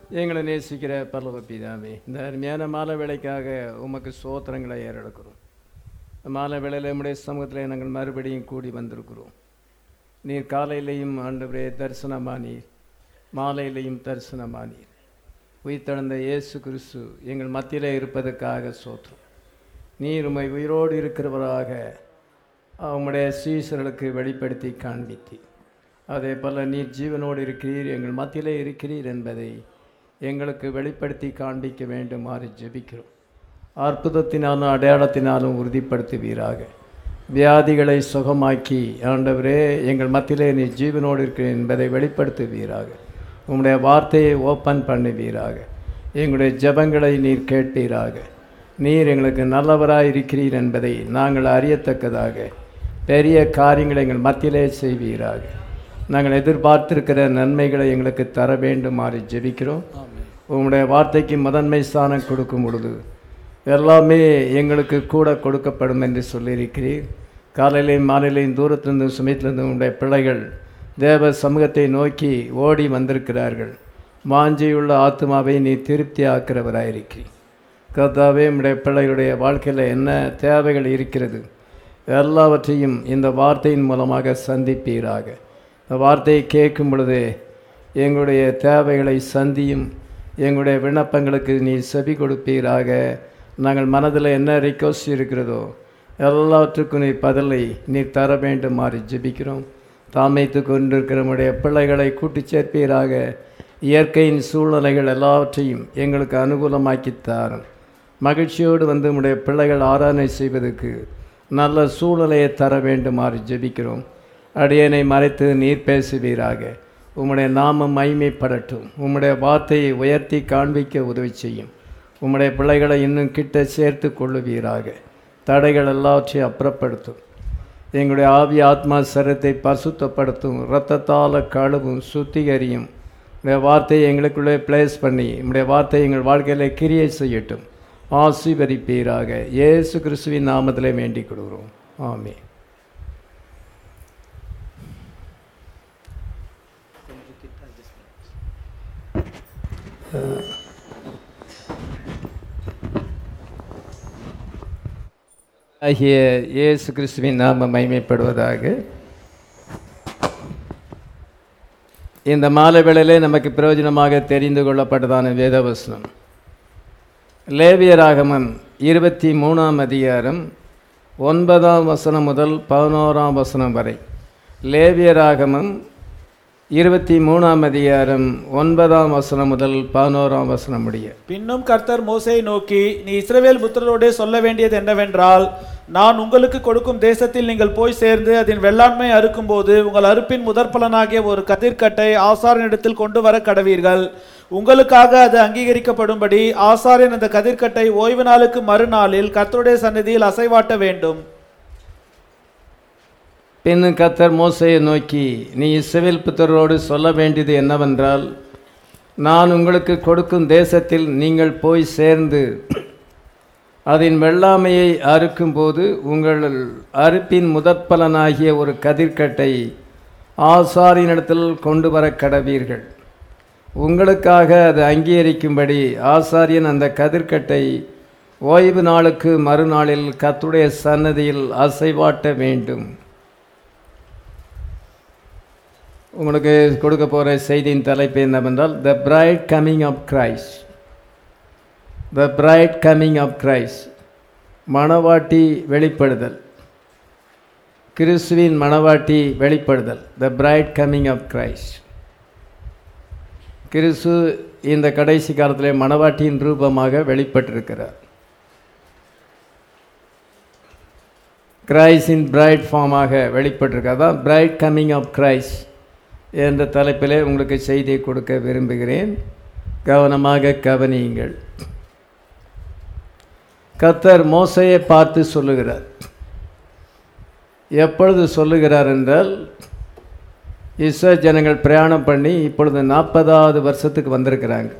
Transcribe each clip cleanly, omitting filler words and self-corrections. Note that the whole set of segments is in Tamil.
எங்களை நேசிக்கிற பரலோக பிதாவே, இந்த அருமையான மாலை வேளைக்காக உமக்கு ஸ்தோத்திரங்களை ஏறெடுக்கிறோம். மாலை வேளையில் நம்முடைய சமூகத்தில் நாங்கள் மறுபடியும் கூடி வந்திருக்கிறோம். நீர் காலையிலையும் ஆண்டவரே தரிசனமானீர், மாலையிலையும் தரிசனமானீர். உயிர்த்தெழுந்த இயேசு கிறிஸ்து எங்கள் மத்தியிலே இருப்பதற்காக ஸ்தோத்திரம். நீர் உம்மை உயிரோடு இருக்கிறவராக உம்முடைய சீசர்களுக்கு வெளிப்படுத்தி காண்பித்தீர். அதே போல் நீர் ஜீவனோடு இருக்கிறீர், எங்கள் மத்தியிலே இருக்கிறீர் என்பதை எங்களுக்கு வெளிப்படுத்தி காண்பிக்க வேண்டுமாறு ஜெபிக்கிறோம். அற்புதத்தினாலும் அடையாளத்தினாலும் உறுதிப்படுத்துவீராக. வியாதிகளை சுகமாக்கி ஆண்டவரே எங்கள் மத்தியிலே நீர் ஜீவனோடு இருக்கிறீர் என்பதை வெளிப்படுத்துவீராக. உம்முடைய வார்த்தையை ஓப்பன் பண்ணுவீராக. எங்களுடைய ஜெபங்களை நீர் கேட்பீராக. நீர் எங்களுக்கு நல்லவராக இருக்கிறீர் என்பதை நாங்கள் அறியத்தக்கதாக பெரிய காரியங்களை எங்கள் மத்தியிலே செய்வீராக. நாங்கள் எதிர்பார்த்திருக்கிற நன்மைகளை எங்களுக்கு தர வேண்டுமாறு ஜெபிக்கிறோம். உங்களுடைய வார்த்தைக்கு முதன்மை ஸ்தானம் கொடுக்கும் பொழுது எல்லாமே எங்களுக்கு கூட கொடுக்கப்படும் என்று சொல்லியிருக்கிறீர். காலையிலையும் மாலையிலையும் தூரத்திலிருந்தும் சமயத்திலிருந்தும் உங்களுடைய பிள்ளைகள் தேவ சமூகத்தை நோக்கி ஓடி வந்திருக்கிறார்கள். வாஞ்சியுள்ள ஆத்மாவை நீ திருப்தி ஆக்கிறவராயிருக்கிறீர். கர்த்தாவே, உம்முடைய பிள்ளைகளுடைய வாழ்க்கையில் என்ன தேவைகள் இருக்கிறது எல்லாவற்றையும் இந்த வார்த்தையின் மூலமாக சந்திப்பீராக. இந்த வார்த்தையை கேட்கும் பொழுதே எங்களுடைய தேவைகளை சந்தியும், எங்களுடைய விண்ணப்பங்களுக்கு நீ செவி கொடுப்பீராக. நாங்கள் மனதில் என்ன ரிக்வஸ்ட் இருக்கிறதோ எல்லாவற்றுக்கும் நீ பதிலை நீ தர வேண்டுமாறு ஜெபிக்கிறோம். தாமைத்து கொண்டிருக்கிற நம்முடைய பிள்ளைகளை கூட்டி சேர்ப்பீராக. இயற்கையின் சூழ்நிலைகள் எல்லாவற்றையும் எங்களுக்கு அனுகூலமாக்கி தாரும். மகிழ்ச்சியோடு வந்து நம்முடைய பிள்ளைகள் ஆராதனை செய்வதற்கு நல்ல சூழ்நிலையை தர வேண்டுமாறு ஜெபிக்கிறோம். அடியனை மறைத்து நீர் பேசுவீராக. உம்முடைய நாமம் மகிமைப்படட்டும். உம்முடைய வார்த்தையை உயர்த்தி காண்பிக்க உதவி செய்யும். உம்முடைய பிள்ளைகளை இன்னும் கிட்ட சேர்த்து கொள்ளுவீராக. தடைகள் எல்லாவற்றையும் அப்புறப்படுத்தும். எங்களுடைய ஆவி ஆத்மா சரீரத்தை பரிசுத்தப்படுத்தும். இரத்தத்தால் கழுவும், சுத்திகரியும். உடைய வார்த்தையை எங்களுக்குள்ளே பிளேஸ் பண்ணி உம்முடைய வார்த்தையை எங்கள் வாழ்க்கையில் கிரியை செய்யட்டும். ஆசீர்வதிப்பீராக. இயேசு கிறிஸ்துவின் நாமத்திலே வேண்டிக் கொள்கிறோம். ஆமென். ஆகிய இயேசு கிறிஸ்துவின் நாமம் மகிமைப்படுவதாக. இந்த மாலை வேளையிலே நமக்கு பிரயோஜனமாக தெரிந்து கொள்ளப்பட்டதான வேதவசனம் லேவியராகமம் 23ஆம் அதிகாரம் 9ஆம் வசனம் முதல் 11ஆம் வசனம் வரை. லேவியராகமம் 23ஆம் அதிகாரம் 9ஆம் வசனம் முதல் 11ஆம் வசனம் முடிய. பின்னும் கர்த்தர் மோசேயை நோக்கி, நீ இஸ்ரவேல் புத்திரரோடே சொல்ல வேண்டியது என்னவென்றால், நான் உங்களுக்கு கொடுக்கும் தேசத்தில் நீங்கள் போய் சேர்ந்து அதன் வெள்ளாண்மை அறுக்கும்போது உங்கள் அறுப்பின் முதற்பலனாகிய ஒரு கதிர்க்கட்டை ஆசாரியனிடத்தில் கொண்டு வர கடவீர்கள். உங்களுக்காக அது அங்கீகரிக்கப்படும்படி ஆசாரியன் அந்த கதிர்க்கட்டை ஓய்வு நாளுக்கு மறுநாளில் கர்த்தருடைய சந்நிதியில் அசைவாட்ட வேண்டும். பின்னும் கர்த்தர் மோசேயை நோக்கி, நீ இஸ்ரவேல் புத்திரரோடு சொல்ல வேண்டியது என்னவென்றால், நான் உங்களுக்கு கொடுக்கும் தேசத்தில் நீங்கள் போய் சேர்ந்து அதன் வெள்ளாமையை அறுக்கும்போது உங்கள் அறுப்பின் முதற்பலனாகிய ஒரு கதிர்க்கட்டை ஆசாரியனிடத்தில் கொண்டு வர கடவீர்கள். உங்களுக்காக அது அங்கீகரிக்கும்படி ஆசாரியன் அந்த கதிர்க்கட்டை ஓய்வு நாளுக்கு மறுநாளில் கர்த்தருடைய சன்னதியில் அசைவாட்ட வேண்டும். உங்களுக்கு கொடுக்க போகிற செய்தியின் தலைப்பு என்னவென்றால், the bride coming of Christ. The bride coming of Christ, மணவாட்டி வெளிப்படுதல். கிறிஸ்துவின் மணவாட்டி வெளிப்படுதல், the bride coming of Christ. கிறிஸ்து இந்த கடைசி காலத்திலே மணவாட்டியின் ரூபமாக வெளிப்பட்டிருக்கிறார். கிரைஸ்டின் பிரைட் ஃபார்மாக வெளிப்பட்டிருக்கார். தான் பிரைட் கம்மிங் ஆஃப் கிரைஸ்ட் என்ற தலைப்பிலே உங்களுக்கு செய்தியை கொடுக்க விரும்புகிறேன். கவனமாக கவனியுங்கள். கர்த்தர் மோசேயை பார்த்து சொல்லுகிறார். எப்பொழுது சொல்லுகிறார் என்றால், இஸ்ரவேல் ஜனங்கள் பிரயாணம் பண்ணி இப்பொழுது 40வது வருஷத்துக்கு வந்திருக்கிறாங்க.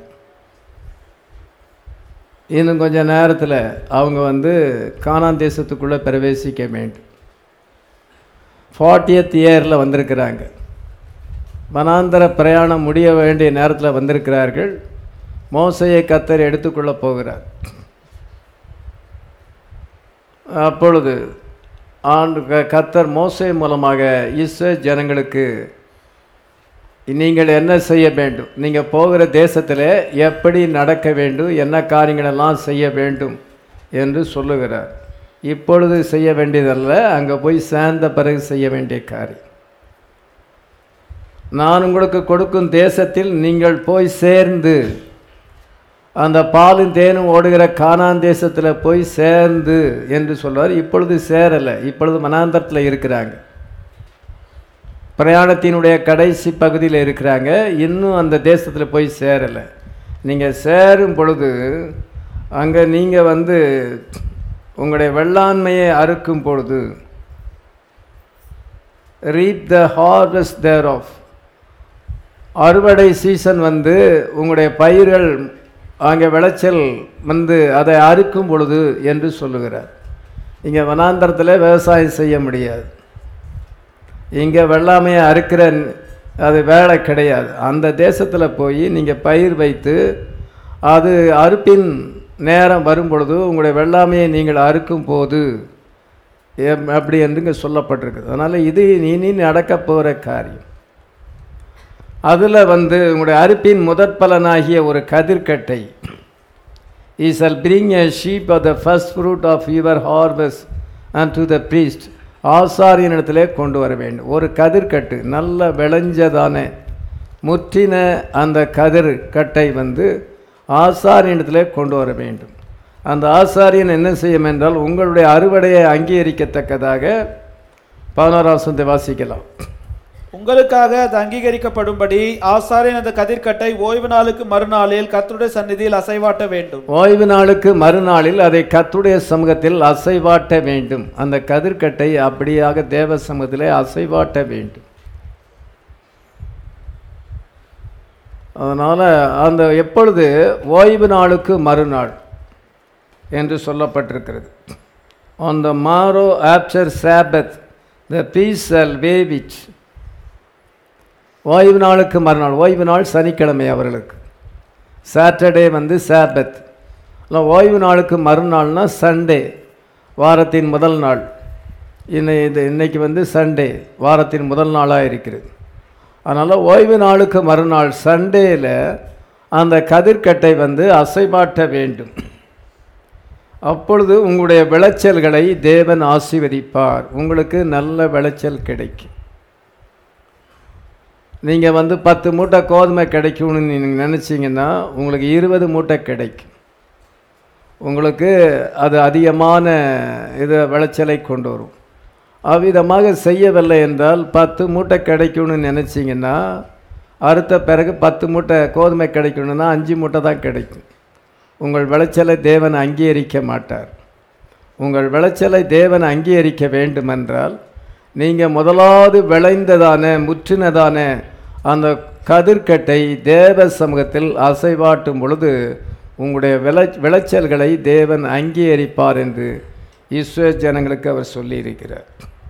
இன்னும் கொஞ்சம் நேரத்தில் அவங்க கானான் தேசத்துக்குள்ளே பிரவேசிக்க வேண்டும். 40th இயரில் வந்திருக்கிறாங்க. வனாந்தர பிரயாணம் முடிய வேண்டிய நேரத்தில் வந்திருக்கிறார்கள். மோசையை கர்த்தர் எடுத்துக்கொள்ளப் போகிறார். அப்பொழுது கர்த்தர் மோசே மூலமாக இஸ்ரவேல் ஜனங்களுக்கு நீங்கள் என்ன செய்ய வேண்டும், நீங்கள் போகிற தேசத்தில் எப்படி நடக்க வேண்டும், என்ன காரியங்களெல்லாம் செய்ய வேண்டும் என்று சொல்லுகிறார். இப்பொழுது செய்ய வேண்டியதல்ல, அங்கே போய் சேர்ந்த பிறகு செய்ய வேண்டிய காரியம். நான் உங்களுக்கு கொடுக்கும் தேசத்தில் நீங்கள் போய் சேர்ந்து அந்த பாலும் தேனும் ஓடுகிற கானான் தேசத்தில் போய் சேர்ந்து என்று சொல்வார். இப்பொழுது சேரலை, இப்பொழுது வனாந்தரத்தில் இருக்கிறாங்க, பிரயாணத்தினுடைய கடைசி பகுதியில் இருக்கிறாங்க, இன்னும் அந்த தேசத்தில் போய் சேரலை. நீங்கள் சேரும் பொழுது அங்கே நீங்கள் உங்களுடைய வெள்ளாண்மையை அறுக்கும் பொழுது reap the harvest thereof, அறுவடை சீசன் உங்களுடைய பயிர்கள் அங்கே விளைச்சல் அதை அறுக்கும் பொழுது என்று சொல்லுகிறார். இங்கே வனாந்தரத்தில் விவசாயம் செய்ய முடியாது, இங்கே வெள்ளாமையை அறுக்கிற அது வேலை கிடையாது. அந்த தேசத்தில் போய் நீங்கள் பயிர் வைத்து அது அறுப்பின் நேரம் வரும் பொழுது உங்களுடைய வெள்ளாமையை நீங்கள் அறுக்கும் போது அப்படி என்று இங்கே சொல்லப்பட்டிருக்குது. அதனால் இது இனி நடக்க போகிற காரியம். அதில் உங்களுடைய அறுப்பின் முதற் பலனாகிய ஒரு கதிர்கட்டை, he shall bring a sheep of the first fruit of your harvest unto the priest, ஆசாரியன் இடத்திலே கொண்டு வர வேண்டும். ஒரு கதிர்கட்டு நல்ல விளைஞ்சதான முற்றின அந்த கதிர்கட்டை ஆசாரியன் இடத்திலே கொண்டு வர வேண்டும். அந்த ஆசாரியன் என்ன செய்யும் என்றால் உங்களுடைய அறுவடையை அங்கீகரிக்கத்தக்கதாக 11ஆம் வசனத்தை வாசிக்கலாம். உங்களுக்காக அது அங்கீகரிக்கப்படும்படி ஆசாரியன் அந்த கதிர்கட்டை ஓய்வு நாளுக்கு மறுநாளில் கர்த்தருடைய சந்நிதியில் அசைவாட்ட வேண்டும். ஓய்வு நாளுக்கு மறுநாளில் அதை கர்த்தருடைய சமூகத்தில் அசைவாட்ட வேண்டும். அந்த கதிர்கட்டை அப்படியாக தேவ சமூகத்திலே அசைவாட்ட வேண்டும். அதனால் அந்த எப்பொழுது ஓய்வு நாளுக்கு மறுநாள் என்று சொல்லப்பட்டிருக்கிறது. on the morrow after Sabbath the priest shall wave it. ஓய்வு நாளுக்கு மறுநாள், ஓய்வு நாள் சனிக்கிழமை அவர்களுக்கு, சாட்டர்டே சாபத். ஓய்வு நாளுக்கு மறுநாள்னா சண்டே, வாரத்தின் முதல் நாள். இன்னைக்கு சண்டே வாரத்தின் முதல் நாளாக இருக்கிறது. அதனால் ஓய்வு நாளுக்கு மறுநாள் சண்டேயில் அந்த கதிர்கட்டை அசைவாட்ட வேண்டும். அப்பொழுது உங்களுடைய விளைச்சல்களை தேவன் ஆசீர்வதிப்பார், உங்களுக்கு நல்ல விளைச்சல் கிடைக்கும். நீங்கள் 10 மூட்டை கோதுமை கிடைக்கும்னு நீங்கள் நினச்சிங்கன்னா உங்களுக்கு 20 மூட்டை கிடைக்கும். உங்களுக்கு அது அதிகமான விளைச்சலை கொண்டு வரும். அவ்விதமாக செய்யவில்லை என்றால் 10 மூட்டை கிடைக்கும்னு நினச்சிங்கன்னா அறுத்த பிறகு 10 மூட்டை கோதுமை கிடைக்கணும்னா 5 மூட்டை தான் கிடைக்கும். உங்கள் விளைச்சலை தேவன் அங்கீகரிக்க மாட்டார். உங்கள் விளைச்சலை தேவன் அங்கீகரிக்க வேண்டுமென்றால் நீங்கள் முதலாவது விளைந்ததான முற்றினதான அந்த கதிர்கட்டை தேவ சமூகத்தில் அசைவாட்டும் பொழுது உங்களுடைய விளைச்சல்களை தேவன் அங்கீகரிப்பார் என்று இஸ்ரவேல் ஜனங்களுக்கு அவர் சொல்லியிருக்கிறார்.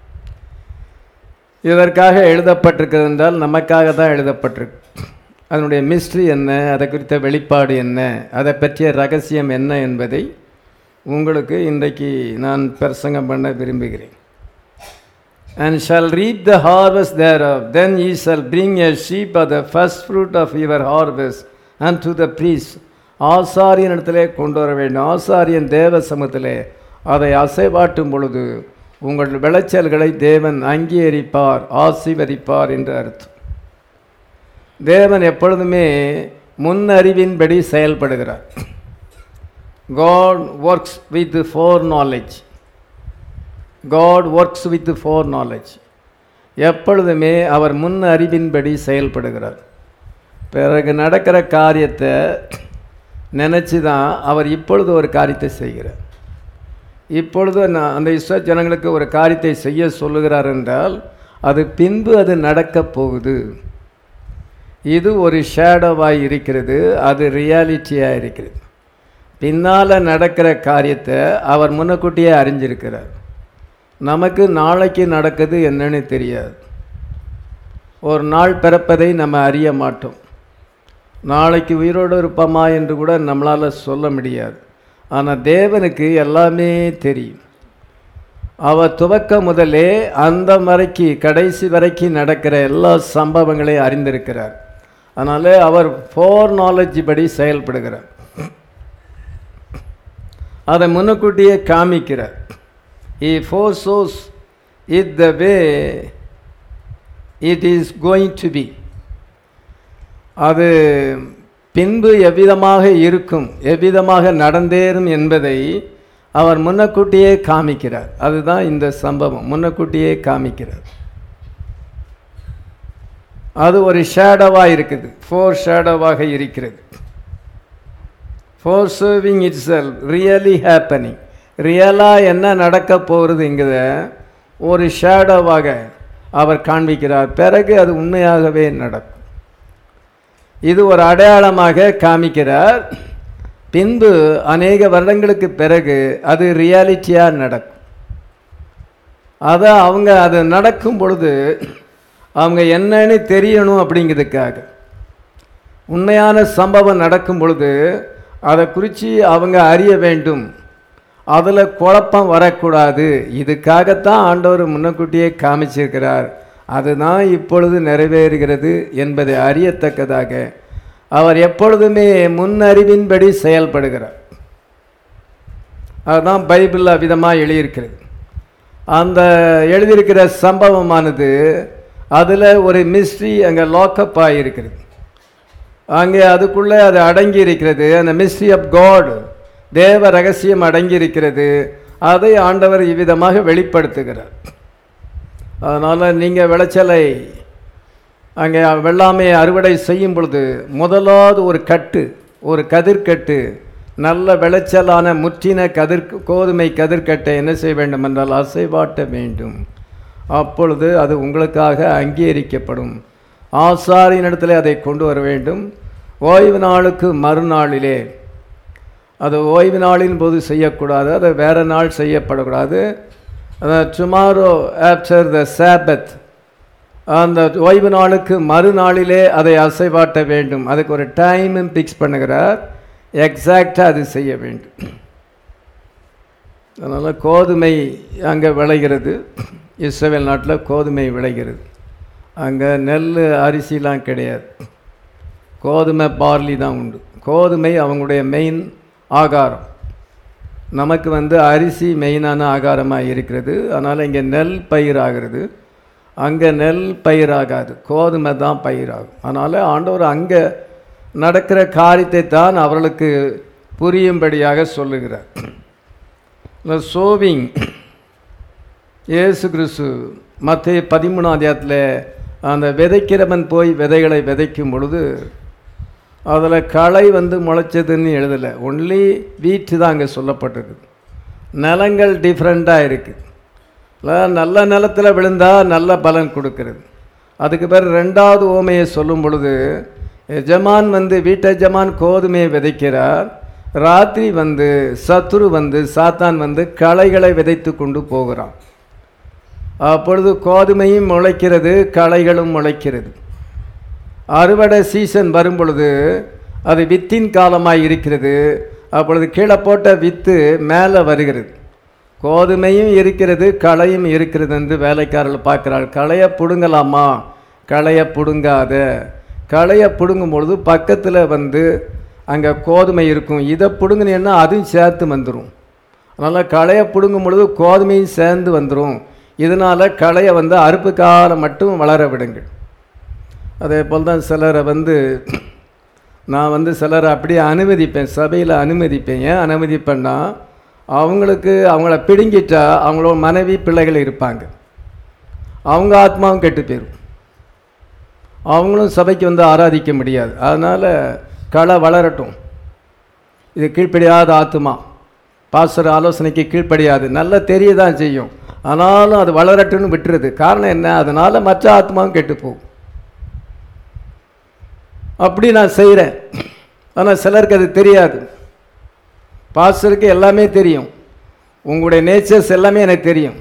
இதற்காக எழுதப்பட்டிருக்கிறது என்றால் நமக்காக தான் எழுதப்பட்டிருக்கு. அதனுடைய மிஸ்ட்ரி என்ன, அதை குறித்த வெளிப்பாடு என்ன, அதை பற்றிய ரகசியம் என்ன என்பதை உங்களுக்கு இன்றைக்கு நான் பிரசங்கம் பண்ண விரும்புகிறேன். and shall reap the harvest thereof, then ye shall bring a sheep of the first fruit of your harvest unto the priest. ஆசாரியன் இடத்திலே கொண்டு வர வேண்டும். ஆசாரியன் தேவ சமூகத்திலே அதை அசைவாட்டும் பொழுது உங்கள் விளைச்சல்களை தேவன் அங்கீகரிப்பார், ஆசீர்வதிப்பார் என்று அர்த்தம். தேவன் எப்பொழுதுமே முன்னறிவின்படி செயல்படுகிறார். God works with foreknowledge. God works with foreknowledge. எப்பொழுதுமே அவர் முன் அறிவின்படி செயல்படுகிறார். பிறகு நடக்கிற காரியத்தை நினச்சி தான் அவர் இப்பொழுது ஒரு காரியத்தை செய்கிறார். இப்பொழுது அந்த இஸ்ரவேல் ஜனங்களுக்கு ஒரு காரியத்தை செய்ய சொல்லுகிறார் என்றால் அது பின்பு அது நடக்கப் போகுது. இது ஒரு ஷேடோவாக இருக்கிறது, அது ரியாலிட்டியாக இருக்கிறது. பின்னால் நடக்கிற காரியத்தை அவர் முன்னக்கூட்டியே அறிஞ்சிருக்கிறார். நமக்கு நாளைக்கு நடக்குது என்னன்னு தெரியாது. ஒரு நாள் பிறப்பதை நம்ம அறிய மாட்டோம். நாளைக்கு உயிரோடு இருப்போமா என்று கூட நம்மளால் சொல்ல முடியாது. ஆனால் தேவனுக்கு எல்லாமே தெரியும். அவர் துவக்க முதலே அந்த வரைக்கு கடைசி வரைக்கும் நடக்கிற எல்லா சம்பவங்களையும் அறிந்திருக்கிறார். அதனால் அவர் ஃபோர் நாலேஜ் படி செயல்படுகிறார். அதை முன்னுக்கூட்டியே காமிக்கிறார். He foresaws it the way it is going to be. அது பின்பு எவ்விதமாக இருக்கும், எவ்விதமாக நடந்தேறும் என்பதை அவர் முன்னக்கூட்டியே காமிக்கிறார். அதுதான் இந்த சம்பவம், முன்னக்கூட்டியே காமிக்கிறார். அது ஒரு ஷேடோவாக இருக்குது, ஃபோர் ஷேடோவாக இருக்கிறது. For serving itself really happening. ரியலாக என்ன நடக்க போகிறதுங்கிற ஒரு ஷேடோவாக அவர் காண்பிக்கிறார். பிறகு அது உண்மையாகவே நடக்கும். இது ஒரு அடையாளமாக காமிக்கிறார். பின்பு அநேக வருடங்களுக்கு பிறகு அது ரியாலிட்டியாக நடக்கும். அதை அவங்க அது நடக்கும் பொழுது அவங்க என்னன்னு தெரியணும் அப்படிங்கிறதுக்காக, உண்மையான சம்பவம் நடக்கும் பொழுது அதை குறித்து அவங்க அறிய வேண்டும், அதில் குழப்பம் வரக்கூடாது. இதுக்காகத்தான் ஆண்டவர் முன்னக்கூட்டியே காமிச்சிருக்கிறார். அதுதான் இப்பொழுது நிறைவேறுகிறது என்பதை அறியத்தக்கதாக அவர் எப்பொழுதுமே முன்னறிவின்படி செயல்படுகிறார். அதுதான் பைபிளில் அவ்விதமாக எழுதியிருக்கிறது. அந்த எழுதியிருக்கிற சம்பவமானது அதில் ஒரு மிஸ்ட்ரி அங்கே லாக்கப் ஆகியிருக்கிறது. அங்கே அதுக்குள்ளே அது அடங்கி இருக்கிறது. அந்த மிஸ்ட்ரி ஆஃப் காட், தேவ ரகசியம் அடங்கி இருக்கிறது. அதை ஆண்டவர் இவ்விதமாக வெளிப்படுத்துகிறார். அதனால் நீங்கள் விளைச்சலை அங்கே வெள்ளாமையை அறுவடை செய்யும் பொழுது முதலாவது ஒரு கட்டு, ஒரு கதிர்கட்டு, நல்ல விளைச்சலான முற்றின கோதுமை கதிர்கட்டை என்ன செய்ய வேண்டும் என்றால் அசைவாட்ட வேண்டும். அப்பொழுது அது உங்களுக்காக அங்கீகரிக்கப்படும். ஆசாரியனிடத்தில் அதை கொண்டு வர வேண்டும். ஓய்வு நாளுக்கு மறுநாளிலே, அது ஓய்வு நாளின் போது செய்யக்கூடாது, அது வேறு நாள் செய்யப்படக்கூடாது. டுமாரோ ஆஃப்டர் த சாபத், அந்த ஓய்வு நாளுக்கு மறுநாளிலே அதை அசைவாட்ட வேண்டும். அதுக்கு ஒரு டைமும் ஃபிக்ஸ் பண்ணுகிறார். எக்ஸாக்டாக அது செய்ய வேண்டும். அதனால் கோதுமை அங்கே விளைகிறது. இஸ்ரவேல் நாட்டில் கோதுமை விளைகிறது. அங்கே நெல் அரிசிலாம் கிடையாது. கோதுமை பார்லி தான் உண்டு. கோதுமை அவங்களுடைய மெயின் ஆகாரம். நமக்கு அரிசி மெயினான ஆகாரமாக இருக்கிறது. அதனால் இங்கே நெல் பயிராகிறது. அங்கே நெல் பயிராகாது, கோதுமை தான் பயிராகும். அதனால் ஆண்டவர் அங்கே நடக்கிற காரியத்தை தான் அவர்களுக்கு புரியும்படியாக சொல்லுகிறார். சோவிங் இயேசு கிறிஸ்து மத்தேயு 13ஆம் அதிகாரத்தில் அந்த விதைக்கிறவன் போய் விதைகளை விதைக்கும் பொழுது அதில் களை முளைச்சதுன்னு எழுதலை, ஒன்லி வீட்டு தான் அங்கே சொல்லப்பட்டிருக்குது. நிலங்கள் டிஃப்ரெண்ட்டாக இருக்குது. நல்ல நிலத்தில் விழுந்தால் நல்ல பலன் கொடுக்கிறது. அதுக்கு பிறகு ரெண்டாவது ஓமையை சொல்லும் பொழுது எஜமான் வீட்டெஜமான் கோதுமையை விதைக்கிறார். ராத்திரி சத்துரு சாத்தான் களைகளை விதைத்து கொண்டு போகிறான். அப்பொழுது கோதுமையும் முளைக்கிறது, களைகளும் முளைக்கிறது. அறுவடை சீசன் வரும் பொழுது அது வித்தின் காலமாக இருக்கிறது. அப்பொழுது கீழே போட்ட வித்து மேலே வருகிறது. கோதுமையும் இருக்கிறது, களையும் இருக்கிறது என்று வேலைக்காரர்கள் பார்க்குறாள். களையை பிடுங்கலாமா? களையை பிடுங்காத. களையை பிடுங்கும் பொழுது பக்கத்தில் அங்கே கோதுமை இருக்கும். இதை பிடுங்கினேன்னா அதுவும் சேர்த்து வந்துடும். அதனால் களையை பிடுங்கும் பொழுது கோதுமையும் சேர்ந்து வந்துடும். இதனால் களையை அறுப்பு காலம் மட்டும் வளர விடுங்கள். அதே போல் தான் சிலரை நான் சிலரை அப்படியே அனுமதிப்பேன், சபையில் அனுமதிப்பேன். ஏன் அனுமதிப்பேன்னா, அவங்கள பிடுங்கிட்டா அவங்களோட மனைவி பிள்ளைகள் இருப்பாங்க, அவங்க ஆத்மாவும் கெட்டு போயிடும், அவங்களும் சபைக்கு ஆராதிக்க முடியாது. அதனால் களை வளரட்டும். இது கீழ்ப்படியாத ஆத்மா, பாஸ்டர் ஆலோசனைக்கு கீழ்ப்படியாது, நல்லா தெரியதான் செய்யும், ஆனாலும் அது வளரட்டுன்னு விட்டுருது. காரணம் என்ன? அதனால் மற்ற ஆத்மாவும் கெட்டு போகும். அப்படி நான் செய்கிறேன். ஆனால் சிலருக்கு அது தெரியாது. பாஸ்டருக்கு எல்லாமே தெரியும், உங்களுடைய நேச்சர்ஸ் எல்லாமே எனக்கு தெரியும்.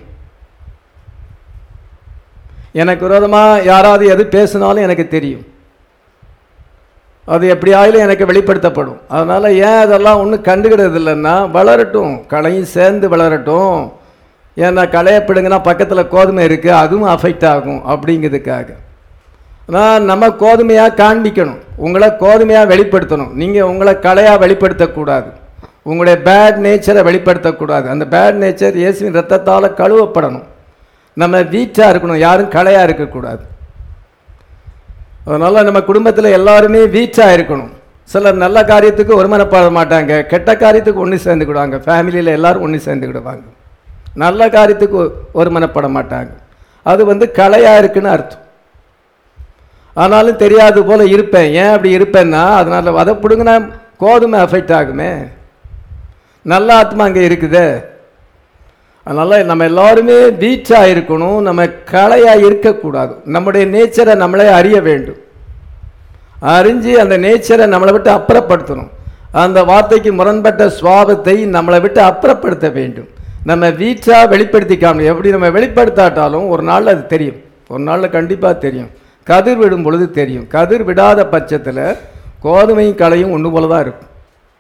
எனக்கு விரோதமாக யாராவது எது பேசினாலும் எனக்கு தெரியும். அது எப்படி ஆயிலும் எனக்கு வெளிப்படுத்தப்படும். அதனால் ஏன் அதெல்லாம் ஒன்றும் கண்டுக்கிறது இல்லைன்னா, வளரட்டும், களையும் சேர்ந்து வளரட்டும். ஏன்னா களையை பிடுங்கன்னா பக்கத்தில் கோதுமை இருக்குது, அதுவும் அஃபெக்ட் ஆகும் அப்படிங்கிறதுக்காக. ஆனால் நம்ம கோதுமையாக காண்பிக்கணும், உங்களை கோதுமையாக வெளிப்படுத்தணும். நீங்கள் உங்களை களையாக வெளிப்படுத்தக்கூடாது, உங்களுடைய பேட் நேச்சரை வெளிப்படுத்தக்கூடாது. அந்த பேட் நேச்சர் இயேசுவின் இரத்தத்தால் கழுவப்படணும். நம்ம வீட்டாக இருக்கணும், யாரும் களையாக இருக்கக்கூடாது. அதனால் நம்ம குடும்பத்தில் எல்லாருமே வீட்டாக இருக்கணும். சிலர் நல்ல காரியத்துக்கு ஒருமனப்பட மாட்டாங்க, கெட்ட காரியத்துக்கு ஒன்று சேர்ந்துக்கிடுவாங்க. ஃபேமிலியில் எல்லோரும் ஒன்று சேர்ந்துக்கிடுவாங்க, நல்ல காரியத்துக்கு ஒருமனப்பட மாட்டாங்க. அது களையாக இருக்குன்னு அர்த்தம். ஆனாலும் தெரியாது போல் இருப்பேன். ஏன் அப்படி இருப்பேன்னா, அதனால் அதை பிடுங்கினா கோதுமை அஃபெக்ட் ஆகுமே, நல்ல ஆத்மா அங்கே இருக்குது. அதனால் நம்ம எல்லாருமே வீட்டாக இருக்கணும், நம்ம களையாக இருக்கக்கூடாது. நம்முடைய நேச்சரை நம்மளே அறிய வேண்டும், அறிஞ்சு அந்த நேச்சரை நம்மளை விட்டு அப்புறப்படுத்தணும். அந்த வார்த்தைக்கு முரண்பட்ட சுவாபத்தை நம்மளை விட்டு அப்புறப்படுத்த வேண்டும். நம்ம வீட்டாக வெளிப்படுத்திக்காமல் எப்படி நம்ம வெளிப்படுத்தாட்டாலும் ஒரு நாள் அது தெரியும், ஒரு நாளில் கண்டிப்பாக தெரியும். கதிர் விடும் பொழுது தெரியும். கதிர் விடாத பட்சத்தில் கோதுமையும் களையும் ஒன்று போல தான் இருக்கும்.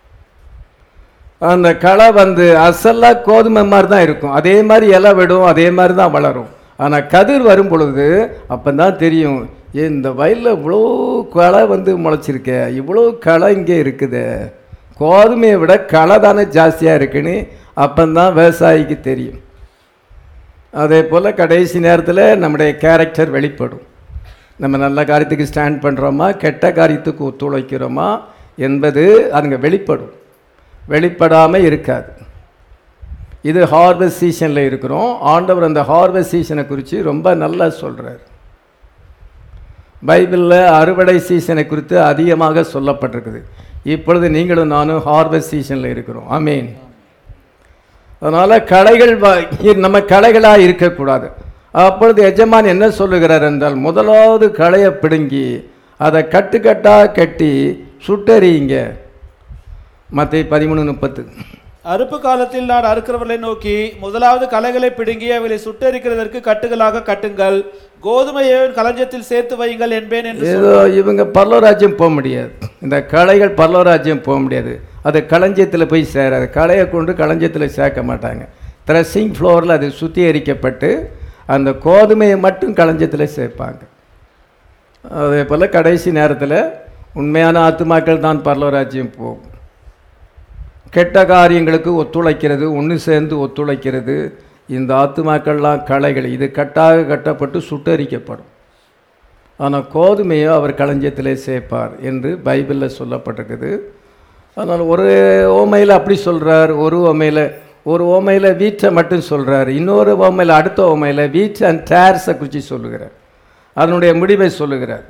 அந்த களை அசலாக கோதுமை மாதிரி தான் இருக்கும், அதே மாதிரி இலை விடும், அதே மாதிரி தான் வளரும். ஆனால் கதிர் வரும் பொழுது அப்போ தான் தெரியும், இந்த வயலில் இவ்வளோ களை முளைச்சிருக்க, இவ்வளோ களை இங்கே இருக்குது, கோதுமையை விட களை தானே ஜாஸ்தியாக இருக்குன்னு அப்போந்தான் விவசாயிக்கு தெரியும். அதே போல் கடைசி நேரத்தில் நம்முடைய கேரக்டர் வெளிப்படும். நம்ம நல்ல காரியத்துக்கு ஸ்டாண்ட் பண்ணுறோமா, கெட்ட காரியத்துக்கு ஒத்துழைக்கிறோமா என்பது அங்கே வெளிப்படும், வெளிப்படாமல் இருக்காது. இது ஹார்வெஸ்ட் சீசனில் இருக்கிறோம். ஆண்டவர் அந்த ஹார்வெஸ்ட் சீசனை குறித்து ரொம்ப நல்லா சொல்கிறார். பைபிளில் அறுவடை சீசனை குறித்து அதிகமாக சொல்லப்பட்டிருக்குது. இப்பொழுது நீங்களும் நானும் ஹார்வெஸ்ட் சீசனில் இருக்கிறோம். ஆமீன். அதனால் களைகள் நம்ம களைகளாக இருக்கக்கூடாது. அப்பொழுது எஜமான் என்ன சொல்லுகிறார் என்றால், முதலாவது களையை பிடுங்கி அதை கட்டுக்கட்டாக கட்டி சுட்டெறியுங்க. மத்தேயு 13:30. அறுப்பு காலத்தில் நான் அறுக்கிறவர்களை நோக்கி, முதலாவது களைகளை பிடுங்கி அவைகளை சுட்டெரிக்கிறதற்கு கட்டுகளாக கட்டுங்கள், கோதுமையை களஞ்சியத்தில் சேர்த்து வையுங்கள் என்பேன் என்று. ஏதோ இவங்க பரலோராஜ்யம் போக முடியாது, இந்த களைகள் பரலோராஜ்யம் போக முடியாது, அது களஞ்சியத்தில் போய் சேராது. களையை கொண்டு களஞ்சியத்தில் சேர்க்க மாட்டாங்க. த்ரெஷிங் ஃப்ளோரில் அது சுத்திகரிக்கப்பட்டு அந்த கோதுமையை மட்டும் களஞ்சியத்தில் சேர்ப்பாங்க. அதே போல் கடைசி நேரத்தில் உண்மையான ஆத்துமாக்கள் தான் பரலோராஜ்யம் போகும். கெட்ட காரியங்களுக்கு ஒத்துழைக்கிறது, ஒன்று சேர்ந்து ஒத்துழைக்கிறது, இந்த ஆத்துமாக்கள்லாம் களைகள். இது கட்டாக கட்டப்பட்டு சுட்டரிக்கப்படும். ஆனால் கோதுமையோ அவர் களஞ்சியத்திலே சேர்ப்பார் என்று பைபிளில் சொல்லப்பட்டிருக்குது. அதனால் ஒரு ஓமையில் அப்படி சொல்கிறார், ஒரு ஓமையில் வீட்டை மட்டும் சொல்கிறார், இன்னொரு ஓமையில் அடுத்த ஓமையில் வீட் அண்ட் டேர்ஸை குறித்து சொல்லுகிறார், அதனுடைய முடிவை சொல்லுகிறார்.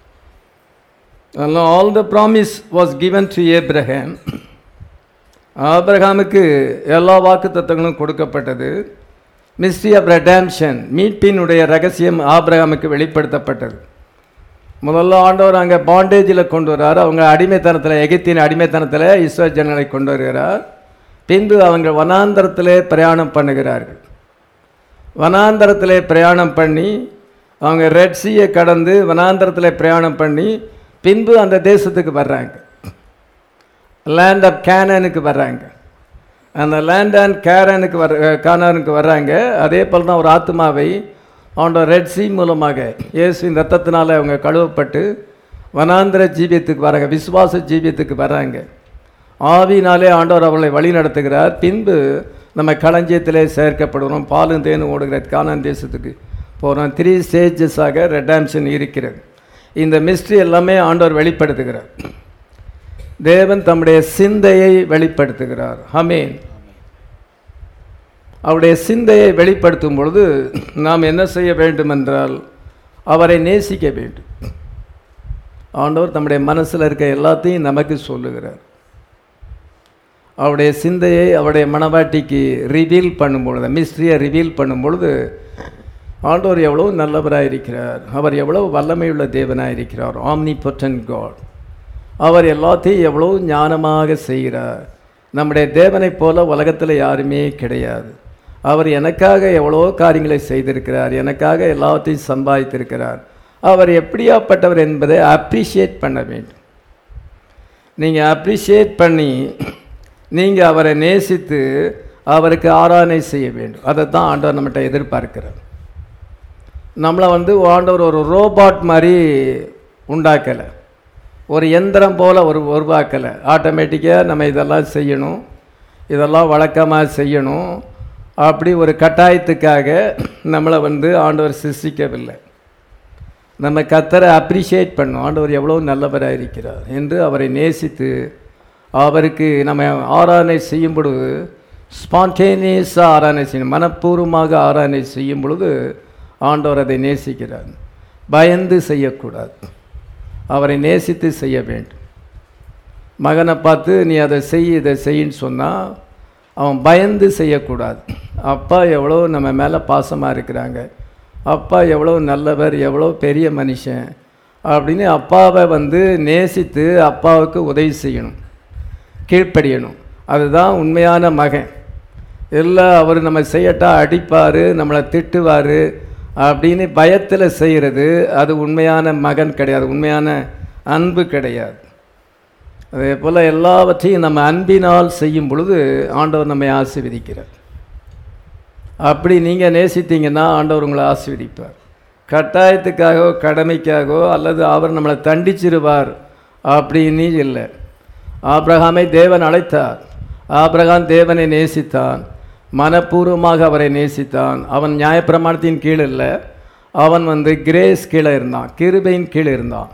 All the promise was given to Abraham. ஆபிரகாமுக்கு எல்லா வாக்கு தத்தங்களும் கொடுக்கப்பட்டது. மிஸ்ட்ரி ஆஃப் ரெடம்ஷன், மீட்பினுடைய ரகசியம் ஆபிரகாமுக்கு வெளிப்படுத்தப்பட்டது. முதல்ல ஆண்டவர் அங்கே பாண்டேஜில் கொண்டு வர்றார், அவங்க அடிமைத்தனத்தில், எகிப்தின் அடிமைத்தனத்தில் இஸ்ரவேல் ஜனங்களை கொண்டு வருகிறார். பின்பு அவங்க வனாந்தரத்திலே பிரயாணம் பண்ணுகிறார்கள். வனாந்தரத்திலே பிரயாணம் பண்ணி அவங்க ரெட் சீயை கடந்து வனாந்தரத்தில் பிரயாணம் பண்ணி பின்பு அந்த தேசத்துக்கு வர்றாங்க, லேண்ட் ஆஃப் கேனானுக்கு வர்றாங்க. அந்த லேண்ட் அண்ட் கானானுக்கு வர்றாங்க. அதே போல் தான் ஒரு ஆத்மாவை அவனோட ரெட் சீ மூலமாக இயேசுவின் ரத்தத்தினால் அவங்க கழுவப்பட்டு வனாந்திர ஜீவியத்துக்கு வராங்க, விசுவாச ஜீவியத்துக்கு வர்றாங்க. ஆவினாலே ஆண்டவர் அவளை வழி நடத்துகிறார். பின்பு நம்ம களஞ்சியத்திலே சேர்க்கப்படுகிறோம், பாலும் தேனும் ஓடுகிற கானான் தேசத்துக்கு போகிறோம். 3 ஸ்டேஜஸாக ரெடம்ஷன் இருக்கிறது. இந்த மிஸ்ட்ரி எல்லாமே ஆண்டவர் வெளிப்படுத்துகிறார். தேவன் தம்முடைய சிந்தையை வெளிப்படுத்துகிறார். ஆமென். அவருடைய சிந்தையை வெளிப்படுத்தும் பொழுது நாம் என்ன செய்ய வேண்டும் என்றால் அவரை நேசிக்க வேண்டும். ஆண்டவர் தம்முடைய மனசில் இருக்க எல்லாத்தையும் நமக்கு சொல்லுகிறார். அவருடைய சிந்தையை அவருடைய மனவாட்டிக்கு ரிவீல் பண்ணும் பொழுது, மிஸ்ட்ரியை ரிவீல் பண்ணும் பொழுது ஆண்டவர் எவ்வளோ நல்லவராக இருக்கிறார், அவர் எவ்வளோ வல்லமையுள்ள தேவனாக இருக்கிறார், ஆம்னிபொட்டன்ட் காட். அவர் எல்லாத்தையும் எவ்வளோ ஞானமாக செய்கிறார். நம்முடைய தேவனைப் போல உலகத்தில் யாருமே கிடையாது. அவர் எனக்காக எவ்வளோ காரியங்களை செய்திருக்கிறார், எனக்காக எல்லாத்தையும் சம்பாதித்திருக்கிறார். அவர் எப்படியாப்பட்டவர் என்பதை அப்ரிஷியேட் பண்ண வேண்டும். நீங்கள் அப்ரிஷியேட் பண்ணி நீங்கள் அவரை நேசித்து அவருக்கு ஆராதனை செய்ய வேண்டும். அதை தான் ஆண்டவர் நம்மகிட்ட எதிர்பார்க்கிறார். நம்மளை ஆண்டவர் ஒரு ரோபாட் மாதிரி உண்டாக்கலை, ஒரு எந்திரம் போல் உருவாக்கலை. ஆட்டோமேட்டிக்காக நம்ம இதெல்லாம் செய்யணும், இதெல்லாம் வழக்கமாக செய்யணும், அப்படி ஒரு கட்டாயத்துக்காக நம்மளை ஆண்டவர் சிருஷ்டிக்கவில்லை. நம்ம கர்த்தரை அப்ரிஷியேட் பண்ணணும். ஆண்டவர் எவ்வளோ நல்லவராக இருக்கிறார் என்று அவரை நேசித்து அவருக்கு நம்ம ஆராதனை செய்யும் பொழுது, ஸ்பான்டேனியஸாக ஆராதனை செய்யணும், மனப்பூர்வமாக ஆராதனை செய்யும் பொழுது ஆண்டவர் அதை நேசிக்கிறார். பயந்து செய்யக்கூடாது, அவரை நேசித்து செய்ய வேண்டும். மகனை பார்த்து நீ அதை செய் இதை செய்யின்னு சொன்னால் அவன் பயந்து செய்யக்கூடாது. அப்பா எவ்வளோ நம்ம மேலே பாசமாக இருக்கிறாங்க, அப்பா எவ்வளோ நல்லவர், எவ்வளோ பெரிய மனுஷன் அப்படின்னு அப்பாவை நேசித்து அப்பாவுக்கு உதவி செய்யணும், கீழ்ப்படியணும். அதுதான் உண்மையான மகன். இல்லை அவர் நம்ம செய்யட்டா அடிப்பார், நம்மளை திட்டுவார் அப்படின்னு பயத்தில் செய்கிறது அது உண்மையான மகன் கிடையாது, உண்மையான அன்பு கிடையாது. அதே போல் எல்லாவற்றையும் நம்ம அன்பினால் செய்யும் பொழுது ஆண்டவர் நம்மை ஆசீர்வதிக்கிறார். அப்படி நீங்கள் நேசித்தீங்கன்னா ஆண்டவர் உங்களை ஆசீர்வதிப்பார். கட்டாயத்துக்காகவோ கடமைக்காகவோ அல்லது அவர் நம்மளை தண்டிச்சிருவார் அப்படின்னு இல்லை. ஆபிரகாமை தேவன் அழைத்தார், ஆபிரகாம் தேவனை நேசித்தான், மனப்பூர்வமாக அவரை நேசித்தான். அவன் நியாயப்பிரமாணத்தின் கீழே இல்லை, அவன் கிரேஸ் கீழே இருந்தான், கிருபையின் கீழே இருந்தான்.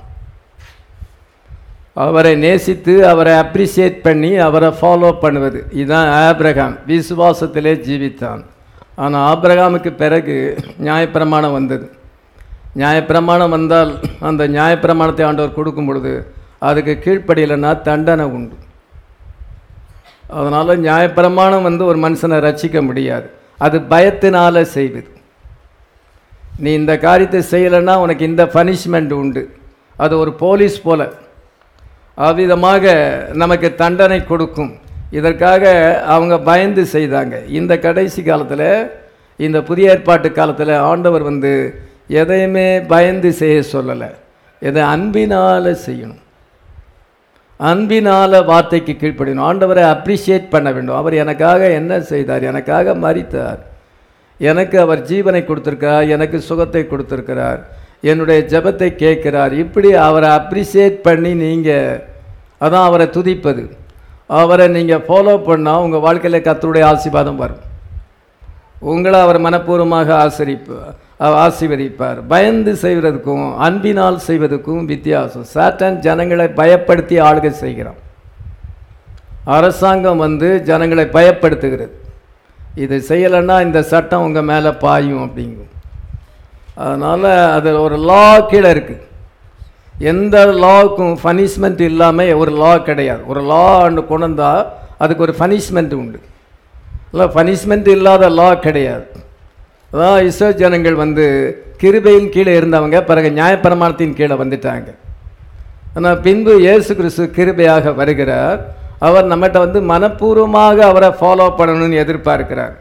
அவரை நேசித்து அவரை அப்ரிஷியேட் பண்ணி அவரை ஃபாலோ பண்ணுவது, இதுதான் ஆபிரகாம். விசுவாசத்திலே ஜீவித்தான். ஆனால் ஆபிரகாமுக்கு பிறகு நியாயப்பிரமாணம் வந்தது. நியாயப்பிரமாணம் வந்தால் அந்த நியாயப்பிரமாணத்தை ஆண்டவர் கொடுக்கும் பொழுது அதுக்கு கீழ்ப்படியலைன்னா தண்டனை உண்டு. அதனால் நியாயப்பிரமாணம் ஒரு மனுஷனை ரட்சிக்க முடியாது, அது பயத்தினால் செய்வது. நீ இந்த காரியத்தை செய்யலைன்னா உனக்கு இந்த பனிஷ்மெண்ட் உண்டு. அது ஒரு போலீஸ் போல அவ்விதமாக நமக்கு தண்டனை கொடுக்கும். இதற்காக அவங்க பயந்து செய்தாங்க. இந்த கடைசி காலத்தில், இந்த புதிய ஏற்பாட்டு காலத்தில் ஆண்டவர் எதையுமே பயந்து செய்ய சொல்லலை, எதை அன்பினால் செய்யணும், அன்பினால் வார்த்தைக்கு கீழ்ப்படியணும். ஆண்டவரை அப்ரிஷியேட் பண்ண வேண்டும். அவர் எனக்காக என்ன செய்தார், எனக்காக மரித்தார், எனக்கு அவர் ஜீவனை கொடுத்துருக்கிறார், எனக்கு சுகத்தை கொடுத்துருக்கிறார், என்னுடைய ஜெபத்தை கேட்கிறார். இப்படி அவரை அப்ரிஷியேட் பண்ணி நீங்கள் அதான் அவரை துதிப்பது. அவரை நீங்கள் ஃபாலோ பண்ணால் உங்கள் வாழ்க்கையில் கர்த்தருடைய ஆசீர்வாதம் வரும். உங்களை அவர் மனப்பூர்வமாக ஆசீர்வதிப்பார். பயந்து செய்வதற்கும் அன்பினால் செய்வதற்கும் வித்தியாசம். சாத்தான் ஜனங்களை பயப்படுத்தி ஆளுகை செய்கிறான். அரசாங்கம் ஜனங்களை பயப்படுத்துகிறது. இது செய்யலைன்னா இந்த சட்டம் உங்கள் மேலே பாயும் அப்படிங்கும். அதனால் அது ஒரு லா கீழே இருக்குது. எந்த லாவுக்கும் பனிஷ்மெண்ட் இல்லாமல் ஒரு லா கிடையாது. ஒரு லா ஒன்று கொண்டு வந்தால் அதுக்கு ஒரு பனிஷ்மெண்ட் உண்டு. இல்லை, பனிஷ்மெண்ட் இல்லாத லா கிடையாது. அதான் இஸ்ரவேல் ஜனங்கள் கிருபையின் கீழே இருந்தவங்க பிறகு நியாயப்பிரமாணத்தின் கீழே வந்துட்டாங்க. ஆனால் பின்பு இயேசு கிறிஸ்து கிருபையாக வருகிறார். அவர் நம்மகிட்ட மனப்பூர்வமாக அவரை ஃபாலோ பண்ணணும்னு எதிர்பார்க்கிறார்.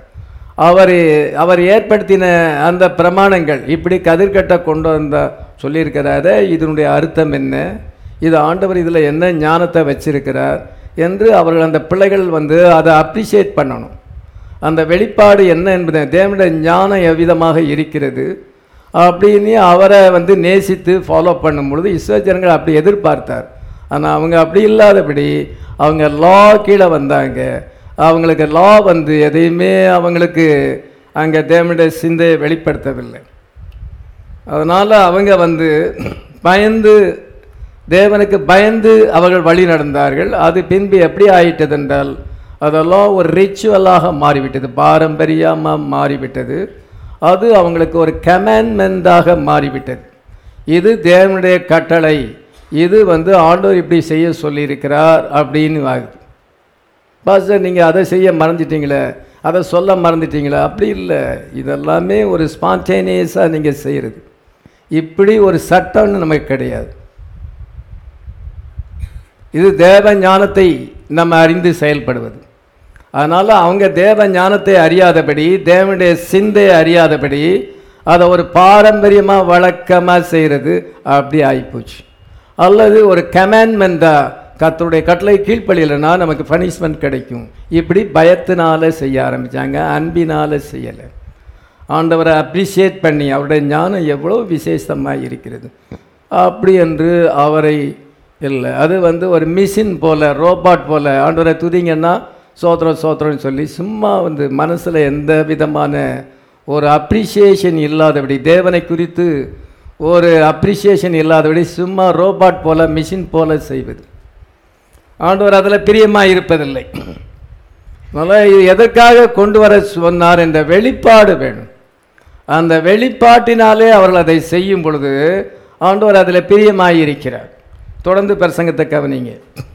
அவர் ஏற்படுத்தின அந்த பிரமாணங்கள் இப்படி கதிர்கட்ட கொண்டு வந்த சொல்லியிருக்கிறாரு. இதனுடைய அர்த்தம் என்ன, இது ஆண்டவர் இதில் என்ன ஞானத்தை வச்சிருக்கிறார் என்று அவர்கள் அந்த பிள்ளைகள் அதை அப்ரிஷியேட் பண்ணணும். அந்த வெளிப்பாடு என்ன என்பது தேவனுடைய ஞானம் எவ்விதமாக இருக்கிறது அப்படின்னு அவரை நேசித்து ஃபாலோ பண்ணும் பொழுது இஸ்ரவேல் ஜனங்கள் அப்படி எதிர்பார்த்தார். ஆனால் அவங்க அப்படி இல்லாதபடி அவங்க லா கீழே வந்தாங்க. அவங்களுக்கு லா எதையுமே அவங்களுக்கு அங்கே தேவனுடைய சிந்தையை வெளிப்படுத்தவில்லை. அதனால் அவங்க பயந்து தேவனுக்கு பயந்து அவர்கள் வழி நடந்தார்கள். அது பின்பு எப்படி ஆயிட்டது என்றால் அதெல்லாம் ஒரு ரிச்சுவலாக மாறிவிட்டது, பாரம்பரியமாக மாறிவிட்டது. அது அவங்களுக்கு ஒரு கமாண்ட்மெண்டாக மாறிவிட்டது. இது தேவனுடைய கட்டளை, இது ஆண்டவர் இப்படி செய்ய சொல்லியிருக்கிறார் அப்படின்னு ஆகுது. பாஸ்டர் நீங்கள் அதை செய்ய மறந்துட்டீங்களே, அதை சொல்ல மறந்துட்டீங்களா? அப்படி இல்லை, இதெல்லாமே ஒரு ஸ்பான்டேனியஸாக நீங்கள் செய்கிறது. இப்படி ஒரு சட்டம்னு நமக்கு கிடையாது. இது தேவ ஞானத்தை நம்ம அறிந்து செயல்படுவது. அதனால் அவங்க தேவ ஞானத்தை அறியாதபடி, தேவனுடைய சிந்தையை அறியாதபடி அதை ஒரு பாரம்பரியமாக வழக்கமாக செய்கிறது அப்படி ஆகிப்போச்சு. அல்லது ஒரு கமாண்ட்மெண்ட்டாக கர்த்தருடைய கட்டளை கீழ்ப்படியலைன்னா நமக்கு பனிஷ்மெண்ட் கிடைக்கும். இப்படி பயத்தினால செய்ய ஆரம்பித்தாங்க, அன்பினால் செய்யலை. ஆண்டவரை அப்ரிஷியேட் பண்ணி அவருடைய ஞானம் எவ்வளோ விசேஷமாக இருக்கிறது அப்படி என்று அவரை இல்லை. அது ஒரு மிஷின் போல், ரோபாட் போல் ஆண்டவரை துதிங்கன்னா சோத்திரம் சோத்திரம்னு சொல்லி சும்மா மனசில் எந்த விதமான ஒரு அப்ரிஷியேஷன் இல்லாதபடி, தேவனை குறித்து ஒரு அப்ரிஷியேஷன் இல்லாதபடி சும்மா ரோபாட் போல், மிஷின் போல் செய்வது. ஆண்டவர் அதில் பிரியமாக இருப்பதில்லை. அதனால் இது எதற்காக கொண்டு வர சொன்னார் என்ற வெளிப்பாடு வேணும். அந்த வெளிப்பாட்டினாலே அவர்கள் அதை செய்யும் பொழுது ஆண்டவர் அதில் பிரியமாக இருக்கிறார். தொடர்ந்து பிரசங்கத்தை கவனிங்க.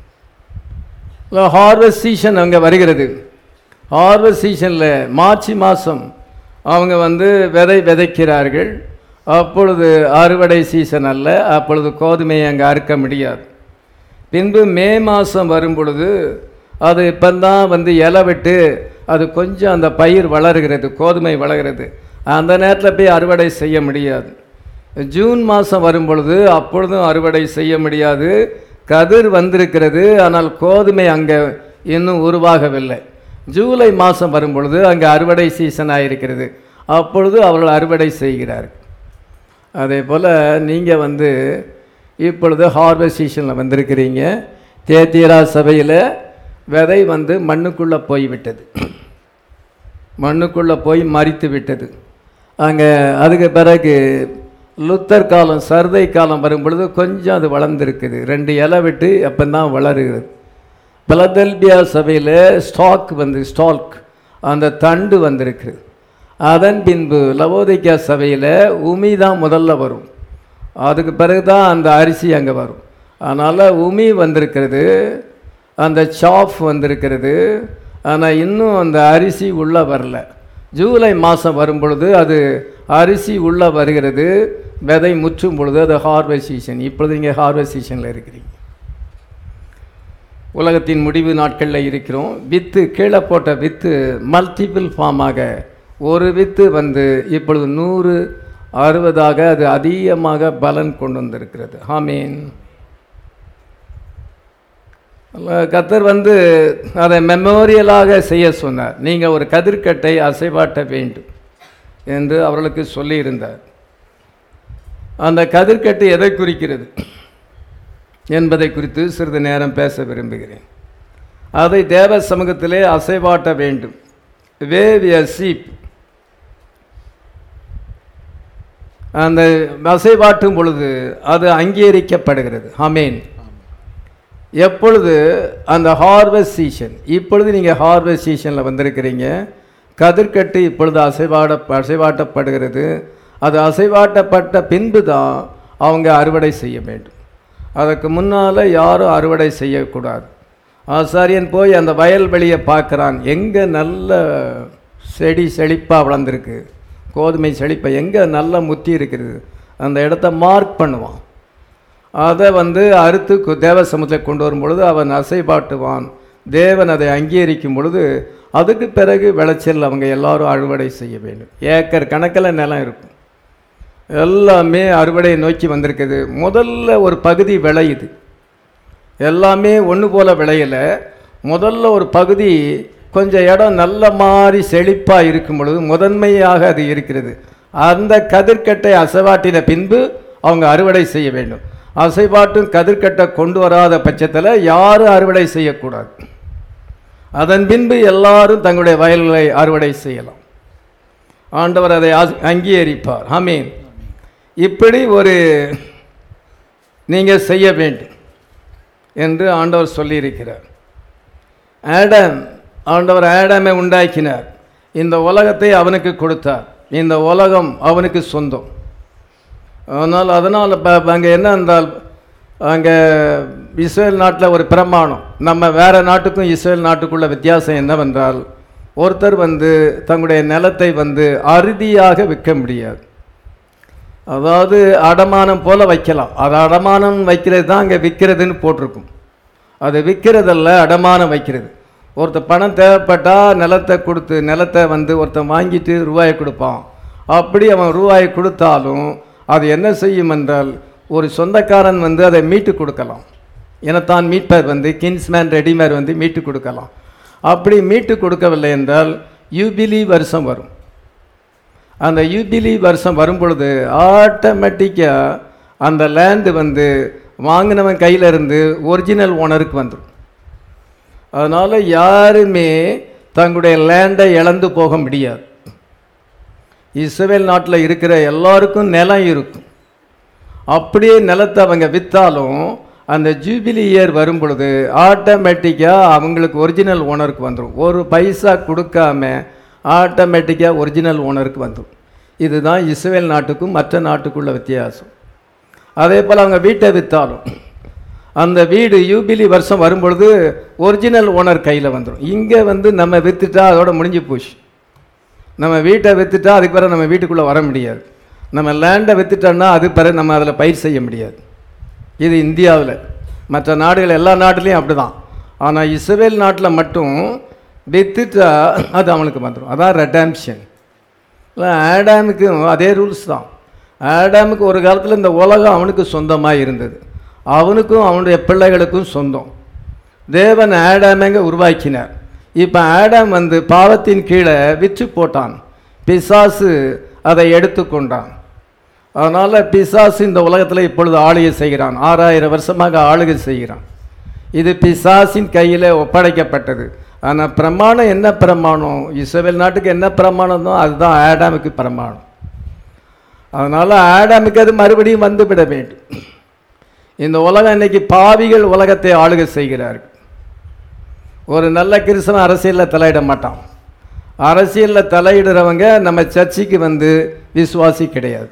ஹார்வெஸ்ட் சீசன் அங்கே வருகிறது. ஹார்வெஸ்ட் சீசனில் மார்ச் மாதம் அவங்க விதை விதைக்கிறார்கள். அப்பொழுது அறுவடை சீசன் அல்ல, அப்பொழுது கோதுமையை அங்கே அறுக்க முடியாது. பின்பு மே மாதம் வரும் பொழுது அது இப்போந்தான் இலை விட்டு அது கொஞ்சம் அந்த பயிர் வளர்கிறது, கோதுமை வளர்கிறது. அந்த நேரத்தில் போய் அறுவடை செய்ய முடியாது. ஜூன் மாதம் வரும் பொழுது அப்பொழுதும் அறுவடை செய்ய முடியாது. கதிர் வந்திருக்கிறது, ஆனால் கோதுமை அங்கே இன்னும் உருவாகவில்லை. ஜூலை மாதம் வரும் பொழுது அங்கே அறுவடை சீசனாக இருக்கிறது. அப்பொழுது அவர்கள் அறுவடை செய்கிறார்கள். அதே போல் நீங்கள் இப்பொழுது ஹார்வெஸ்ட் சீசனில் வந்திருக்கிறீங்க. தேத்தியரா சபையில் விதை மண்ணுக்குள்ளே போய்விட்டது, மண்ணுக்குள்ளே போய் மரித்து விட்டது. அங்கே அதுக்கு பிறகு லுத்தர் காலம், சர்தை காலம் வரும் பொழுது கொஞ்சம் அது வளர்ந்துருக்குது, 2 இலை விட்டு அப்போ தான் வளருகிறது. பிலதெல்பியா சபையில் ஸ்டாக் அந்த தண்டு வந்திருக்குது. அதன் பின்பு லவோதிக்கா சபையில் உமி தான் முதல்ல வரும், அதுக்கு பிறகு தான் அந்த அரிசி அங்கே வரும். அதனால் உமி வந்திருக்கிறது, அந்த சாஃப் வந்திருக்கிறது, ஆனால் இன்னும் அந்த அரிசி உள்ளே வரல. ஜூலை மாதம் வரும் பொழுது அது அரிசி உள்ளே வருகிறது, விதை முற்றும் பொழுது அது ஹார்வெஸ்ட் சீசன். இப்பொழுது நீங்கள் ஹார்வெஸ்ட் சீசனில் இருக்கிறீங்க. உலகத்தின் முடிவு நாட்களில் இருக்கிறோம். வித்து கீழே போட்ட வித்து மல்டிபிள் ஃபார்மாக ஒரு வித்து இப்பொழுது 100, 60ஆக அது அதிகமாக பலன் கொண்டு வந்திருக்கிறது. ஆமீன். கர்த்தர் அதை மெமோரியலாக செய்ய சொன்னார். நீங்கள் ஒரு கதிர்க்கட்டை அசைவாட்ட வேண்டும் என்று அவர்களுக்கு சொல்லியிருந்தார். அந்த கதிர்க்கட்டு எதை குறிக்கிறது என்பதை குறித்து சிறிது நேரம் பேச விரும்புகிறேன். அதை தேவ சமூகத்திலே அசைவாட்ட வேண்டும். வேவ் எ சீப், அந்த அசைவாட்டும் பொழுது அது அங்கீகரிக்கப்படுகிறது. ஆமீன். எப்பொழுது அந்த ஹார்வெஸ்ட் சீசன், இப்பொழுது நீங்கள் ஹார்வெஸ்ட் சீசனில் வந்திருக்கிறீங்க. கதிர்கட்டு இப்பொழுது அசைவாட்டப்படுகிறது. அது அசைவாட்டப்பட்ட பின்பு தான் அவங்க அறுவடை செய்ய வேண்டும். அதற்கு முன்னால் யாரும் அறுவடை செய்யக்கூடாது. ஆசாரியன் போய் அந்த வயல்வெளியை பார்க்குறான், எங்கே நல்ல செடி செழிப்பாக வளர்ந்துருக்கு, கோதுமை செழிப்பை எங்கே நல்லா முத்தி இருக்கிறது, அந்த இடத்த மார்க் பண்ணுவான். அதை அறுத்து தேவ சமூகத்தில் கொண்டு வரும் பொழுது அவன் அசைபாட்டுவான். தேவன் அதை அங்கீகரிக்கும் பொழுது அதுக்கு பிறகு விளைச்சல் அவங்க எல்லாரும் அறுவடை செய்ய வேண்டும். ஏக்கர் கணக்கில் நிலம் இருக்கும், எல்லாமே அறுவடையை நோக்கி வந்திருக்குது. முதல்ல ஒரு பகுதி விளையுது, எல்லாமே ஒன்று போல் விளையலை. முதல்ல ஒரு பகுதி கொஞ்சம் இடம் நல்ல மாதிரி செழிப்பாக இருக்கும் பொழுது முதன்மையாக அது இருக்கிறது. அந்த கதிர்கட்டை அசைவாட்டின பின்பு அவங்க அறுவடை செய்ய வேண்டும். அசைபாட்டும் கதிர்கட்டை கொண்டு வராத பட்சத்தில் யாரும் அறுவடை செய்யக்கூடாது. அதன் பின்பு எல்லாரும் தங்களுடைய வயல்களை அறுவடை செய்யலாம். ஆண்டவர் அதை அங்கீகரிப்பார். ஆமீன். இப்படி ஒரு நீங்கள் செய்ய வேண்டும் என்று ஆண்டவர் சொல்லியிருக்கிறார். ஆண்டவர் ஆடாமை உண்டாக்கினார், இந்த உலகத்தை அவனுக்கு கொடுத்தார், இந்த உலகம் அவனுக்கு சொந்தம். அதனால் அங்கே என்ன என்றால், அங்கே இஸ்ரேல் நாட்டில் ஒரு பிரமாணம், நம்ம வேறு நாட்டுக்கும் இஸ்ரேல் நாட்டுக்குள்ள வித்தியாசம் என்னவென்றால், ஒருத்தர் தங்களுடைய நிலத்தை அறுதியாக விற்க முடியாது. அதாவது அடமானம் போல் வைக்கலாம். அது அடமானம் வைக்கிறது தான் அங்கே விற்கிறதுன்னு போட்டிருக்கும். அது விற்கிறதல்ல, அடமானம் வைக்கிறது. ஒருத்தர் பணம் தேவைப்பட்டால் நிலத்தை கொடுத்து, நிலத்தை ஒருத்தன் வாங்கிட்டு ரூபாயை கொடுப்பான். அப்படி அவன் ரூபாயை கொடுத்தாலும் அது என்ன செய்யும் என்றால், ஒரு சொந்தக்காரன் அதை மீட்டு கொடுக்கலாம். ஏன்னா தான் மீட்பர் வந்து கின்ஸ்மேன் ரெடிமேர் வந்து மீட்டு கொடுக்கலாம். அப்படி மீட்டு கொடுக்கவில்லை என்றால் யூபிலி வருஷம் வரும். அந்த யூபிலி வருஷம் வரும் பொழுது ஆட்டோமேட்டிக்காக அந்த லேண்டு வந்து வாங்கினவன் கையில் இருந்து ஒரிஜினல் ஓனருக்கு வந்துடும். அதனால் யாருமே தங்களுடைய லேண்டை இழந்து போக முடியாது. இஸ்ரவேல் நாட்டில் இருக்கிற எல்லாருக்கும் நிலம் இருக்கும். அப்படியே நிலத்தை அவங்க விற்றாலும் அந்த ஜூபிலி இயர் வரும் பொழுது ஆட்டோமேட்டிக்காக அவங்களுக்கு ஒரிஜினல் ஓனருக்கு வந்துடும். ஒரு பைசா கொடுக்காம ஆட்டோமேட்டிக்காக ஒரிஜினல் ஓனருக்கு வந்துடும். இதுதான் இஸ்ரவேல் நாட்டுக்கும் மற்ற நாட்டுக்குள்ள வித்தியாசம். அதே போல் அவங்க வீட்டை விற்றாலும் அந்த வீடு யூபிலி வருஷம் வரும்பொழுது ஒரிஜினல் ஓனர் கையில் வந்துடும். இங்கே வந்து நம்ம விற்றுட்டா அதோட முடிஞ்சு போச்சு. நம்ம வீட்டை விற்றுட்டா அதுக்கு பிறகு நம்ம வீட்டுக்குள்ளே வர முடியாது. நம்ம லேண்டை விற்றுட்டோன்னா அது பிறகு நம்ம அதில் பயிர் செய்ய முடியாது. இது இந்தியாவில், மற்ற நாடுகள் எல்லா நாட்டிலையும் அப்படி தான். ஆனால் இஸ்ரவேல் நாட்டில் மட்டும் விற்றுட்டா அது அவனுக்கு வந்துடும். அதான் ரெடம்ஷன். ஆடாமுக்கு அதே ரூல்ஸ் தான். ஆடாமுக்கு ஒரு காலத்தில் இந்த உலகம் அவனுக்கு சொந்தமாக இருந்தது. அவனுக்கும் அவனுடைய பிள்ளைகளுக்கும் சொந்தம். தேவன் ஆடாமங்க உருவாக்கினார். இப்போ ஆடாம் வந்து பாவத்தின் கீழே விற்று போட்டான். பிசாசு அதை எடுத்துக்கொண்டான். அதனால் பிசாசு இந்த உலகத்தில் இப்பொழுது ஆளுகை செய்கிறான். 6000 வருஷமாக ஆளுகை செய்கிறான். இது பிசாசின் கையில் ஒப்படைக்கப்பட்டது. ஆனால் பிரமாணம் என்ன பிரமாணம்? இஸ்ரவேல் நாட்டுக்கு என்ன பிரமாணம் தான் அதுதான் ஆடாமுக்கு பிரமாணம். அதனால் ஆடாமுக்கு அது மறுபடியும் வந்துவிட வேண்டும். இந்த உலகம் இன்னைக்கு பாவிகள் உலகத்தை ஆளுகை செய்கிறார்கள். ஒரு நல்ல கிறிஸ்தவன் அரசியலில் தலையிட மாட்டான். அரசியலில் தலையிடுறவங்க நம்ம சர்ச்சுக்கு வந்து விசுவாசி கிடையாது.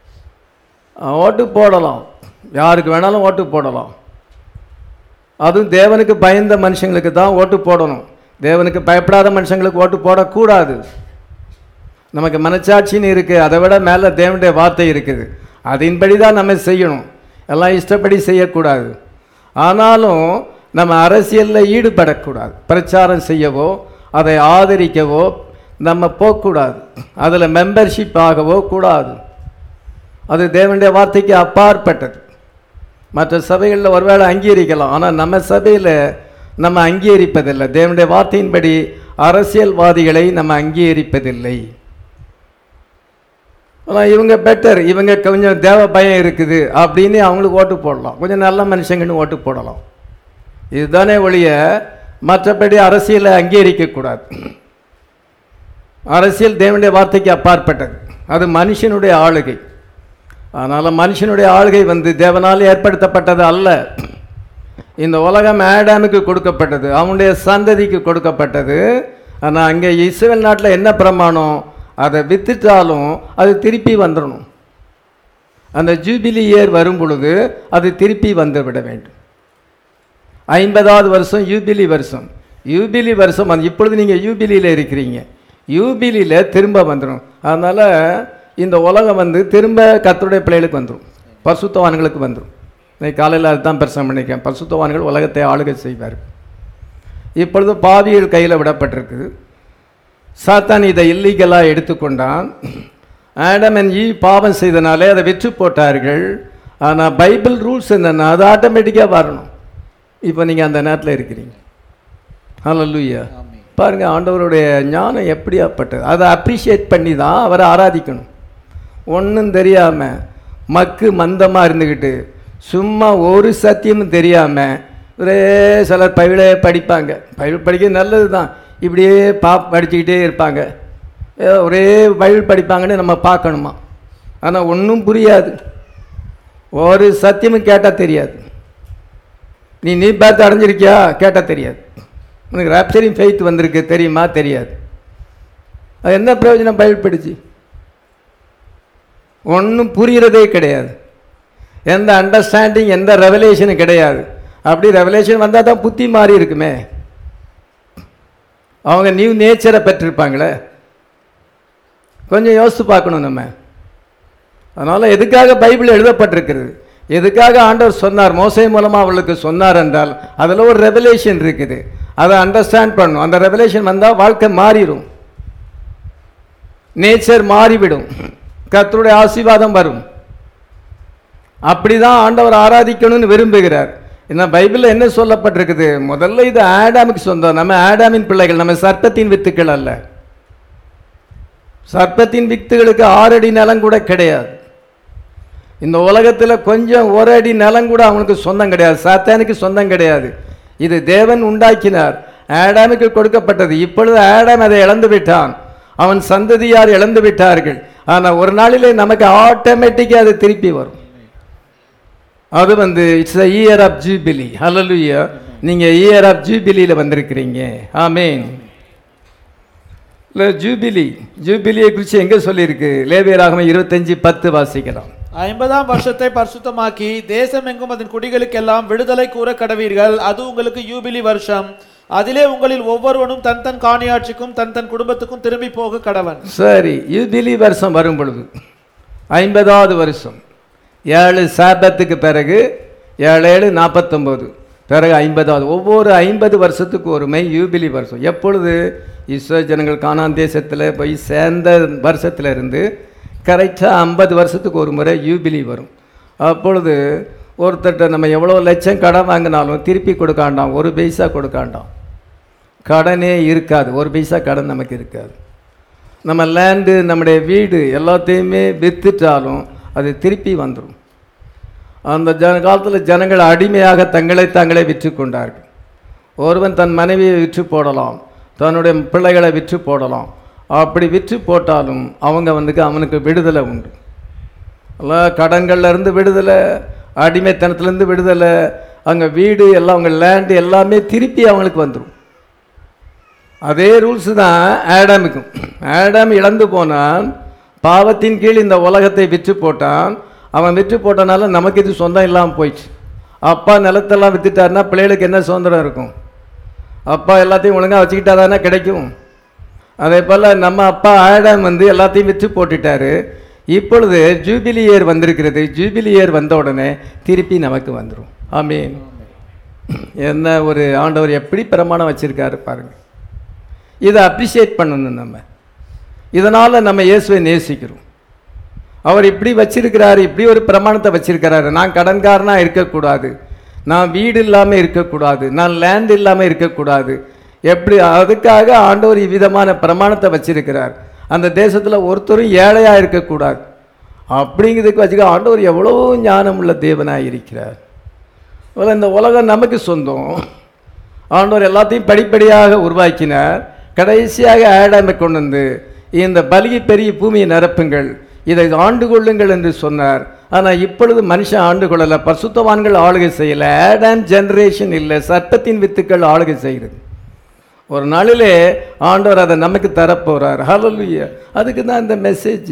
ஓட்டு போடலாம், யாருக்கு வேணாலும் ஓட்டு போடலாம். அதுவும் தேவனுக்கு பயந்த மனுஷங்களுக்கு தான் ஓட்டு போடணும். தேவனுக்கு பயப்படாத மனுஷங்களுக்கு ஓட்டு போடக்கூடாது. நமக்கு மனச்சாட்சின்னு இருக்குது, அதை விட மேலே தேவனுடைய வார்த்தை இருக்குது. அதன்படி தான் நம்ம செய்யணும். எல்லாம் இஷ்டப்படி செய்யக்கூடாது. ஆனாலும் நம்ம அரசியலில் ஈடுபடக்கூடாது. பிரச்சாரம் செய்யவோ அதை ஆதரிக்கவோ நம்ம போகக்கூடாது. அதில் மெம்பர்ஷிப் ஆகவோ கூடாது. அது தேவனுடைய வார்த்தைக்கு அப்பாற்பட்டது. மற்ற சபைகளில் ஒருவேளை அங்கீகரிக்கலாம், ஆனால் நம்ம சபையில் நம்ம அங்கீகரிப்பதில்லை. தேவனுடைய வார்த்தையின்படி அரசியல்வாதிகளை நம்ம அங்கீகரிப்பதில்லை. ஆனால் இவங்க பெட்டர், இவங்க கொஞ்சம் தேவ பயம் இருக்குது அப்படின்னு அவங்களுக்கு ஓட்டு போடலாம். கொஞ்சம் நல்ல மனுஷங்கன்னு ஓட்டு போடலாம். இதுதானே ஒழிய மற்றபடி அரசியலை அங்கீகரிக்கக்கூடாது. அரசியல் தேவனுடைய வார்த்தைக்கு அப்பாற்பட்டது. அது மனுஷனுடைய ஆளுகை. அதனால் மனுஷனுடைய ஆளுகை வந்து தேவனால் ஏற்படுத்தப்பட்டது அல்ல. இந்த உலகம் ஆடாமுக்கு கொடுக்கப்பட்டது, அவனுடைய சந்ததிக்கு கொடுக்கப்பட்டது. ஆனால் அங்கே இஸ்ரவேல் நாட்டில் என்ன பிரமாணம்? அதை வித்துட்டாலும் அது திருப்பி வந்துடணும். அந்த ஜூபிலி இயர் வரும் பொழுது அது திருப்பி வந்து விட வேண்டும். 50வது வருஷம் யூபிலி வருஷம். யூபிலி வருஷம் அது இப்பொழுது நீங்கள் யூபிலியில் இருக்கிறீங்க. யூபிலியில் திரும்ப வந்துடும். அதனால் இந்த உலகம் வந்து திரும்ப கர்த்தருடைய பிள்ளைகளுக்கு வந்துடும், பரிசுத்தவான்களுக்கு வந்துடும். இன்னைக்கு காலையில் அதுதான் பிரசங்கம் பண்ணியிருக்கேன். பரிசுத்தவான்கள் உலகத்தை ஆளுகை செய்வார். இப்பொழுது பாவிகள் கையில் விடப்பட்டிருக்குது. சாத்தான் இதை இல்லீகலாக எடுத்துக்கொண்டான். ஆடம் அண்ட் ஈவ் பாவம் செய்தனாலே அதை விற்று போட்டார்கள். ஆனால் பைபிள் ரூல்ஸ் என்னென்னா அது ஆட்டோமேட்டிக்காக வரணும். இப்போ நீங்கள் அந்த நேரத்தில் இருக்கிறீங்க. ஹல்லேலூயா. பாருங்கள், ஆண்டவருடைய ஞானம் எப்படியாப்பட்டது. அதை அப்ரிஷியேட் பண்ணி தான் அவரை ஆராதிக்கணும். ஒன்றும் தெரியாமல் மக்கு மந்தமாக இருந்துக்கிட்டு சும்மா ஒரு சத்தியமும் தெரியாமல் ஒரே சிலர் பைபிளே படிப்பாங்க. பைபிள் படிக்க நல்லது தான். இப்படியே படிச்சுக்கிட்டே இருப்பாங்க. ஒரே பைபிள் படிப்பாங்கன்னு நம்ம பார்க்கணுமா? ஆனால் ஒன்றும் புரியாது. ஒரு சத்தியமும் கேட்டால் தெரியாது. நீ பார்த்து அடைஞ்சிருக்கியா? கேட்டால் தெரியாது. உனக்கு ராப்சரிங் ஃபெய்த் வந்திருக்கு தெரியுமா? தெரியாது. அது என்ன பிரயோஜனம் பைபிள் படித்து? ஒன்றும் புரிகிறதே கிடையாது. எந்த அண்டர்ஸ்டாண்டிங், எந்த ரெவலேஷனும் கிடையாது. அப்படி ரெவலேஷன் வந்தால் தான் புத்தி மாறி இருக்குமே. அவங்க நியூ நேச்சரை பெற்றிருப்பாங்களே. கொஞ்சம் யோசித்து பார்க்கணும் நம்ம. அதனால் எதுக்காக பைபிள் எழுதப்பட்டிருக்கிறது? எதுக்காக ஆண்டவர் சொன்னார்? மோசே மூலமாக அவளுக்கு சொன்னார் என்றால் அதில் ஒரு ரெவலேஷன் இருக்குது. அதை அண்டர்ஸ்டாண்ட் பண்ணணும். அந்த ரெவலேஷன் வந்தால் வாழ்க்கை மாறிடும், நேச்சர் மாறிவிடும், கர்த்தருடைய ஆசீர்வாதம் வரும். அப்படி தான் ஆண்டவர் ஆராதிக்கணும்னு விரும்புகிறார். ஏன்னா பைபிளில் என்ன சொல்லப்பட்டிருக்குது? முதல்ல இது ஆடாமுக்கு சொந்தம். நம்ம ஆடாமின் பிள்ளைகள், நம்ம சர்ப்பத்தின் வித்துக்கள் அல்ல. சர்ப்பத்தின் வித்துகளுக்கு 6 அடி நிலம் கூட கிடையாது. இந்த உலகத்தில் கொஞ்சம் 1 அடி நிலம் கூட அவனுக்கு சொந்தம் கிடையாது, சாத்தானுக்கு சொந்தம் கிடையாது. இது தேவன் உண்டாக்கினார், ஆடாமுக்கு கொடுக்கப்பட்டது. இப்பொழுது ஆடாம் அதை இழந்து விட்டான், அவன் சந்ததியார் இழந்து விட்டார்கள். ஆனால் ஒரு நாளிலே நமக்கு ஆட்டோமேட்டிக்காக அது திருப்பி வரும். அது it's a year of jubilee. Hallelujah. நீங்க இயர் ஆஃப் ஜூபிலியில் வந்திருக்கிறீங்க. ஆமேன். ஜூபிலியை குறித்து எங்க சொல்லியிருக்கு? லேவியராகமம் 25:10 வாசிக்கலாம். 50ஆம் வருஷத்தை பரிசுத்தமாக்கி தேசம் எங்கும் அதன் குடிகளுக்கெல்லாம் விடுதலை கூற கடவீர்கள். அது உங்களுக்கு யூபிலி வருஷம். அதிலே உங்களில் ஒவ்வொருவனும் தன் தன் காணியாட்சிக்கும் தன் தன் குடும்பத்துக்கும் திரும்பி போக கடவன். சரி, யூபிலி வருஷம் வரும் பொழுது 50வது வருஷம், 7 சாபத்துக்கு பிறகு 7 49 பிறகு 50வது, ஒவ்வொரு 50 வருஷத்துக்கு ஒருமை யூபிலி வருஷம். எப்பொழுது இஸ்ரவேல் ஜனங்கள் கானான் தேசத்தில் போய் சேர்ந்த வருஷத்திலிருந்து கரெக்டாக 50 வருஷத்துக்கு ஒரு முறை யூபிலி வரும். அப்பொழுது ஒருத்தர்கிட்ட நம்ம எவ்வளோ லட்சம் கடன் வாங்கினாலும் திருப்பி கொடுக்காண்டாம், 1 பைசா கொடுக்காண்டாம், கடனே இருக்காது, 1 பைசா கடன் நமக்கு இருக்காது. நம்ம லேண்டு, நம்முடைய வீடு எல்லாத்தையுமே விற்றுட்டாலும் அது திருப்பி வந்துடும். அந்த காலத்தில் ஜனங்கள் அடிமையாக தங்களை தாங்களே விற்று கொண்டார்கள். ஒருவன் தன் மனைவியை விற்று போடலாம், தன்னுடைய பிள்ளைகளை விற்று போடலாம். அப்படி விற்று போட்டாலும் அவங்க அவனுக்கு விடுதலை உண்டு. எல்லாம் கடன்கள்லேருந்து விடுதலை, அடிமைத்தனத்துலேருந்து விடுதலை, அங்கே வீடு எல்லாம், அவங்க லேண்டு எல்லாமே திருப்பி அவங்களுக்கு வந்துடும். அதே ரூல்ஸு தான் ஆடாமுக்கும். ஆடாம் இழந்து போனான், பாவத்தின் கீழ் இந்த உலகத்தை விற்று போட்டான். அவன் விற்று போட்டனால நமக்கு இது சொந்தம் இல்லாமல் போயிடுச்சு. அப்பா நிலத்தெல்லாம் விற்றுட்டாருன்னா பிள்ளைகளுக்கு என்ன சுதந்திரம் இருக்கும்? அப்பா எல்லாத்தையும் ஒழுங்காக வச்சுக்கிட்டா தானே கிடைக்கும். அதே போல் நம்ம அப்பா ஆடாம் எல்லாத்தையும் விற்று போட்டுட்டாரு. இப்பொழுது ஜூபிலி இயர் வந்திருக்கிறது. ஜூபிலி இயர் வந்த உடனே திருப்பி நமக்கு வந்துடும். ஆமீன். என்ன ஒரு ஆண்டவர் எப்படி பிரமாணம் வச்சுருக்காரு பாருங்கள். இதை அப்ரிஷியேட் பண்ணணும் நம்ம. இதனால் நம்ம இயேசுவை நேசிக்கிறோம். அவர் இப்படி வச்சிருக்கிறாரு, இப்படி ஒரு பிரமாணத்தை வச்சிருக்கிறாரு. நான் கடன்காரனாக இருக்கக்கூடாது, நான் வீடு இல்லாமல் இருக்கக்கூடாது, நான் லேண்ட் இல்லாமல் இருக்கக்கூடாது. எப்படி? அதுக்காக ஆண்டவர் இவ்விதமான பிரமாணத்தை வச்சிருக்கிறார். அந்த தேசத்தில் ஒருத்தரும் ஏழையாக இருக்கக்கூடாது. அப்படிங்கிறதுக்கு வச்சுக்க ஆண்டவர் எவ்வளோ ஞானம் உள்ள தேவனாக இருக்கிறார். இந்த உலகம் நமக்கு சொந்தம். ஆண்டவர் எல்லாத்தையும் படிப்படியாக உருவாக்கினார். கடைசியாக ஆடாமை கொண்டு வந்து இந்த பலிகை பெரிய பூமியை நிரப்புங்கள், இதை ஆண்டு கொள்ளுங்கள் என்று சொன்னார். ஆனால் இப்பொழுது மனுஷன் ஆண்டு கொள்ளலை, பரிசுத்தவான்கள் ஆளுகை செய்யலை, ஆடாம் ஜெனரேஷன் இல்லை, சர்ப்பத்தின் வித்துக்கள் ஆளுகை செய்கிறது. ஒரு நாளிலே ஆண்டவர் அதை நமக்கு தரப்போகிறார். ஹல்லேலூயா. அதுக்கு தான் இந்த மெசேஜ்.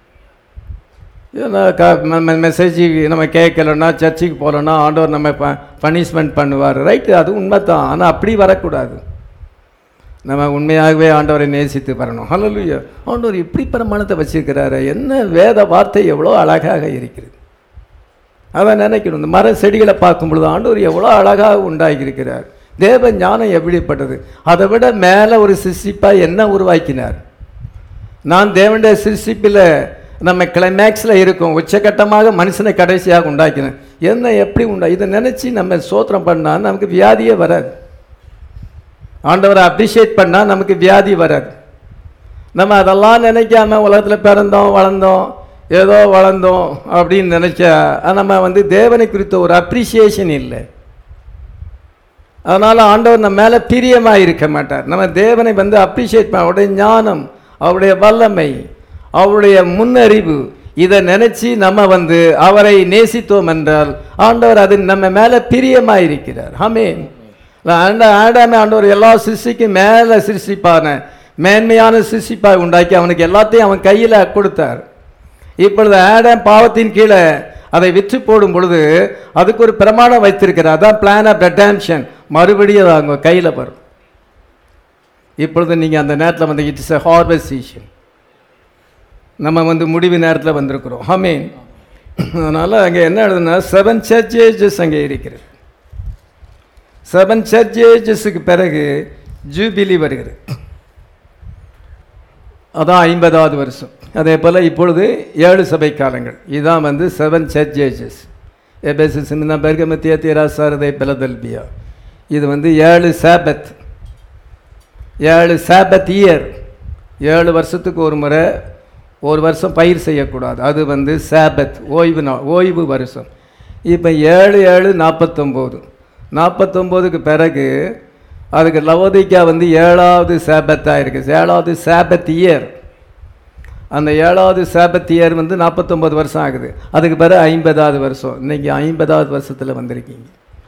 மெசேஜ் நம்ம கேட்கலன்னா, சர்ச்சுக்கு போகலன்னா ஆண்டவர் நம்ம பனிஷ்மெண்ட் பண்ணுவார். ரைட்டு, அது உண்மை தான். ஆனால் அப்படி வரக்கூடாது. நம்ம உண்மையாகவே ஆண்டவரை நேசித்து வரணும். ஹல்லேலூயா. ஆண்டவர் இப்படி பிரமாணத்தை வச்சிருக்கிறாரு. என்ன வேத வார்த்தை எவ்வளோ அழகாக இருக்கிறது. அதை நினைக்கணும். இந்த மர செடிகளை பார்க்கும் பொழுது ஆண்டவர் எவ்வளோ அழகாக உண்டாகியிருக்கிறார். தேவ ஞானம் எப்படிப்பட்டது. அதை விட மேலே ஒரு சிருஷ்டிப்பாக என்ன உருவாக்கினார். நான் தேவனுடைய சிருஷ்டிப்பில் நம்ம கிளைமேக்ஸில் இருக்கோம். உச்சகட்டமாக மனுஷனை கடைசியாக உண்டாக்கினேன். என்ன எப்படி இதை நினச்சி நம்ம ஸ்தோத்திரம் பண்ணால் நமக்கு வியாதியே வராது. ஆண்டவரை அப்ரிஷியேட் பண்ணால் நமக்கு வியாதி வராது. நம்ம அதெல்லாம் நினைக்காம உலகத்தில் பிறந்தோம், வளர்ந்தோம், ஏதோ வளர்ந்தோம் அப்படின்னு நினச்சா நம்ம தேவனை குறித்த ஒரு அப்ரிசியேஷன் இல்லை. அதனால் ஆண்டவர் நம்ம மேலே பிரியமாக இருக்க மாட்டார். நம்ம தேவனை அப்ரிஷியேட் பண்ண, அவருடைய ஞானம், அவருடைய வல்லமை, அவருடைய முன்னறிவு, இதை நினச்சி நம்ம அவரை நேசித்தோம் என்றால் ஆண்டவர் அது நம்ம மேலே பிரியமாக இருக்கிறார். ஆமென். ஆடாமே ஆண்டவர் எல்லா சிருஷ்டிக்கும் மேலே சிருஷ்டிப்பான மேன்மையான சிருஷ்டிப்பாய் உண்டாக்கி அவனுக்கு எல்லாத்தையும் அவன் கையில் கொடுத்தார். இப்பொழுது ஆடாம் பாவத்தின் கீழே அதை விற்று போடும் பொழுது அதுக்கு ஒரு பிரமாணம் வைத்திருக்கிறார். அதான் பிளான் ஆஃப் ரெடெம்ப்ஷன். மறுபடியும் அது அவங்க கையில் வரும். இப்பொழுது நீங்கள் அந்த நேரத்தில் இட்ஸ் எ ஹார்வெஸ்ட் சீசன். நம்ம முடிவு நேரத்தில் வந்திருக்கிறோம். ஆமென். அதனால் அங்கே என்ன எழுதுனா 7 சர்ச்சேஜஸ் அங்கே இருக்கிறது. 7 சர்ச்சேஜஸுக்கு பிறகு ஜூபிலி வருகிறது. அதான் 50வது வருஷம். அதே போல் இப்பொழுது 7 சபை காலங்கள். இதுதான் 7 சர்ச்சேஜஸ். எபேசு, சிமினா, பெர்கமு, தியத்தீரா, சாரதை, பிலதெல்பியா. இது 7 சாபத், 7 சாபத் இயர். 7 வருஷத்துக்கு ஒரு முறை ஒரு வருஷம் பயிர் செய்யக்கூடாது. அது சாபத், ஓய்வு நாள், ஓய்வு வருஷம். இப்போ 7 7 49, 49க்கு பிறகு அதுக்கு லவோதிக்கா 7வது சாபத்தாக இருக்குது. 7வது சாபத் இயர். அந்த 7வது சாபத் இயர் 49 வருஷம் ஆகுது. அதுக்கு பிறகு 50வது வருஷம். இன்றைக்கி 50வது வருஷத்தில் வந்திருக்கீங்க.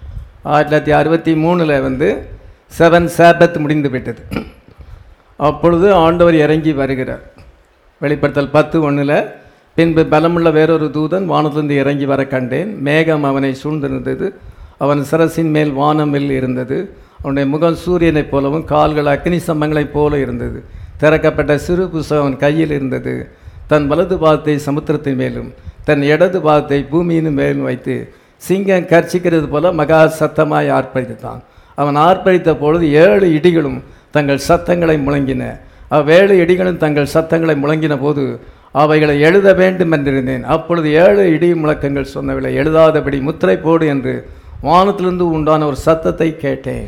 1963 7 சாபத் முடிந்து விட்டது. அப்பொழுது ஆண்டவர் இறங்கி வருகிறார். வெளிப்படுத்தல் 10:1 பின்பு பலமுள்ள வேறொரு தூதன் வானத்திலிருந்து இறங்கி வர கண்டேன். மேகம் அவனை சூழ்ந்திருந்தது. அவன் சிரசின் மேல் வானமில் இருந்தது. அவனுடைய முகம் சூரியனைப் போலவும் கால்கள் அக்னி சம்பங்களைப் போல இருந்தது. திறக்கப்பட்ட சிறு புஸ்தகம் அவன் கையில் இருந்தது. தன் வலது பாதத்தை சமுத்திரத்தின் மேலும் தன் இடது பாதத்தை பூமியின் மேலும் வைத்து சிங்கம் கர்ச்சிக்கிறது போல மகா சத்தமாய் ஆர்ப்பரித்தான். அவன் ஆர்ப்பரித்த பொழுது 7 இடிகளும் தங்கள் சத்தங்களை முழங்கின. 7 இடிகளும் தங்கள் சத்தங்களை முழங்கின போது அவைகளை எழுத வேண்டும் என்றிருந்தேன். அப்பொழுது 7 இடி முழக்கங்கள் சொன்னவில்லை, எழுதாதபடி முத்திரை போடு என்று வானத்திலிருந்து உண்டான ஒரு சத்தத்தை கேட்டேன்.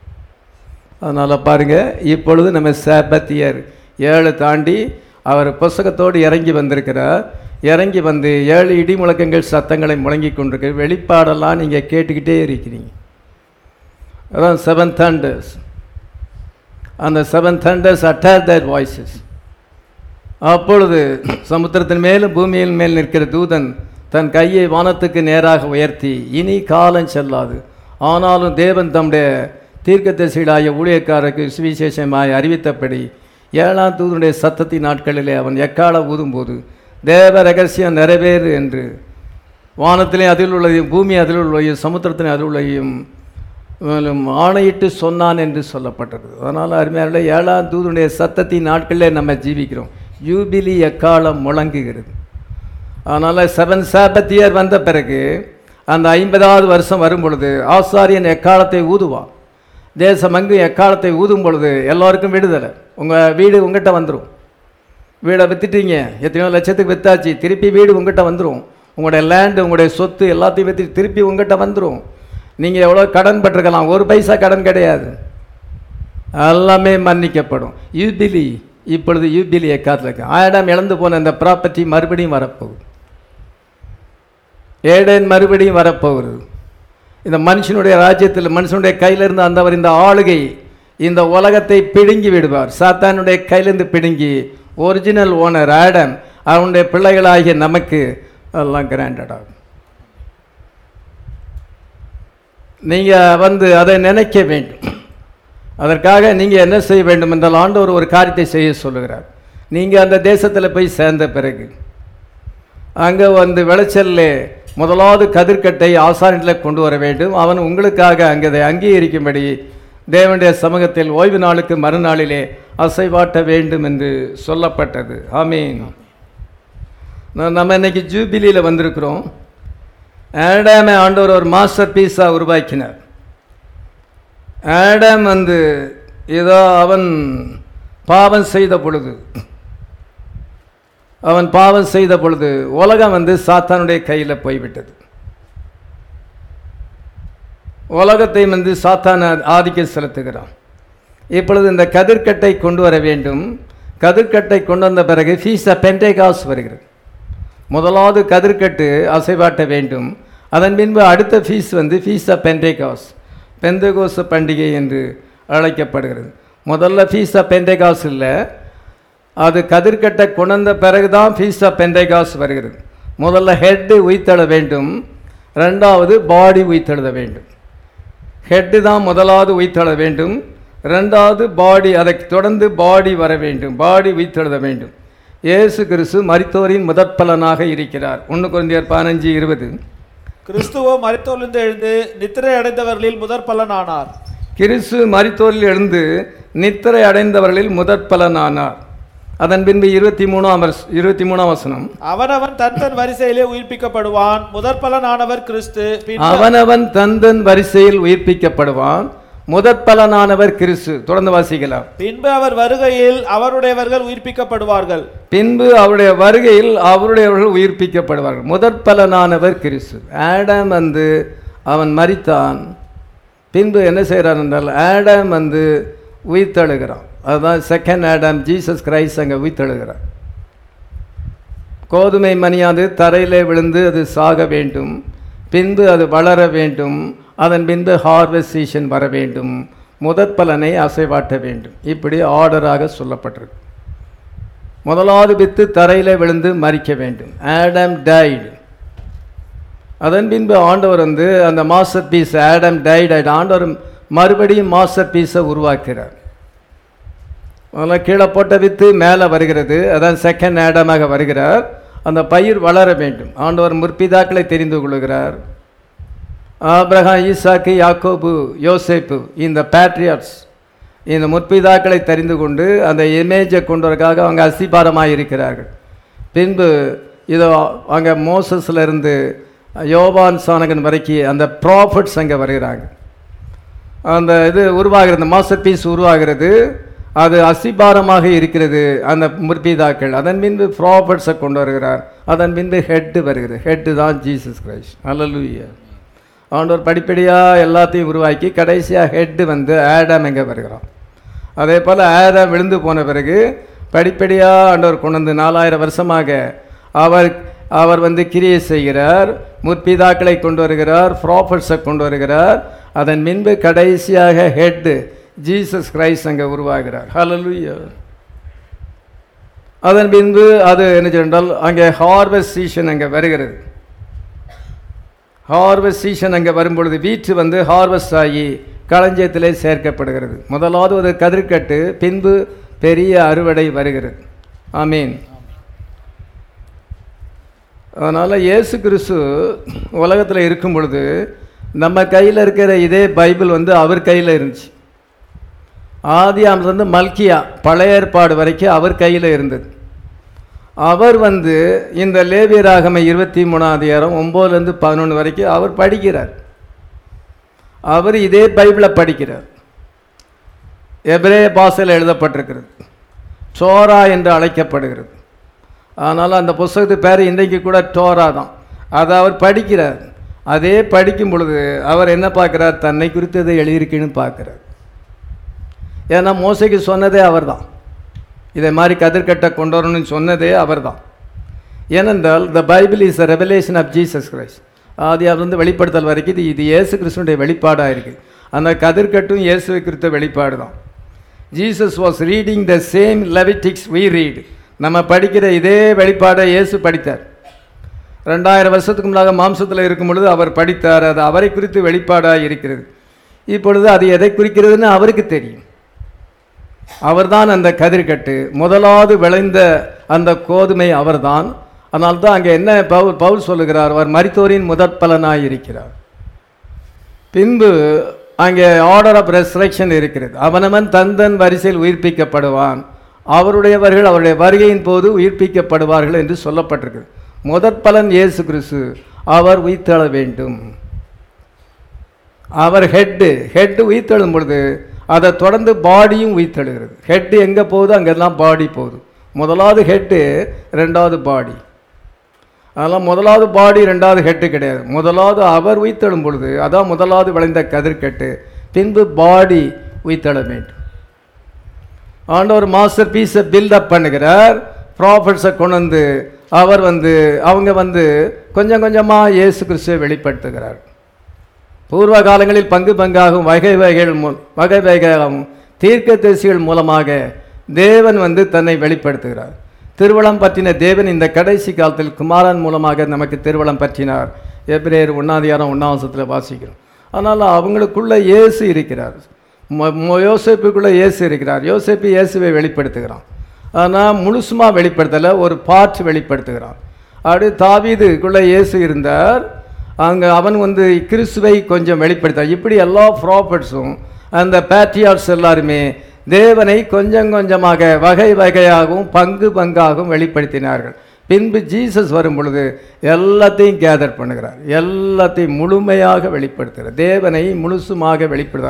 அதனால் பாருங்கள், இப்பொழுது நம்ம சாபத் இயர் 7 தாண்டி அவர் புஸ்தகத்தோடு இறங்கி வந்திருக்கிறார். இறங்கி 7 இடி முழக்கங்கள் சத்தங்களை முழங்கி கொண்டிருக்க வெளிப்பாடெல்லாம் நீங்கள் கேட்டுக்கிட்டே இருக்கிறீங்க. அதான் 7 thunders. அந்த 7 thunders utter their voices. அப்பொழுது சமுத்திரத்தின் மேலும் பூமியின் மேல் நிற்கிற தூதன் தன் கையை வானத்துக்கு நேராக உயர்த்தி, இனி காலம் செல்லாது, ஆனாலும் தேவன் தம்முடைய தீர்க்கதரிசிகளாகிய ஊழியக்காரருக்கு சுவிசேஷமாய் அறிவித்தபடி 7ஆம் தூதனுடைய சத்தத்தின் நாட்களிலே அவன் எக்காலம் ஊதும்போது தேவ ரகசியம் நிறைவேறு என்று வானத்திலே அதில் உள்ளதையும் பூமி அதில் உள்ளதையும் சமுத்திரத்திலே அதில் உள்ளதையும் ஆணையிட்டு சொன்னான் என்று சொல்லப்பட்டது. அதனால் அருமையான 7ஆம் தூதனுடைய சத்தத்தின் நாட்களிலே நம்ம ஜீவிக்கிறோம். யூபிலி எக்காலம் முழங்குகிறது. அதனால் 7 சாபத் இயர் வந்த பிறகு அந்த 50வது வருஷம் வரும் பொழுது ஆசாரியன் எக்காலத்தை ஊதுவான். தேசமங்கு எக்காலத்தை ஊதும் பொழுது எல்லோருக்கும் விடுதலை. உங்கள் வீடு உங்கள்கிட்ட வந்துடும். வீடை விற்றுட்டீங்க, எத்தனையோ லட்சத்துக்கு விற்றாச்சு, திருப்பி வீடு உங்கள்கிட்ட வந்துடும். உங்களுடைய லேண்டு, உங்களுடைய சொத்து எல்லாத்தையும் விற்று திருப்பி உங்கள்கிட்ட வந்துடும். நீங்கள் எவ்வளோ கடன் பட்டிருக்கலாம், 1 பைசா கடன் கிடையாது, எல்லாமே மன்னிக்கப்படும். யூபிலி, இப்பொழுது யூபிலி எக்காலத்தில் இருக்கு. ஆடம் இழந்து போன இந்த ப்ராப்பர்ட்டி மறுபடியும் வரப்போகுது. ஏடேன் மறுபடியும் வரப்போகுது. இந்த மனுஷனுடைய ராஜ்யத்தில் மனுஷனுடைய கையிலிருந்து அந்தவர் இந்த ஆளுகை இந்த உலகத்தை பிடுங்கி விடுவார். சாத்தானுடைய கையிலிருந்து பிடுங்கி ஒரிஜினல் ஓனர் ஆடம் அவனுடைய பிள்ளைகளாகிய நமக்கு எல்லாம் கிராண்டட் ஆகும். நீங்கள் அதை நினைக்க வேண்டும். அதற்காக நீங்கள் என்ன செய்ய வேண்டும் என்றால் ஆண்டவர் ஒரு காரியத்தை செய்ய சொல்லுகிறார். நீங்கள் அந்த தேசத்தில் போய் சேர்ந்த பிறகு அங்கே விளைச்சல்லே முதலாவது கதிர்கட்டை ஆசாரியத்தில் கொண்டு வர வேண்டும். அவன் உங்களுக்காக அங்கே அதை அங்கீகரிக்கும்படி தேவனுடைய சமூகத்தில் ஓய்வு நாளுக்கு மறுநாளிலே அசைவாட்ட வேண்டும் என்று சொல்லப்பட்டது. ஆமீன். நம்ம இன்னைக்கு ஜூபிலியில் வந்திருக்கிறோம். ஆடாமை ஆண்டவர் ஒரு மாஸ்டர் பீஸாக உருவாக்கினார். ஆடம் ஏதோ அவன் பாவம் செய்த பொழுது உலகம் சாத்தானுடைய கையில் போய்விட்டது. உலகத்தை சாத்தான் ஆதிக்கம் செலுத்துகிறான். இப்பொழுது இந்த கதிர்கட்டை கொண்டு வர வேண்டும். கதிர்கட்டை கொண்டு வந்த பிறகு ஃபீஸ் ஆஃப் பெண்டேகாஸ் வருகிறது. முதலாவது கதிர்கட்டு அசைவாட்ட வேண்டும். அதன் பின்பு அடுத்த feast feast of Pentecost, Pentecost பண்டிகை என்று அழைக்கப்படுகிறது. முதல்ல ஃபீஸ் ஆஃப் பெண்டேகாஸ் இல்லை, அது கதிர்கட்டை கொண்ட பிறகு தான் ஃபீஸ் ஆஃப் பெண்டேகாஸ் வருகிறது. முதல்ல ஹெட்டு உயிர்த்தெழ வேண்டும், ரெண்டாவது பாடி உயிர்த்தெழுத வேண்டும். ஹெட்டு தான் முதலாவது உயிர்த்தெழ வேண்டும், ரெண்டாவது பாடி, அதை தொடர்ந்து பாடி வர வேண்டும், பாடி உயிர்த்தெழுத வேண்டும். இயேசு கிறிஸ்து மரித்தோரின் முதற்பலனாக இருக்கிறார். 1 கொரிந்தியர் 15:20. கிறிஸ்துவோ மரித்தோரிலிருந்து எழுந்து நித்திரை அடைந்தவர்களில் முதற்பலனானார். கிறிஸ்து மரித்தோரில் எழுந்து நித்திரை அடைந்தவர்களில் முதற்பலனானார். அதன் பின்பு 23ஆம் வசனம், அவனவன் தன் வரிசையிலே உயிர்ப்பிக்கப்படுவான், முதற்பலனானவர் கிறிஸ்து. அவனவன் தன் வரிசையில் உயிர்ப்பிக்கப்படுவான், முதற்பலனானவர் கிறிஸ்து. தொடர்ந்து வாசிக்கலாம். பின்பு அவர் வருகையில் அவருடையவர்கள் உயிர்ப்பிக்கப்படுவார்கள். பின்பு அவருடைய வருகையில் அவருடையவர்கள் உயிர்ப்பிக்கப்படுவார்கள். முதற்பலனானவர் கிறிஸ்து. ஆடம் வந்து அவன் மரித்தான். பின்பு என்ன செய்கிறான் என்றால் ஆடம் வந்து உயிர்த்தெழுகிறான். அதுதான் செகண்ட் ஆடம், ஜீசஸ் கிரைஸ்ட் அங்கே உயிர்த்தெழுகிறான். கோதுமை மணியாது தரையிலே விழுந்து அது சாக வேண்டும், பின்பு அது வளர வேண்டும், அதன் பின்பு ஹார்வெஸ்ட் சீசன் வர வேண்டும், முதற்பலனை அசைவாட்ட வேண்டும். இப்படி ஆர்டராக சொல்லப்பட்டிருக்கு. முதலாவது வித்து தரையிலே விழுந்து மரிக்க வேண்டும். Adam died. அதன் பின்பு ஆண்டவர் வந்து அந்த மாஸ்டர் பீஸ் ஆடம் டைட் ஆண்டவர் மறுபடியும் மாஸ்டர் பீஸை உருவாக்குகிறார். அதெல்லாம் கீழே போட்ட வித்து மேலே வருகிறது. அதான் செகண்ட் ஆடமாக வருகிறார். அந்த பயிர் வளர வேண்டும். ஆண்டவர் முற்பிதாக்களை தெரிந்து கொள்கிறார். ஆபிரகாம், ஈசாக்கு, யாக்கோபு, யோசேப்பு, இந்த பேட்ரியாட்ஸ், இந்த முற்பிதாக்களை தெரிந்து கொண்டு அந்த இமேஜை கொண்டவருக்காக அவங்க அஸ்திபாரமாக இருக்கிறார்கள். பின்பு இதோ அங்கே மோசஸ்லேருந்து யோவான் சானகன் வரைக்கும் அந்த ப்ராஃபிட்ஸ் அங்கே வருகிறாங்க. அந்த இது உருவாகிறது, மாஸ்டர் பீஸ் உருவாகிறது. அது அஸ்திபாரமாக இருக்கிறது அந்த முற்பிதாக்கள். அதன் பின்பு ப்ராஃபிட்ஸை கொண்டு வருகிறார். அதன் பின்பு ஹெட்டு வருகிறது. ஹெட்டு தான் ஜீசஸ் கிரைஸ்ட். அல்லேலூயா. ஆண்டவர் படிப்படியாக எல்லாத்தையும் உருவாக்கி கடைசியாக ஹெட்டு வந்து ஆடம் எங்கே வருகிறான். அதே போல் ஆடம் விழுந்து போன பிறகு படிப்படியாக ஆண்டவர் கொண்டு வந்து 4000 வருஷமாக அவர் வந்து கிரியை செய்கிறார். முற்பிதாக்களை கொண்டு வருகிறார், ப்ராஃபிட்ஸை கொண்டு வருகிறார். அதன் பின்பு கடைசியாக ஹெட்டு ஜீசஸ் கிரைஸ்ட் அங்கே உருவாகிறார். ஹல்லேலூயா. அதன் பின்பு அது என்ன சொன்னால் அங்கே ஹார்வெஸ்ட் சீசன் அங்கே வருகிறது. ஹார்வெஸ்ட் சீசன் அங்கே வரும்பொழுது வீட்டு வந்து ஹார்வெஸ்ட் ஆகி களஞ்சியத்திலே சேர்க்கப்படுகிறது. முதலாவது ஒரு கதிர்கட்டு, பின்பு பெரிய அறுவடை வருகிறது. ஆமீன். அதனால் இயேசு கிறிஸ்து உலகத்தில் இருக்கும் பொழுது நம்ம கையில் இருக்கிற இதே பைபிள் வந்து அவர் கையில் இருந்துச்சு. ஆதியாமிலிருந்து மல்கியா பழைய ஏற்பாடு வரைக்கும் அவர் கையில் இருந்தது. அவர் வந்து இந்த லேவியராகம 23ஆம் அதிகாரம் 9-11 வரைக்கும் அவர் படிக்கிறார். அவர் இதே பைபிளை படிக்கிறார். எபிரேய பாஷையில் எழுதப்பட்டிருக்கிறது. சோரா என்று அழைக்கப்படுகிறது. ஆனால் அந்த புஸ்தகத்து பேர் இன்றைக்கு கூட டோரா தான். அதை அவர் படிக்கிறார். அதே படிக்கும் பொழுது அவர் என்ன பார்க்குறார், தன்னை குறித்ததை எழுதியிருக்குன்னு பார்க்குறார். ஏன்னா மோசைக்கு சொன்னதே அவர் தான். இதை மாதிரி கதிர்கட்டை கொண்டு வரணும்னு சொன்னதே அவர் தான். ஏனென்றால் the Bible is a revelation of Jesus Christ. ஆதியாவிலிருந்து வெளிப்படுத்தல் வரைக்கும் இது இயேசு கிறிஸ்துனுடைய வெளிப்பாடாக இருக்குது. அந்த கதிர்கட்டும் இயேசுவை குறித்த வெளிப்பாடு தான். Jesus was reading the same Leviticus we read. நம்ம படிக்கிற இதே வெளிப்பாடை இயேசு படித்தார். 2000 வருஷத்துக்கு முன்னாக மாம்சத்தில் இருக்கும் பொழுது அவர் படித்தார். அது அவரை குறித்து வெளிப்பாடாக இருக்கிறது. இப்பொழுது அது எதை குறிக்கிறதுன்னு அவருக்கு தெரியும். அவர்தான் அந்த கதிர்கட்டு. முதலாவது விளைந்த அந்த கோதுமை அவர்தான். அதனால்தான் அங்கே என்ன பவுல் சொல்லுகிறார், அவர் மரித்தோரின் முதற்பலனாக இருக்கிறார். பின்பு அங்கே ஆர்டர் ஆஃப் ரெசரக்ஷன் இருக்கிறது. அவனவன் தந்தன் வரிசையில் உயிர்ப்பிக்கப்படுவான், அவருடையவர்கள் அவருடைய வருகையின் போது உயிர்ப்பிக்கப்படுவார்கள் என்று சொல்லப்பட்டிருக்கிறது. முதற்பலன் இயேசு கிறிஸ்து. அவர் உயிர்த்தெழ வேண்டும். அவர் ஹெட்டு உயிர்த்தெழும் பொழுது அதை தொடர்ந்து பாடியும் உயிர்த்தெழுகிறது. ஹெட்டு எங்கே போகுது அங்கெல்லாம் பாடி போகுது. முதலாவது ஹெட்டு, ரெண்டாவது பாடி. அதெல்லாம் முதலாவது பாடி ரெண்டாவது ஹெட்டு கிடையாது. முதலாவது அவர் உயிர்த்தெழும் பொழுது அதான் முதலாவது விளைந்த கதிர்கட்டு. பின்பு பாடி உயிர்த்தெழ வேண்டும். ஆண்டவர் மாஸ்டர் பீஸை பில்டப் பண்ணுகிறார். ப்ராஃபிட்ஸை கொண்டு வந்து அவர் வந்து அவங்க வந்து கொஞ்சம் கொஞ்சமாக இயேசு கிறிஸ்துவை வெளிப்படுத்துகிறார். பூர்வ காலங்களில் பங்கு பங்காகவும் வகை வகையாகவும் தீர்க்கதரிசிகள் மூலமாக தேவன் வந்து தன்னை வெளிப்படுத்துகிறார். திருவளம் பற்றின தேவன் இந்த கடைசி காலத்தில் குமாரன் மூலமாக நமக்கு திருவளம் பற்றினார். எபிரேயர் 1ஆம் அதிகாரம் 1ஆம் வசனத்தில் வாசிக்கிறோம். அதனால் அவங்களுக்குள்ளே இயேசு இருக்கிறார். யோசேப்புக்குள்ளே இயேசு இருக்கிறார். யோசேப்பு இயேசுவை வெளிப்படுத்துகிறான். ஆனால் முழுசுமாக வெளிப்படுத்தலை, ஒரு பார்ட் வெளிப்படுத்துகிறான். அப்படி தாவீதுக்குள்ளே இயேசு இருந்தார். அங்கே அவன் வந்து கிறிஸ்துவை கொஞ்சம் வெளிப்படுத்தார். இப்படி எல்லா ப்ராஃபிட்ஸும் அந்த பேட்ரியார்ட்ஸ் எல்லாருமே தேவனை கொஞ்சம் கொஞ்சமாக வகை வகையாகவும் பங்கு பங்காகவும் வெளிப்படுத்தினார்கள். பின்பு ஜீசஸ் வரும் பொழுது எல்லாத்தையும் கேதர் பண்ணுகிறார். எல்லாத்தையும் முழுமையாக வெளிப்படுத்துகிறார். தேவனை முழுசுமாக வெளிப்படுத்தார்.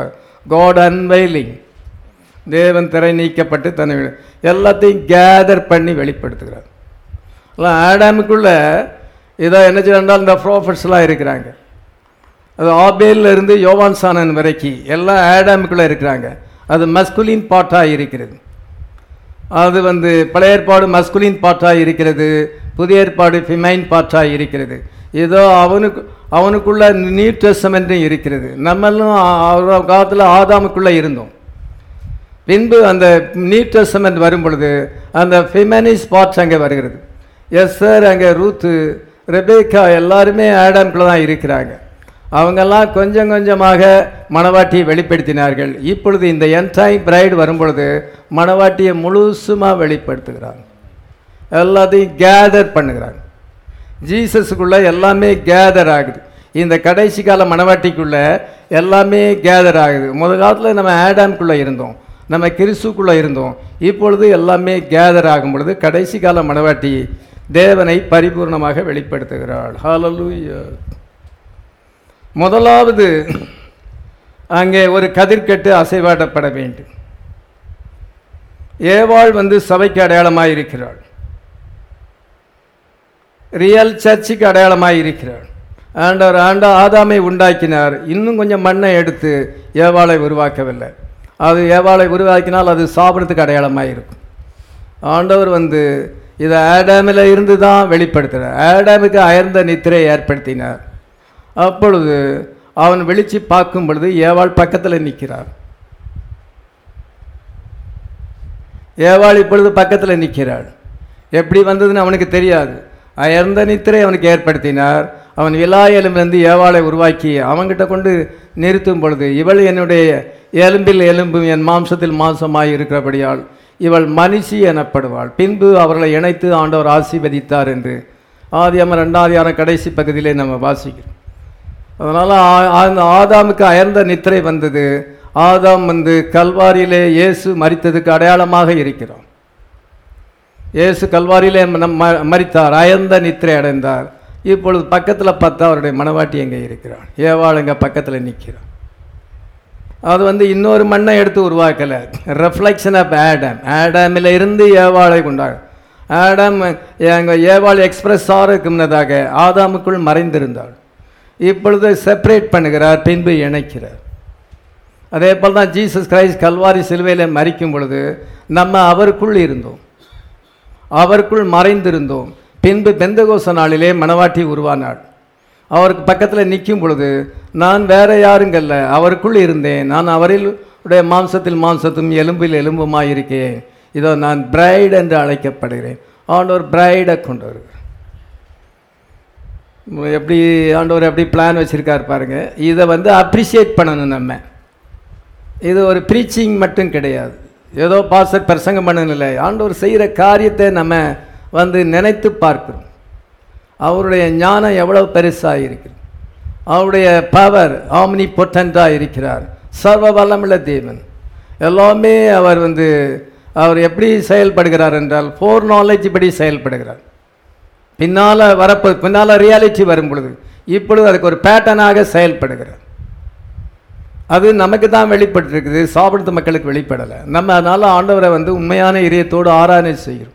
காட் அன்வைலிங், தேவன் திரை நீக்கப்பட்டு தன்னை எல்லாத்தையும் கேதர் பண்ணி வெளிப்படுத்துகிறார். ஆடாமுக்குள்ள இதை என்ன செய்யறால் இந்த ப்ராஃபட்ஸ்லாம் இருக்கிறாங்க. அது ஆபேலில் இருந்து யோவான் சானன் வரைக்கும் எல்லாம் ஆடாமுக்குள்ளே இருக்கிறாங்க. அது மஸ்குலின் பாட்டாக இருக்கிறது. அது பழைய ஏற்பாடு மஸ்குலின் பாட்டாக இருக்கிறது, புதிய ஏற்பாடு ஃபிமைன் பாட்டாக இருக்கிறது. ஏதோ அவனுக்குள்ள நியூ டெஸ்டமெண்ட்டும் இருக்கிறது. நம்மளும் காலத்தில் ஆதாமுக்குள்ளே இருந்தோம். பின்பு அந்த நியூ டெஸ்டமெண்ட் வரும் பொழுது அந்த ஃபெமினிஸ்ட் பார்ட்ஸ் அங்கே வருகிறது. எஸ் சார், அங்கே ரூத்து, ரெபேக்கா எல்லாருமே ஆடாமுக்குள்ளே தான் இருக்கிறாங்க. அவங்கெல்லாம் கொஞ்சம் கொஞ்சமாக மணவாட்டியை வெளிப்படுத்தினார்கள். இப்பொழுது இந்த என்டைம் பிரைடு வரும்பொழுது மணவாட்டியை முழுசுமாக வெளிப்படுத்துகிறாங்க, எல்லாத்தையும் கேதர் பண்ணுகிறாங்க. ஜீசஸுக்குள்ளே எல்லாமே கேதர் ஆகுது. இந்த கடைசி கால மணவாட்டிக்குள்ளே எல்லாமே கேதர் ஆகுது. முதல் காலத்தில் நம்ம ஆடாமுக்குள்ளே இருந்தோம், நம்ம கிறிஸ்துக்குள்ளே இருந்தோம். இப்பொழுது எல்லாமே கேதர் ஆகும் பொழுது கடைசி கால மணவாட்டி தேவனை பரிபூர்ணமாக வெளிப்படுத்துகிறாள். ஹல்லேலூயா. முதலாவது அங்கே ஒரு கதிர்கட்டு அசைவாடப்பட வேண்டும். ஏவாள் சபைக்கு அடையாளமாக இருக்கிறாள், ரியல் சர்ச்சுக்கு அடையாளமாக இருக்கிறாள். ஆண்டவர் ஆதாமை உண்டாக்கினார், இன்னும் கொஞ்சம் மண்ணை எடுத்து ஏவாளை உருவாக்கவில்லை. அது ஏவாளை உருவாக்கினால் அது சாப்பிட்றதுக்கு அடையாளமாக இருக்கும். ஆண்டவர் இதை ஆடாமில் இருந்து தான் வெளிப்படுத்துகிறார். ஆடாமுக்கு அயர்ந்த நித்திரை ஏற்படுத்தினார். அப்பொழுது அவன் வெளிச்சு பார்க்கும் பொழுது ஏவாள் பக்கத்தில் நிற்கிறார். ஏவாள் இப்பொழுது பக்கத்தில் நிற்கிறாள். எப்படி வந்ததுன்னு அவனுக்கு தெரியாது. அயர்ந்த நித்திரை அவனுக்கு ஏற்படுத்தினார். அவன் விலா எலும்பிலிருந்து ஏவாளை உருவாக்கி அவன்கிட்ட கொண்டு நிறுத்தும் பொழுது, இவள் என்னுடைய எலும்பில் எலும்பும் என் மாம்சத்தில் மாம்சமாய் இருக்கிறபடியால் இவள் மனுஷி எனப்படுவாள். பின்பு அவர்களை இணைத்து ஆண்டவர் ஆசீர்வதித்தார் என்று ஆதியாகமம் 2 கடைசி பகுதியிலே நம்ம வாசிக்கிறோம். அதனால் ஆதாமுக்கு அயர்ந்த நித்திரை வந்தது. ஆதாம் கல்வாரியிலே இயேசு மரித்ததுக்கு அடையாளமாக இருக்கிறான். இயேசு கல்வாரியிலே மரித்தார், அயர்ந்த நித்திரை அடைந்தார். இப்பொழுது பக்கத்தில் பார்த்தா அவருடைய மணவாட்டி எங்கே இருக்கிறான், ஏவாள் எங்கே பக்கத்தில் நிற்கிறான். அது இன்னொரு மண்ணை எடுத்து உருவாக்கலை, ரெஃப்ளெக்ஷன் ஆஃப் ஆடம். ஆடாமில் இருந்து ஏவாளை கொண்டார். ஆடம் எங்கள் ஏவாள் எக்ஸ்பிரஸ் ஆருக்கு முன்னதாக ஆதாமுக்குள் மறைந்திருந்தாள். இப்பொழுது செப்பரேட் பண்ணுகிறார், பின்பு இணைக்கிறார். அதே போல் தான் ஜீசஸ் கிரைஸ்ட் கல்வாரி சிலுவையில் மரிக்கும் பொழுது நம்ம அவருக்குள் இருந்தோம், அவருக்குள் மறைந்திருந்தோம். பின்பு பெந்தகோஸ்து நாளிலே மணவாட்டி உருவானாள். அவருக்கு பக்கத்தில் நிற்கும் பொழுது நான் வேற யாருங்கல்ல, அவருக்குள் இருந்தேன். நான் அவரில் உடைய மாம்சத்தில் மாம்சத்தும் எலும்பில் எலும்புமாய் இருக்கேன். இதோ நான் பிரைடு என்று அழைக்கப்படுகிறேன். ஆண்டவர் பிரைடை கொண்டு வருகிறார். எப்படி ஆண்டவர் எப்படி பிளான் வச்சுருக்கார் பாருங்கள். இதை அப்ரிஷியேட் பண்ணணும் நம்ம. இது ஒரு ப்ரீச்சிங் மட்டும் கிடையாது, ஏதோ பாஸ்டர் பிரசங்கம் பண்ணதில்லை. ஆண்டவர் செய்கிற காரியத்தை நம்ம நினைத்து பார்க்கிறோம். அவருடைய ஞானம் எவ்வளவு பெருசாக இருக்கிறது, அவருடைய பவர் ஆம்னி பொட்டன்ட்டாக இருக்கிறார், சர்வ வல்லமுள்ள தேவன். எல்லாமே அவர் அவர் எப்படி செயல்படுகிறார் என்றால் ஃபோர் நாலேஜ் படி செயல்படுகிறார். பின்னால் ரியாலிட்டி வரும் பொழுது இப்பொழுது அதுக்கு ஒரு பேட்டர்னாக செயல்படுகிறார். அது நமக்கு தான் வெளிப்பட்டுருக்குது, சாப்பிடுற மக்களுக்கு வெளிப்படலை. நம்ம அதனால் ஆண்டவரை உண்மையான இதயத்தோடு ஆராதனை செய்கிறோம்.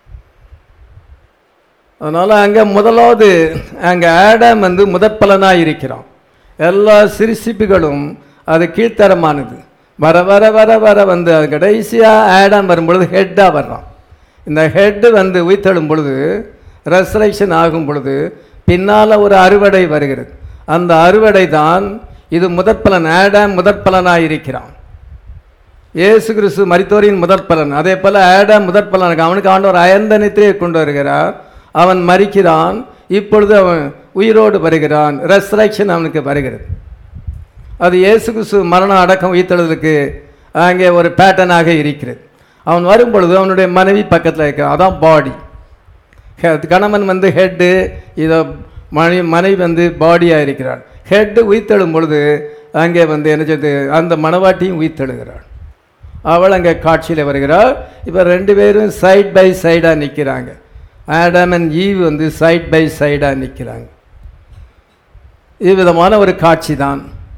அதனால் அங்கே முதலாவது அங்கே ஆடம் முதற்பலனாக இருக்கிறான். எல்லா சிறுசிப்புகளும் அது கீழ்த்தரமானது. வர வர வர வர அது கடைசியாக ஆடம் வரும்பொழுது ஹெட்டாக வர்றான். இந்த ஹெட்டு உயிர்த்தெழும் பொழுது, ரெசரக்ஷன் ஆகும் பொழுது பின்னால் ஒரு அறுவடை வருகிறது. அந்த அறுவடை தான் இது முதற்பலன். ஆடம் முதற்பலனாக இருக்கிறான். இயேசு கிறிஸ்து மரித்தோரின் முதற்பலன். அதே போல் ஆடம் முதற்பலன். அவனுக்கு ஆண்டவர் அயர்ந்த நித்திரையை கொண்டு வருகிறார். அவன் மரிக்கிறான், இப்பொழுது அவன் உயிரோடு வருகிறான். ரெசரக்ஷன் அவனுக்கு வருகிறது. அது இயேசு கிறிஸ்து மரணம் அடக்கம் உயிர்த்தெழுதலுக்கு அங்கே ஒரு பேட்டர்னாக இருக்கிறது. அவன் வரும் பொழுது அவனுடைய மனைவி பக்கத்தில் இருக்க, அதான் பாடி. கணவன் ஹெட்டு, இதை மனைவி பாடியாக இருக்கிறாள். ஹெட்டு உயிர்த்தெழும் பொழுது அங்கே என்ன செய்து அந்த மணவாட்டியும் உயிர்த்தெழுகிறாள். அவள் அங்கே காட்சியில் வருகிறாள். இப்போ ரெண்டு பேரும் சைட் பை சைடாக நிற்கிறாங்க. Adam and Eve side by சைடாக நிற்கிறாங்க. இவ்விதமான ஒரு காட்சி தான்.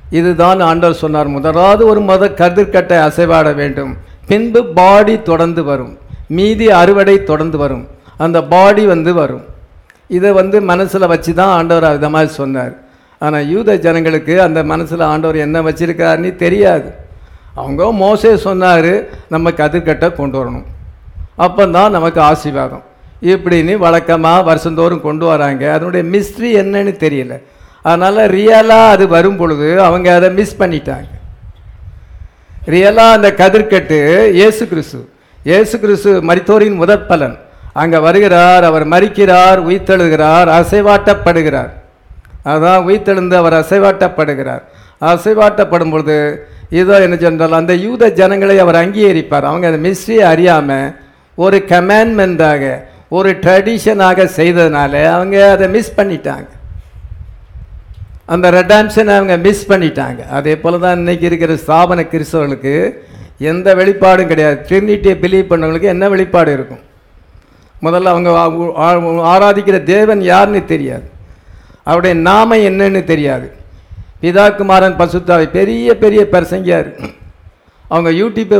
இதுதான் ஆண்டவர் சொன்னார். முதலாவது ஒரு கதிர்க்கட்டை அசைவாட வேண்டும், பின்பு பாடி தொடர்ந்து வரும், மீதி அறுவடை தொடர்ந்து வரும், அந்த பாடி வரும். இதை மனசில் வச்சு தான் ஆண்டவர் அந்த மாதிரி சொன்னார். ஆனால் யூத ஜனங்களுக்கு அந்த மனசில் ஆண்டவர் என்ன வச்சிருக்காருன்னு தெரியாது. அவங்க மோசே சொன்னார் நம்ம கதிர்க்கட்டை கொண்டு வரணும், அப்போ தான் நமக்கு ஆசீர்வாதம் இப்படின்னு வழக்கமாக வருஷந்தோறும் கொண்டு வராங்க. அதனுடைய மிஸ்ட்ரி என்னன்னு தெரியல. அதனால் ரியலாக அது வரும் பொழுது அவங்க அதை மிஸ் பண்ணிட்டாங்க. ரியலாக அந்த கதிர்க்கட்டு இயேசு கிறிஸ்து மரித்தோரின் முதற் பலன். அங்கே வருகிறார், அவர் மரிக்கிறார், உயிர்த்தெழுகிறார், அசைவாட்டப்படுகிறார். அதான் உயிர்த்தெழுந்து அவர் அசைவாட்டப்படுகிறார். அசைவாட்டப்படும் பொழுது இதோ என்ன சொன்னால் அந்த யூத ஜனங்களை அவர் அங்கீகரிப்பார். அவங்க அந்த மிஸ்ட்ரியை அறியாமல் ஒரு கமாண்ட்மெண்ட்டாக ஒரு ட்ரெடிஷனாக செய்ததுனால அவங்க அதை மிஸ் பண்ணிட்டாங்க. அந்த ரெடாம்ஷனை அவங்க மிஸ் பண்ணிட்டாங்க. அதே போல் தான் இன்றைக்கி இருக்கிற ஸ்தாபன கிறிஸ்தவர்களுக்கு எந்த வெளிப்பாடும் கிடையாது. ட்ரினிட்டியை பிலீவ் பண்ணவங்களுக்கு என்ன வெளிப்பாடு இருக்கும்? முதல்ல அவங்க ஆராதிக்கிற தேவன் யாருன்னு தெரியாது, அவருடைய நாமம் என்னன்னு தெரியாது. பிதா குமாரன் பசுத்தாவை பெரிய பெரிய பிரசங்கியார். அவங்க யூடியூப்பை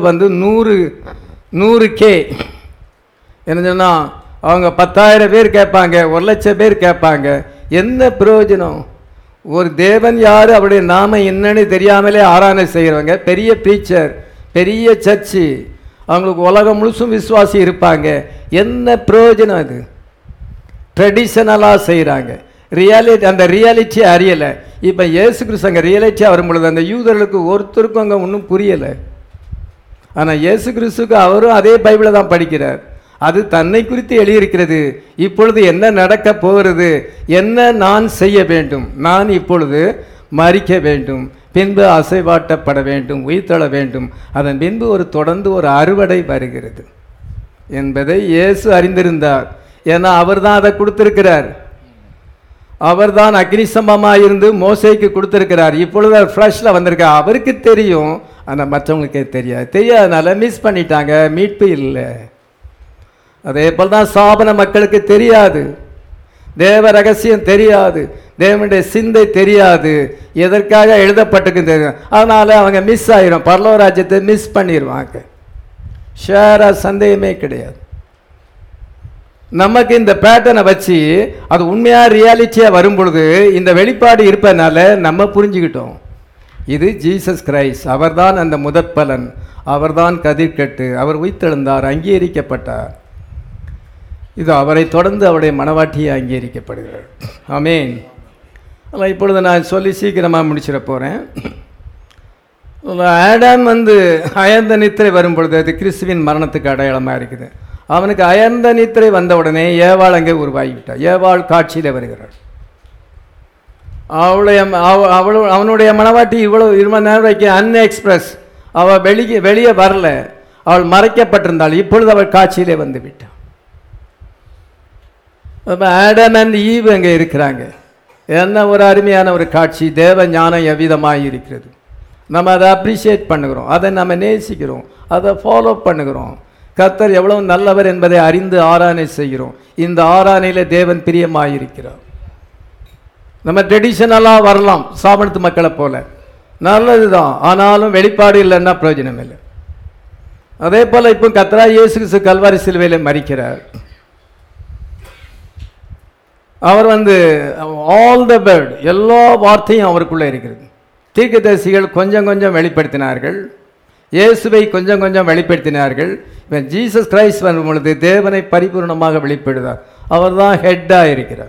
100K என்ன சொன்னால் அவங்க 10,000 பேர் கேட்பாங்க, 1,00,000 பேர் கேட்பாங்க. என்ன பிரயோஜனம்? ஒரு தேவன் யார், அவருடைய நாமம் என்னன்னு தெரியாமலே ஆராதனை செய்கிறவங்க, பெரிய ப்ரீச்சர், பெரிய சர்ச்சு, அவங்களுக்கு உலகம் முழுசும் விசுவாசி இருப்பாங்க. என்ன பிரயோஜனம்? அது ட்ரெடிஷனலாக செய்கிறாங்க. அந்த ரியாலிட்டியை அறியலை. இப்போ இயேசு கிறிஸ்து அங்கே ரியாலிட்டியாக வரும் பொழுது அந்த யூதர்களுக்கு ஒருத்தருக்கும் அங்கே ஒன்றும் புரியலை. ஆனால் இயேசு கிறிஸ்துக்கு அவரும் அதே பைபிளை தான் படிக்கிறார். அது தன்னை குறித்து எழுதியிருக்கிறது. இப்பொழுது என்ன நடக்க போகிறது, என்ன நான் செய்ய வேண்டும், நான் இப்பொழுது மரிக்க வேண்டும், பின்பு அசைவாட்டப்பட வேண்டும், உயிர்த்தெழ வேண்டும், அதன் பின்பு தொடர்ந்து ஒரு அறுவடை வருகிறது என்பதை இயேசு அறிந்திருந்தார். ஏன்னா அவர் தான் அதை கொடுத்திருக்கிறார். அவர் தான் அக்னிசம்பமாக இருந்து மோசேக்கு கொடுத்திருக்கிறார். இப்பொழுது அவர் ஃப்ரெஷ்ஷில் வந்திருக்கார். அவருக்கு தெரியும், ஆனால் மற்றவங்களுக்கே தெரியாதனால மிஸ் பண்ணிட்டாங்க, மீட்பு இல்லை. அதே போல் தான் சாபன மக்களுக்கு தெரியாது, தேவ ரகசியம் தெரியாது, தேவனுடைய சிந்தை தெரியாது, எதற்காக எழுதப்பட்டிருக்கு தெரியும். அதனால் அவங்க மிஸ் ஆகிடும், பரலோக ராஜ்யத்தை மிஸ் பண்ணிடுவாங்க. ஷேராக சந்தேகமே கிடையாது. நமக்கு இந்த பேட்டர்னை வச்சு அது உண்மையாக ரியாலிட்டியாக வரும் பொழுது இந்த வெளிப்பாடு இருப்பதனால நம்ம புரிஞ்சுக்கிட்டோம், இது ஜீசஸ் கிரைஸ்ட், அவர்தான் அந்த முதற் பலன், அவர்தான் கதிர்கட்டு, அவர் உயிர்த்தெழுந்தார், அங்கீகரிக்கப்பட்டார். இது அவரை தொடர்ந்து அவருடைய மனவாட்டியை அங்கீகரிக்கப்படுகிறார். ஆமேன். ஆனால் இப்பொழுது நான் சொல்லி சீக்கிரமாக முடிச்சிட போகிறேன். ஆடாம் அயர்ந்த நித்திரை வரும் பொழுது அது கிறிஸ்துவின் மரணத்துக்கு அடையாளமாக இருக்குது. அவனுக்கு அயர்ந்த நித்திரை வந்த உடனே ஏவாள் அங்கே உருவாகிவிட்டார். ஏவாள் காட்சியில் வருகிறாள். அவனுடைய மனவாட்டி இவ்வளோ 20 நேரம் வரைக்கும் அன்எக்ஸ்பிரஸ், அவள் வெளியே வரல, அவள் மறைக்கப்பட்டிருந்தாள். இப்பொழுது அவள் காட்சியிலே வந்து விட்டாள். ஆடம் அண்ட் ஈவ் அங்கே இருக்கிறாங்க. என்ன ஒரு அருமையான ஒரு காட்சி! தேவ ஞானம் எவ்விதமாக இருக்கிறது. நம்ம அதை அப்ரிஷியேட் பண்ணுகிறோம், அதை நம்ம நேசிக்கிறோம், அதை ஃபாலோ பண்ணுகிறோம். கர்த்தர் எவ்வளவு நல்லவர் என்பதை அறிந்து ஆராதனை செய்கிறோம். இந்த ஆராதனையில் தேவன் பிரியமாயிருக்கிறார். நம்ம ட்ரெடிஷனலாக வரலாம், சாபனத்து மக்களை போல, நல்லது தான். ஆனாலும் வெளிப்பாடு இல்லைன்னா பிரயோஜனம் இல்லை. அதே போல் இப்போ கர்த்தராகிய இயேசு கிறிஸ்து கல்வாரி சிலுவையில் மரிக்கிறார். அவர் ஆல் த வேர்ட், எல்லா வார்த்தையும் அவருக்குள்ளே இருக்கிறது. தீர்க்கதரிசிகள் கொஞ்சம் கொஞ்சம் வெளிப்படுத்தினார்கள், இயேசுவை கொஞ்சம் கொஞ்சம் வெளிப்படுத்தினார்கள். இப்போ ஜீசஸ் கிரைஸ்ட் வரும் பொழுது தேவனை பரிபூர்ணமாக வெளிப்படுகிறார். அவர் தான் ஹெட்டாக இருக்கிறார்.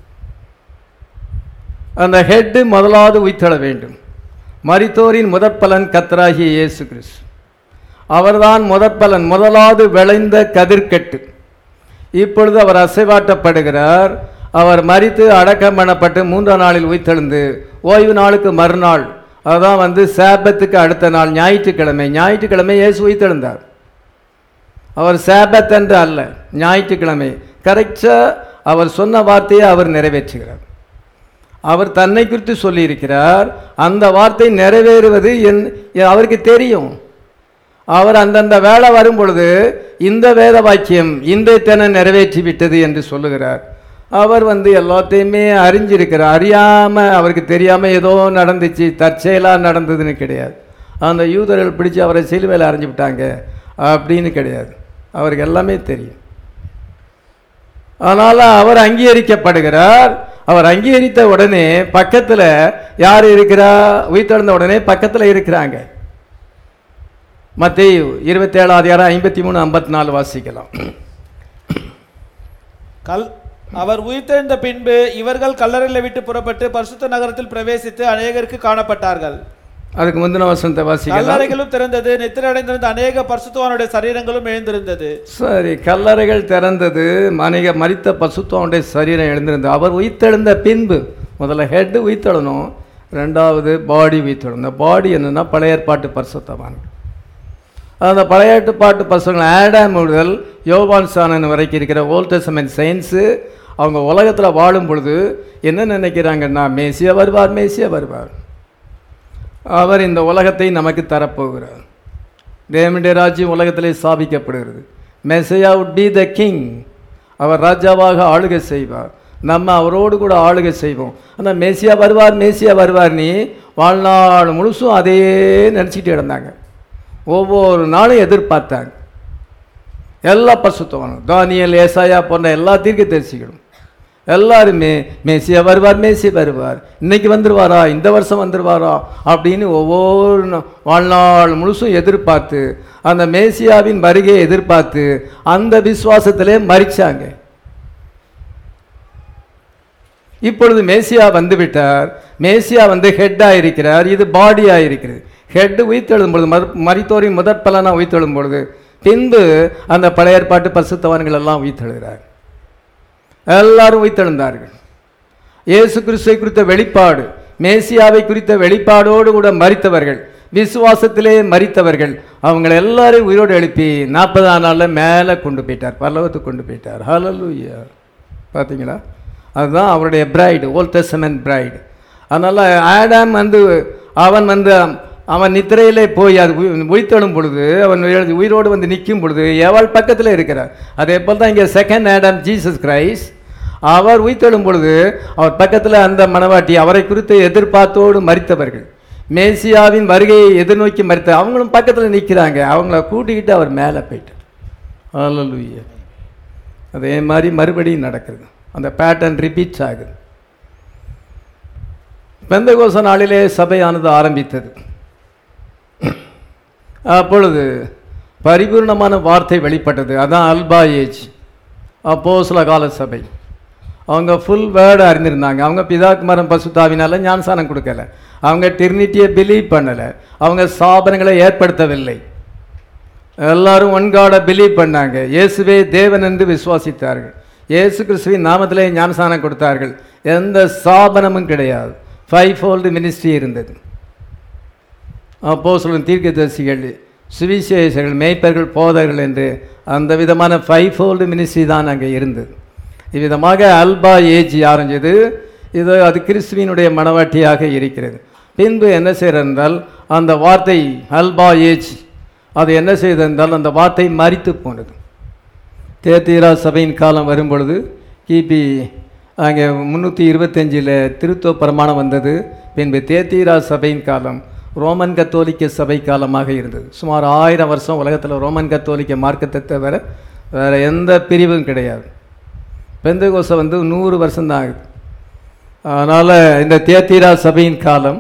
அந்த ஹெட்டு முதலாவது உயிர்த்தெழ வேண்டும். மரித்தோரின் முதற்பலன் கர்த்தராகிய இயேசு கிறிஸ்து, அவர்தான் முதற்பலன், முதலாவது விளைந்த கதிர்கட்டு. இப்பொழுது அவர் அசைவாட்டப்படுகிறார். அவர் மரித்து அடக்கம் பண்ணப்பட்டு 3ஆம் நாளில் உயிர்த்தெழுந்து ஓய்வு நாளுக்கு மறுநாள், அதான் சாபத்துக்கு அடுத்த நாள் ஞாயிற்றுக்கிழமை இயேசு உயிர்த்தெழுந்தார். அவர் சாபத் என்று அல்ல, ஞாயிற்றுக்கிழமை கரெக்டாக அவர் சொன்ன வார்த்தையை அவர் நிறைவேற்றுகிறார். அவர் தன்னை குறித்து சொல்லியிருக்கிறார். அந்த வார்த்தை நிறைவேறுவது அவருக்கு தெரியும். அவர் அந்தந்த வேலை வரும் பொழுது இந்த வேத வாக்கியம் இன்றைய தினம் நிறைவேற்றி விட்டது என்று சொல்லுகிறார். அவர் எல்லாத்தையுமே அறிஞ்சிருக்கிறார். அறியாமல் அவருக்கு தெரியாமல் ஏதோ நடந்துச்சு, தற்செயலாக நடந்ததுன்னு கிடையாது. அந்த யூதர்கள் பிடிச்சி அவரை சிலுவையில் அரைஞ்சு விட்டாங்க அப்படின்னு கிடையாது. அவருக்கு எல்லாமே தெரியும். அதனால் அவர் அங்கீகரிக்கப்படுகிறார். அவர் அங்கீகரித்த உடனே பக்கத்தில் யார் இருக்கிறா? உயிர்த்தெழுந்த உடனே பக்கத்தில் இருக்கிறாங்க. மத்தேயு 27:53-54 வாசிக்கலாம். அவர் உயிர்த்தெழுந்த பின்பு இவர்கள் கல்லறையில் விட்டு புறப்பட்டு பரிசுத்த நகரத்தில் பிரவேசித்து அநேகருக்கு காணப்பட்டார்கள். அதுக்கு முந்தின வசனத்தை வாசிக்கலாம். கல்லறைகளும் திறந்தது, நித்திரை அடைந்திருந்த அநேக பரிசுத்தவானுடைய சரீரங்களும் எழுந்திருந்தது. சரி, கல்லறைகள் திறந்தது, அநேக மரித்த பரிசுத்தவானுடைய சரீரம் எழுந்திருந்தது. அவர் உயிர்த்தெழுந்த பின்பு முதல்ல ஹெட் உயிர்த்தெழணும், ரெண்டாவது பாடி உயிர்த்தெழும். இந்த பாடி என்னன்னா பழைய ஏற்பாட்டு பரிசுத்தவான். அந்த பழைய ஏற்பாட்டு பரிசுத்தவான் ஆடாம் முதல் யோவான் சானன் வரைக்கும் இருக்கிற ஓல்ட் டெஸ்டமென்ட் சயின்ஸு அவங்க உலகத்தில் வாழும் பொழுது என்ன நினைக்கிறாங்கன்னா, மேசியா வருவார், மேசியா வருவார், அவர் இந்த உலகத்தை நமக்கு தரப்போகிறார், தேவனுடைய ராஜ்யம் உலகத்திலே ஸ்தாபிக்கப்படுகிறது, மெசையா would be the king, அவர் ராஜாவாக ஆளுகை செய்வார், நம்ம அவரோடு கூட ஆளுகை செய்வோம். அந்த மேசியா வருவார், மேசியா வருவார், நீ வாழ்நாள் முழுசும் அதையே நினச்சிக்கிட்டு இருந்தாங்க. ஒவ்வொரு நாளும் எதிர்பார்த்தாங்க. எல்லா பரிசுத்தவானும் தானியேல், ஏசாயா போன்ற எல்லா தீர்க்கதரிசிகளும் எல்லாருமே மேசியா வருவார், மேசியா வருவார், இன்னைக்கு வந்துடுவாரா, இந்த வருஷம் வந்துடுவாரா அப்படின்னு ஒவ்வொரு வாழ்நாள் முழுசும் எதிர்பார்த்து அந்த மேசியாவின் வருகையை எதிர்பார்த்து அந்த விசுவாசத்திலே மரிச்சாங்க. இப்பொழுது மேசியா வந்துவிட்டார். மேசியா ஹெட்டாக இருக்கிறார், இது பாடியாக இருக்கிறது. ஹெட் உயிர்த்தெழும் பொழுது, மரித்தோரின் முதற் பலனாக உயிர்த்தெழும் பொழுது பின்பு அந்த பழைய ஏற்பாட்டு பரிசுத்தவான்கள் எல்லாம் உயிர்த்தெழுகிறார். எல்லாரும் உயிர்த்தெழுந்தார்கள். இயேசு கிறிஸ்துவை குறித்த வெளிப்பாடு, மேசியாவை குறித்த வெளிப்பாடோடு கூட மரித்தவர்கள், விசுவாசத்திலே மரித்தவர்கள், அவங்களை எல்லாரையும் உயிரோடு எழுப்பி 40ஆம் நாளில் மேலே கொண்டு போயிட்டார், பரலோகத்துக்கு கொண்டு போயிட்டார். ஹல்லேலூயா. பார்த்தீங்களா? அதுதான் அவருடைய பிரைடு, ஓல்ட் டெஸ்டமென்ட் பிரைடு. அதனால் ஆடாம் அவன் நித்திரையிலே போய் அது உயிர்த்தெழும் பொழுது, அவன் உயிரோடு நிற்கும் பொழுது எவள் பக்கத்தில் இருக்கிறார். அதே போல் தான் இங்கே செகண்ட் ஆடம் ஜீசஸ் கிரைஸ்ட், அவர் உயிர்த்தெழும் பொழுது அவர் பக்கத்தில் அந்த மணவாட்டி, அவரை குறித்து எதிர்பார்த்தோடு மரித்தவர்கள், மேசியாவின் வருகையை எதிர்நோக்கி மரித்த அவங்களும் பக்கத்தில் நிற்கிறாங்க. அவங்கள கூட்டிக்கிட்டு அவர் மேலே போயிட்டார். ஹல்லேலூயா. அதே மாதிரி மறுபடியும் நடக்குது. அந்த பேட்டர்ன் ரிப்பீட்ஸ் ஆகுது. பெந்தகோஸ்த நாளிலே சபையானது ஆரம்பித்தது. அப்பொழுது பரிபூர்ணமான வார்த்தை வெளிப்பட்டது. அதான் அல்பா ஏஜ், அப்போஸ்தல கால சபை. அவங்க ஃபுல் வேர்டு அறிந்திருந்தாங்க. அவங்க பிதாகுமாரன் பசுத்தாவினால ஞானசானம் கொடுக்கல, அவங்க டிரினிட்டியை பிலீவ் பண்ணலை, அவங்க ஸ்தாபனங்களை ஏற்படுத்தவில்லை. எல்லாரும் ஒன் காடை பிலீவ் பண்ணாங்க. இயேசுவே தேவன் என்று விசுவாசித்தார்கள். இயேசு கிறிஸ்துவின் நாமத்திலே ஞானசானம் கொடுத்தார்கள். எந்த ஸ்தாபனமும் கிடையாது. 5-fold மினிஸ்ட்ரி இருந்தது. அப்போஸ்தலர், தீர்க்கதரிசிகள், சுவிசேஷகர்கள், மேய்ப்பர்கள், போதகர்கள் என்று அந்த விதமான 5-fold மினிஸ்ட்ரி தான் அங்கே இருந்தது. இவ்விதமாக அல்பா ஏஜ் ஆரம்பிச்சது. இது அது கிறிஸ்துவினுடைய மணவாட்டியாக இருக்கிறது. பின்பு என்ன செய்தால் அந்த வார்த்தை அல்பா ஏஜ் அது என்ன செய்தால் அந்த வார்த்தை மரித்து போனது. தேத்தீரா சபையின் காலம் வரும்பொழுது கிபி அங்கே 325 திருத்துவ பிரமாணம் வந்தது. பின்பு தேத்தீரா சபையின் காலம் ரோமன் கத்தோலிக்க சபை காலமாக இருந்தது. சுமார் 1000 வருஷம் உலகத்தில் ரோமன் கத்தோலிக்க மார்க்கத்தை தவிர வேறு எந்த பிரிவும் கிடையாது. பெந்தகோஸ்தே 100 வருஷம்தான் ஆகுது. அதனால் இந்த தியத்தீரா சபையின் காலம்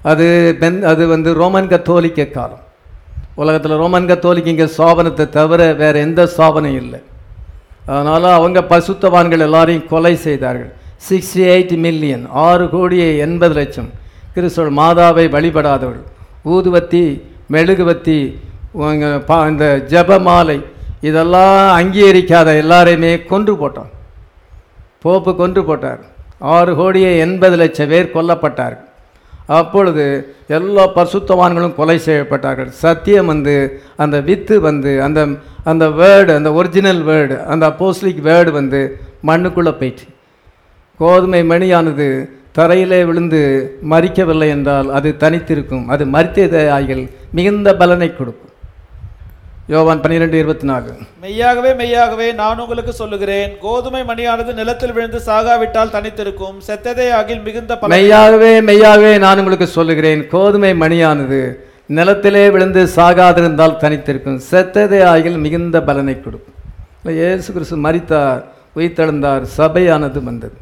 அது ரோமன் கத்தோலிக்க காலம். உலகத்தில் ரோமன் கத்தோலிக்க இங்கே ஸ்தாபனத்தை தவிர வேறு எந்த ஸ்தாபனம் இல்லை. அதனால் அவங்க பசுத்தவான்கள் எல்லாரையும் கொலை செய்தார்கள். 68 மில்லியன், 6,80,00,000 கிறிஸ்தவ மாதாவை வழிபடாதவர்கள், ஊதுவத்தி, மெழுகுவத்தி, இந்த ஜபமாலை இதெல்லாம் அங்கீகரிக்காத எல்லாரையுமே கொன்று போட்டான். போப்பு கொன்று போட்டார். 6,80,00,000 பேர் கொல்லப்பட்டார்கள். அப்பொழுது எல்லா பரிசுத்தவான்களும் கொலை செய்யப்பட்டார்கள். சத்தியம் அந்த வித்து அந்த வேர்டு, அந்த ஒரிஜினல் வேர்டு, அந்த அப்போஸ்தலிக் வேர்டு மண்ணுக்குள்ளே போயிட்டு, கோதுமை மணியானது தரையிலே விழுந்து மரிக்கவில்லை என்றால் அது தனித்திருக்கும், அது மரித்ததாகில் மிகுந்த பலனை கொடுக்கும். யோவான் 12:24. மெய்யாகவே மெய்யாகவே நான் உங்களுக்கு சொல்லுகிறேன், கோதுமை மணியானது நிலத்தில் விழுந்து சாகாவிட்டால் தனித்திருக்கும், செத்ததே ஆகில் மிகுந்த பலன். மெய்யாகவே மெய்யாகவே நான் உங்களுக்கு சொல்லுகிறேன், கோதுமை மணியானது நிலத்திலே விழுந்து சாகாதிருந்தால் தனித்திருக்கும், செத்ததே ஆகில் மிகுந்த பலனை கொடுக்கும். இயேசு கிறிஸ்து மரித்தார், உயிர்த்தெழுந்தார், சபையானது வந்தது.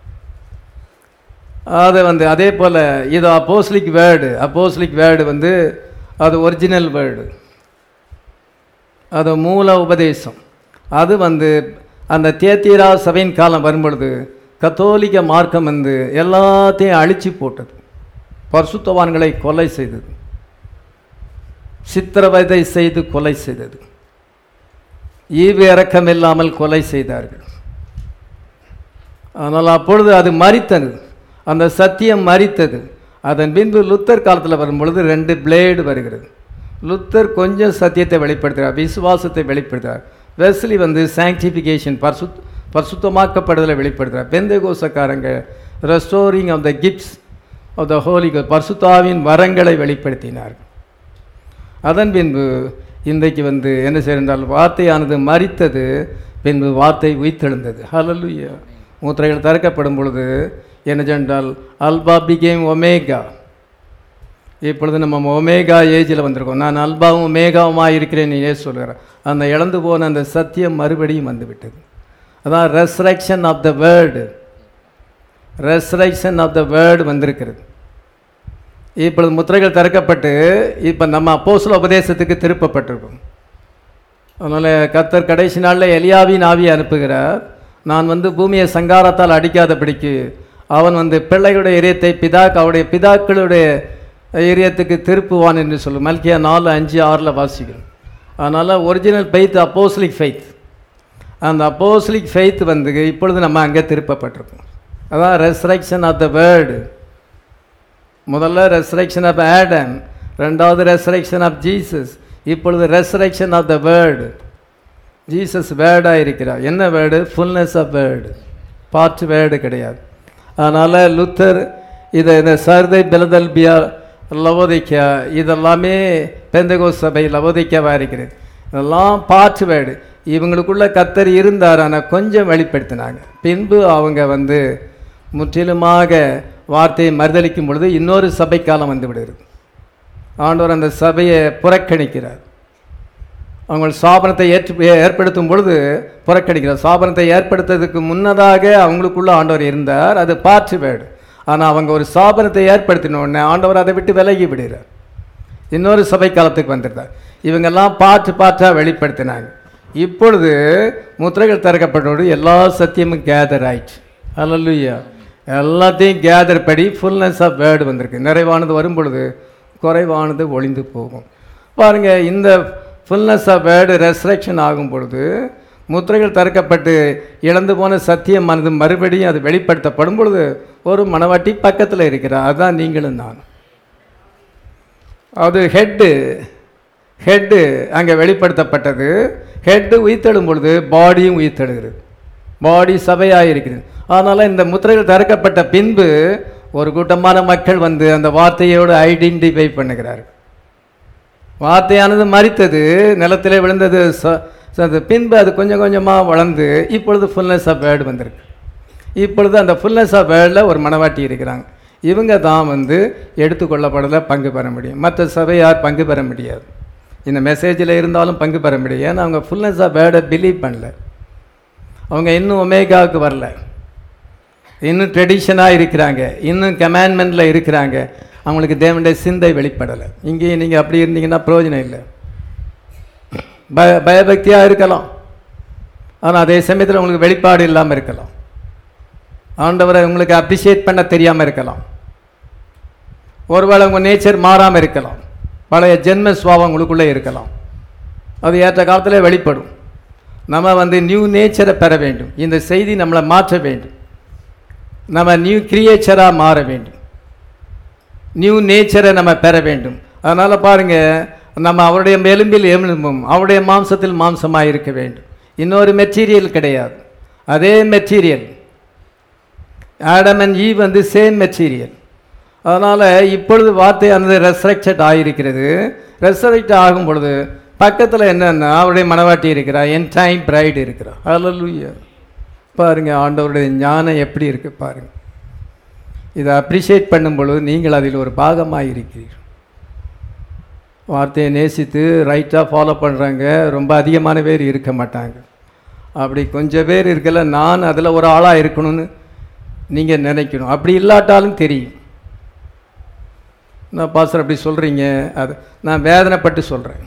அதை அதே போல் இது அப்போஸ்லிக் வேர்டு அது ஒரிஜினல் வேர்டு, அது மூல உபதேசம். அது அந்த தியத்தீரா சபையின் காலம் வரும்பொழுது கத்தோலிக்க மார்க்கம் எல்லாத்தையும் அழிச்சு போட்டது, பரிசுத்தவான்களை கொலை செய்தது, சித்திரவதை செய்து கொலை செய்தது, ஈவு இரக்கம் இல்லாமல் கொலை செய்தார்கள். ஆனால் அப்பொழுது அது மரித்தது, அந்த சத்தியம் மரித்தது. அதன் பின்பு லுத்தர் காலத்தில் வரும்பொழுது 2 பிளேடு வருகிறது. லுத்தர் கொஞ்சம் சத்தியத்தை வெளிப்படுத்துகிறார், விசுவாசத்தை வெளிப்படுத்துகிறார். வெஸ்லி சாங்டிஃபிகேஷன், பரிசுத்தமாக்கப்படுதலை வெளிப்படுத்துகிறார். பெந்தேகோஸ்தக்காரங்க restoring of the gifts of the holy ghost, பரிசுத்தாவின் வரங்களை வெளிப்படுத்தினார்கள். அதன் பின்பு இன்றைக்கு என்ன செய்தால் வார்த்தையானது மரித்தது, பின்பு வார்த்தை உயிர்த்தெழுந்தது. ஹல்லேலூயா. மூத்திரைகள் திறக்கப்படும் பொழுது என்ன சென்றால் அல்பா பிகேம் ஒமேகா. இப்பொழுது நம்ம ஒமேகா ஏஜில் வந்திருக்கோம். நான் அல்பாவும் ஒமேகாவுமாக இருக்கிறேன் ஏன் சொல்கிறேன். அந்த இழந்து போன அந்த சத்தியம் மறுபடியும் வந்துவிட்டது. அதான் ரெசரக்ஷன் ஆஃப் த வேர்டு வந்திருக்கிறது. இப்பொழுது முத்திரைகள் திறக்கப்பட்டு இப்போ நம்ம அப்போஸ்தல உபதேசத்துக்கு திருப்பப்பட்டிருக்கோம். அதனால் கர்த்தர் கடைசி நாளில் எலியாவின் ஆவியை அனுப்புகிறார். நான் பூமியை சங்காரத்தால் அடிக்காதபடிக்கு அவன் பிள்ளைகளுடைய இதயத்தை அவருடைய பிதாக்களுடைய இதயத்துக்கு திருப்புவான் என்று சொல்லும். மல்கியா 4:5-6 வாசிக்கிறோம். அதனால் ஒரிஜினல் ஃபெய்த் அப்போஸ்லிக் ஃபெய்த், அந்த அப்போஸ்லிக் ஃபெய்த் இப்பொழுது நம்ம அங்கே திருப்பப்பட்டிருக்கோம். அதான் ரெசரக்ஷன் ஆஃப் த வேர்டு. முதல்ல ரெசரக்ஷன் ஆஃப் ஆடம், ரெண்டாவது ரெசரக்ஷன் ஆஃப் ஜீசஸ், இப்பொழுது resurrection of the word. Jesus வேர்டாக இருக்கிறார். என்ன word? Fullness of word, part word கிடையாது. அதனால் லுத்தர் இந்த சர்தை பெலதல்பியா லவோதிக்கா இதெல்லாமே பெந்தகோஸ்து சபை லவோதிக்காவாக இருக்கிறது. இதெல்லாம் பார்ட் வேர்டு. இவங்களுக்குள்ள கர்த்தர் இருந்தார், ஆனால் கொஞ்சம் வெளிப்படுத்தினாங்க. பின்பு அவங்க முற்றிலுமாக வார்த்தையை மறுதளிக்கும் பொழுது இன்னொரு சபை காலம் விடுகிறது. ஆண்டவர் அந்த சபையை புறக்கணிக்கிறார். அவங்க ஸ்தாபனத்தை ஏற்படுத்தும் பொழுது புறக்கணிக்கிறார். ஸ்தாபனத்தை ஏற்படுத்துறதுக்கு முன்னதாக அவங்களுக்குள்ள ஆண்டவர் இருந்தார், அது பார்ட் வேர்டு. ஆனால் அவங்க ஒரு ஸ்தாபனத்தை ஏற்படுத்தின உடனே ஆண்டவர் அதை விட்டு விலகி விடுகிறார், இன்னொரு சபை காலத்துக்கு வந்துடுறார். இவங்கெல்லாம் பார்ட்டாக வெளிப்படுத்தினாங்க. இப்பொழுது முத்திரைகள் திறக்கப்பட்டோடு எல்லா சத்தியமும் கேதர் ஆயிடுச்சு. ஹல்லேலூயா. எல்லாத்தையும் கேதர் படி ஃபுல்னஸ் ஆஃப் வேர்டு வந்திருக்கு. நிறைவானது வரும் பொழுது குறைவானது ஒளிந்து போகும். பாருங்கள், இந்த ஃபுல்னஸ் ஆஃப் வேர்டு ரெசரக்ஷன் ஆகும் பொழுது முத்திரைகள் திறக்கப்பட்டு இழந்து போன சத்தியமானது மறுபடியும் அது வெளிப்படுத்தப்படும் பொழுது ஒரு மணவாட்டி பக்கத்தில் இருக்கிறார். அதுதான் நீங்களும் நான். அது ஹெட்டு அங்கே வெளிப்படுத்தப்பட்டது. ஹெட்டு உயிர்த்தெழும் பொழுது பாடியும் உயிர்த்தெழுகிறது, பாடி சபையாக இருக்கிறது. அதனால் இந்த முத்திரைகள் திறக்கப்பட்ட பின்பு ஒரு கூட்டமான மக்கள் அந்த வார்த்தையோடு ஐடென்டிஃபை பண்ணுகிறார்கள். வார்த்தையானது மரித்தது, நிலத்திலே விழுந்தது, பின்பு அது கொஞ்சம் கொஞ்சமாக வளர்ந்து இப்பொழுது ஃபுல்னஸ் ஆஃப் வேர்டு வந்திருக்கு. இப்பொழுது அந்த ஃபுல்னஸ் ஆஃப் வேர்டில் ஒரு மணவாட்டி இருக்கிறாங்க. இவங்க தான் எடுத்துக்கொள்ளப்படலை, பங்கு பெற முடியும். மற்ற சபையார் பங்கு பெற முடியாது. இந்த மெசேஜில் இருந்தாலும் பங்கு பெற முடியும். ஏன்னா அவங்க ஃபுல்னஸ் ஆஃப் வேர்டை பிலீவ் பண்ணல. அவங்க இன்னும் ஒமேகாவுக்கு வரல, இன்னும் ட்ரெடிஷனாக இருக்கிறாங்க, இன்னும் கமாண்ட்மெண்ட்டில் இருக்கிறாங்க. அவங்களுக்கு தேவனுடைய சிந்தை வெளிப்படலை. இங்கேயும் நீங்கள் அப்படி இருந்தீங்கன்னா பிரயோஜனம் இல்லை. பயபக்தியாக இருக்கலாம், ஆனால் அதே சமயத்தில் உங்களுக்கு வெளிப்பாடு இல்லாமல் இருக்கலாம். ஆண்டவரை உங்களுக்கு அப்ரிஷியேட் பண்ண தெரியாமல் இருக்கலாம். ஒருவேளை உங்கள் நேச்சர் மாறாமல் இருக்கலாம், பழைய ஜென்ம சுவாபம் உங்களுக்குள்ளே இருக்கலாம். அது ஏற்ற காலத்தில் வெளிப்படும். நம்ம நியூ நேச்சரை பெற வேண்டும். இந்த செய்தி நம்மளை மாற்ற வேண்டும். நம்ம நியூ கிரியேச்சராக மாற வேண்டும், நியூ நேச்சரை நம்ம பெற வேண்டும். அதனால் பாருங்கள், நம்ம அவருடைய எலும்பில் எலும்பும் அவருடைய மாம்சத்தில் மாம்சமாக இருக்க வேண்டும். இன்னொரு மெட்டீரியல் கிடையாது, அதே material. Adam and Eve same material. அதனால் இப்பொழுது வார்த்தையானது ரெசரக்டட் ஆகியிருக்கிறது. ரெசரக்ட் ஆகும் பொழுது பக்கத்தில் என்னன்னா அவருடைய மணவாட்டி இருக்கிறா, என் டைம் பிரைடு இருக்கிறா. ஹல்லேலூயா. பாருங்க ஆண்டவருடைய ஞானம் எப்படி இருக்கு பாருங்க. இதை அப்ரிஷியேட் பண்ணும் பொழுது நீங்கள் அதில் ஒரு பாகமாக இருக்கிறீர்கள். வார்த்தையை நேசித்து ரைட்டாக ஃபாலோ பண்ணுறாங்க ரொம்ப அதிகமான பேர் இருக்க மாட்டாங்க. அப்படி கொஞ்சம் பேர் இருக்கல, நான் அதில் ஒரு ஆளாக இருக்கணும்னு நீங்கள் நினைக்கணும். அப்படி இல்லாட்டாலும் தெரியும். நான் பாஸ்டர் அப்படி சொல்கிறீங்க, அது நான் வேதனைப்பட்டு சொல்கிறேன்.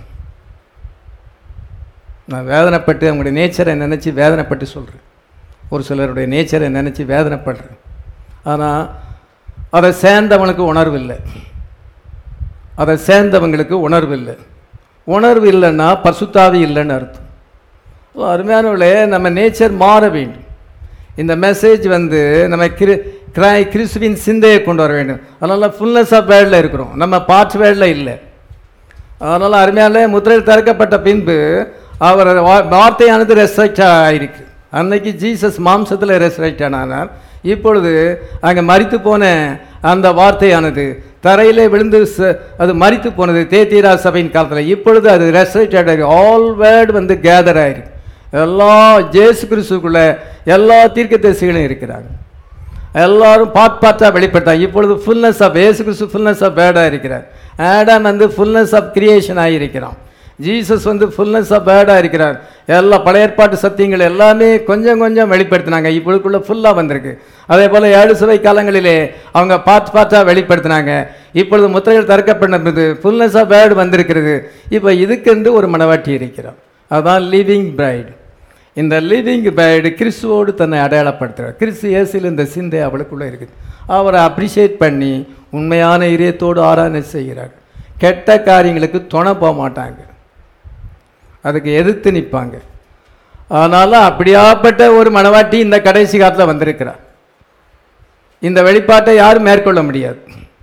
நான் வேதனைப்பட்டு அவங்களுடைய நேச்சரை நினச்சி வேதனைப்பட்டு சொல்கிறேன். ஒரு சிலருடைய நேச்சரை நினச்சி வேதனைப்படுறேன். ஆனால் அதை சேர்ந்தவனுக்கு உணர்வு இல்லை. அதை சேர்ந்தவங்களுக்கு உணர்வு இல்லை. உணர்வு இல்லைன்னா பரிசுத்தாவி இல்லைன்னு அர்த்தம். அருமையானவர்களே, நம்ம நேச்சர் மாற வேண்டும். இந்த மெசேஜ் நம்ம கிறிஸ்துவின் சிந்தையை கொண்டு வர வேண்டும். அதனால் ஃபுல்னஸ் ஆஃப் வேர்டில் இருக்கிறோம், நம்ம பார்ட் வேர்டில் இல்லை. அதனால் அருமையானே முத்திரையில் திறக்கப்பட்ட பின்பு அவர் வார்த்தையானது ரெஸ்ட்ரக்ட் ஆகிருக்கு. அன்னைக்கு ஜீசஸ் மாம்சத்தில் ரெஸ்ட்ரக்ட் ஆனார். இப்பொழுது அங்கே மரித்து போன அந்த வார்த்தையானது தரையிலே விழுந்து அது மரித்து போனது தேத்தீரா சபையின் காலத்தில். இப்பொழுது அது ரெஸ்ட்ரக்ட் ஆகிருக்கு. ஆல் வேர்டு கேதர் ஆகிருக்கு. எல்லா ஜேசு கிறிஸ்துக்குள்ள எல்லா தீர்க்கதரிசிகளும் இருக்கிறாங்க. எல்லாரும் பார்ட்டாக வெளிப்பட்டாங்க. இப்பொழுது ஃபுல்னஸ் ஆஃப் ஏசு கிறிஸ்து ஃபுல்னஸ் ஆஃப் வேர்டாக இருக்கிறார். ஆடம் ஃபுல்னஸ் ஆஃப் கிரியேஷன் ஆகியிருக்கிறான். ஜீசஸ் ஃபுல்னஸ் ஆஃப் வேர்டாக இருக்கிறார். எல்லா பழைய ஏற்பாட்டு சத்தியங்கள் எல்லாமே கொஞ்சம் கொஞ்சம் வெளிப்படுத்தினாங்க. இப்பொழுதுக்குள்ள ஃபுல்லாக வந்திருக்கு. அதே போல் 7 சபை காலங்களிலே அவங்க பார்ட்டாக வெளிப்படுத்தினாங்க. இப்பொழுது முத்திரைகள் திறக்கப்பட்டது ஃபுல்னஸ் ஆஃப் வேர்டு வந்திருக்கிறது. இப்போ இதுக்கென்று ஒரு மணவாட்டி இருக்கிறார். அதுதான் லிவிங் பிரைடு. இந்த லிவிங் பிரைடு கிறிஸ்துவோடு தன்னை அடையாளப்படுத்துகிறார். கிறிஸ்து இயேசுவில் இந்த சிந்தை அவளுக்குள்ளே இருக்குது. அவரை அப்ரிஷியேட் பண்ணி உண்மையான இதயத்தோடு ஆராதனை செய்கிறார். கெட்ட காரியங்களுக்கு துணை போக மாட்டாங்க, அதுக்கு எதிர்த்து நிற்பாங்க. அதனால் அப்படியாப்பட்ட ஒரு மணவாட்டி இந்த கடைசி காலத்தில் வந்திருக்கிறார். இந்த வெளிப்பாட்டை யாரும் மேற்கொள்ள முடியாது.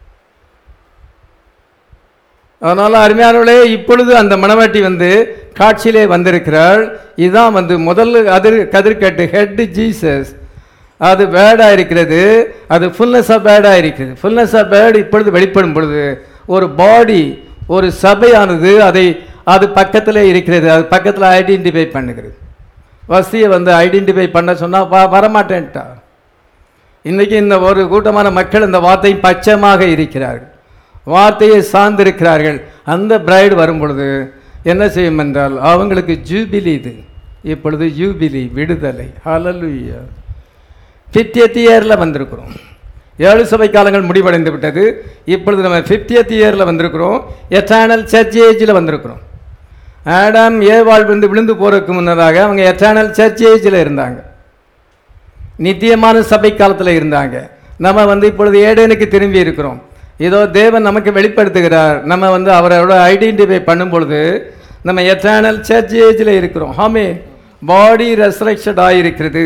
அதனால் அருமையானவர்களே, இப்பொழுது அந்த மணவாட்டி காட்சியிலே வந்திருக்கிறாள். இதுதான் முதல் கதிர்கட்டு ஹெட் ஜீசஸ். அது வேர்டாக இருக்கிறது. அது ஃபுல்னஸ் ஆஃப் வேர்டாக இருக்கிறது. ஃபுல்னஸ் ஆஃப் வேர்டு இப்பொழுது வெளிப்படும் பொழுது ஒரு பாடி, ஒரு சபையானது அது பக்கத்தில் இருக்கிறது. அது பக்கத்தில் ஐடென்டிஃபை பண்ணுகிறது. வசதியை ஐடென்டிஃபை பண்ண சொன்னால் வரமாட்டேன்ட்டா. இன்றைக்கி இந்த ஒரு கூட்டமான மக்கள் இந்த வார்த்தை பச்சமாக இருக்கிறார்கள், வார்த்தையை சார்ந்திருக்கிறார்கள். அந்த பிரைடு வரும் பொழுது என்ன செய்யும் என்றால் அவங்களுக்கு ஜூபிலி. இது இப்பொழுது ஜூபிலி, விடுதலை. ஹல்லேலூயா. 50th இயரில் வந்திருக்கிறோம். 7 சபை காலங்கள் முடிவடைந்து விட்டது. இப்பொழுது நம்ம 50th இயரில் வந்திருக்கிறோம். எட்டர்னல் சர்ச் ஏஜில் வந்திருக்கிறோம். ஆடாம் ஏவாள் விழுந்து போறதுக்கு முன்னதாக அவங்க எட்டர்னல் சர்ச் ஏஜில் இருந்தாங்க, நித்தியமான சபை காலத்தில் இருந்தாங்க. நம்ம இப்பொழுது ஏடேனுக்கு திரும்பி இருக்கிறோம். ஏதோ தேவன் நமக்கு வெளிப்படுத்துகிறார். நம்ம அவரோட ஐடென்டிஃபை பண்ணும் பொழுது நம்ம எட்டர்னல் சர்ச் ஏஜில் இருக்கிறோம். ஆமே, பாடி ரெசரக்ஷன் ஆகிருக்கிறது.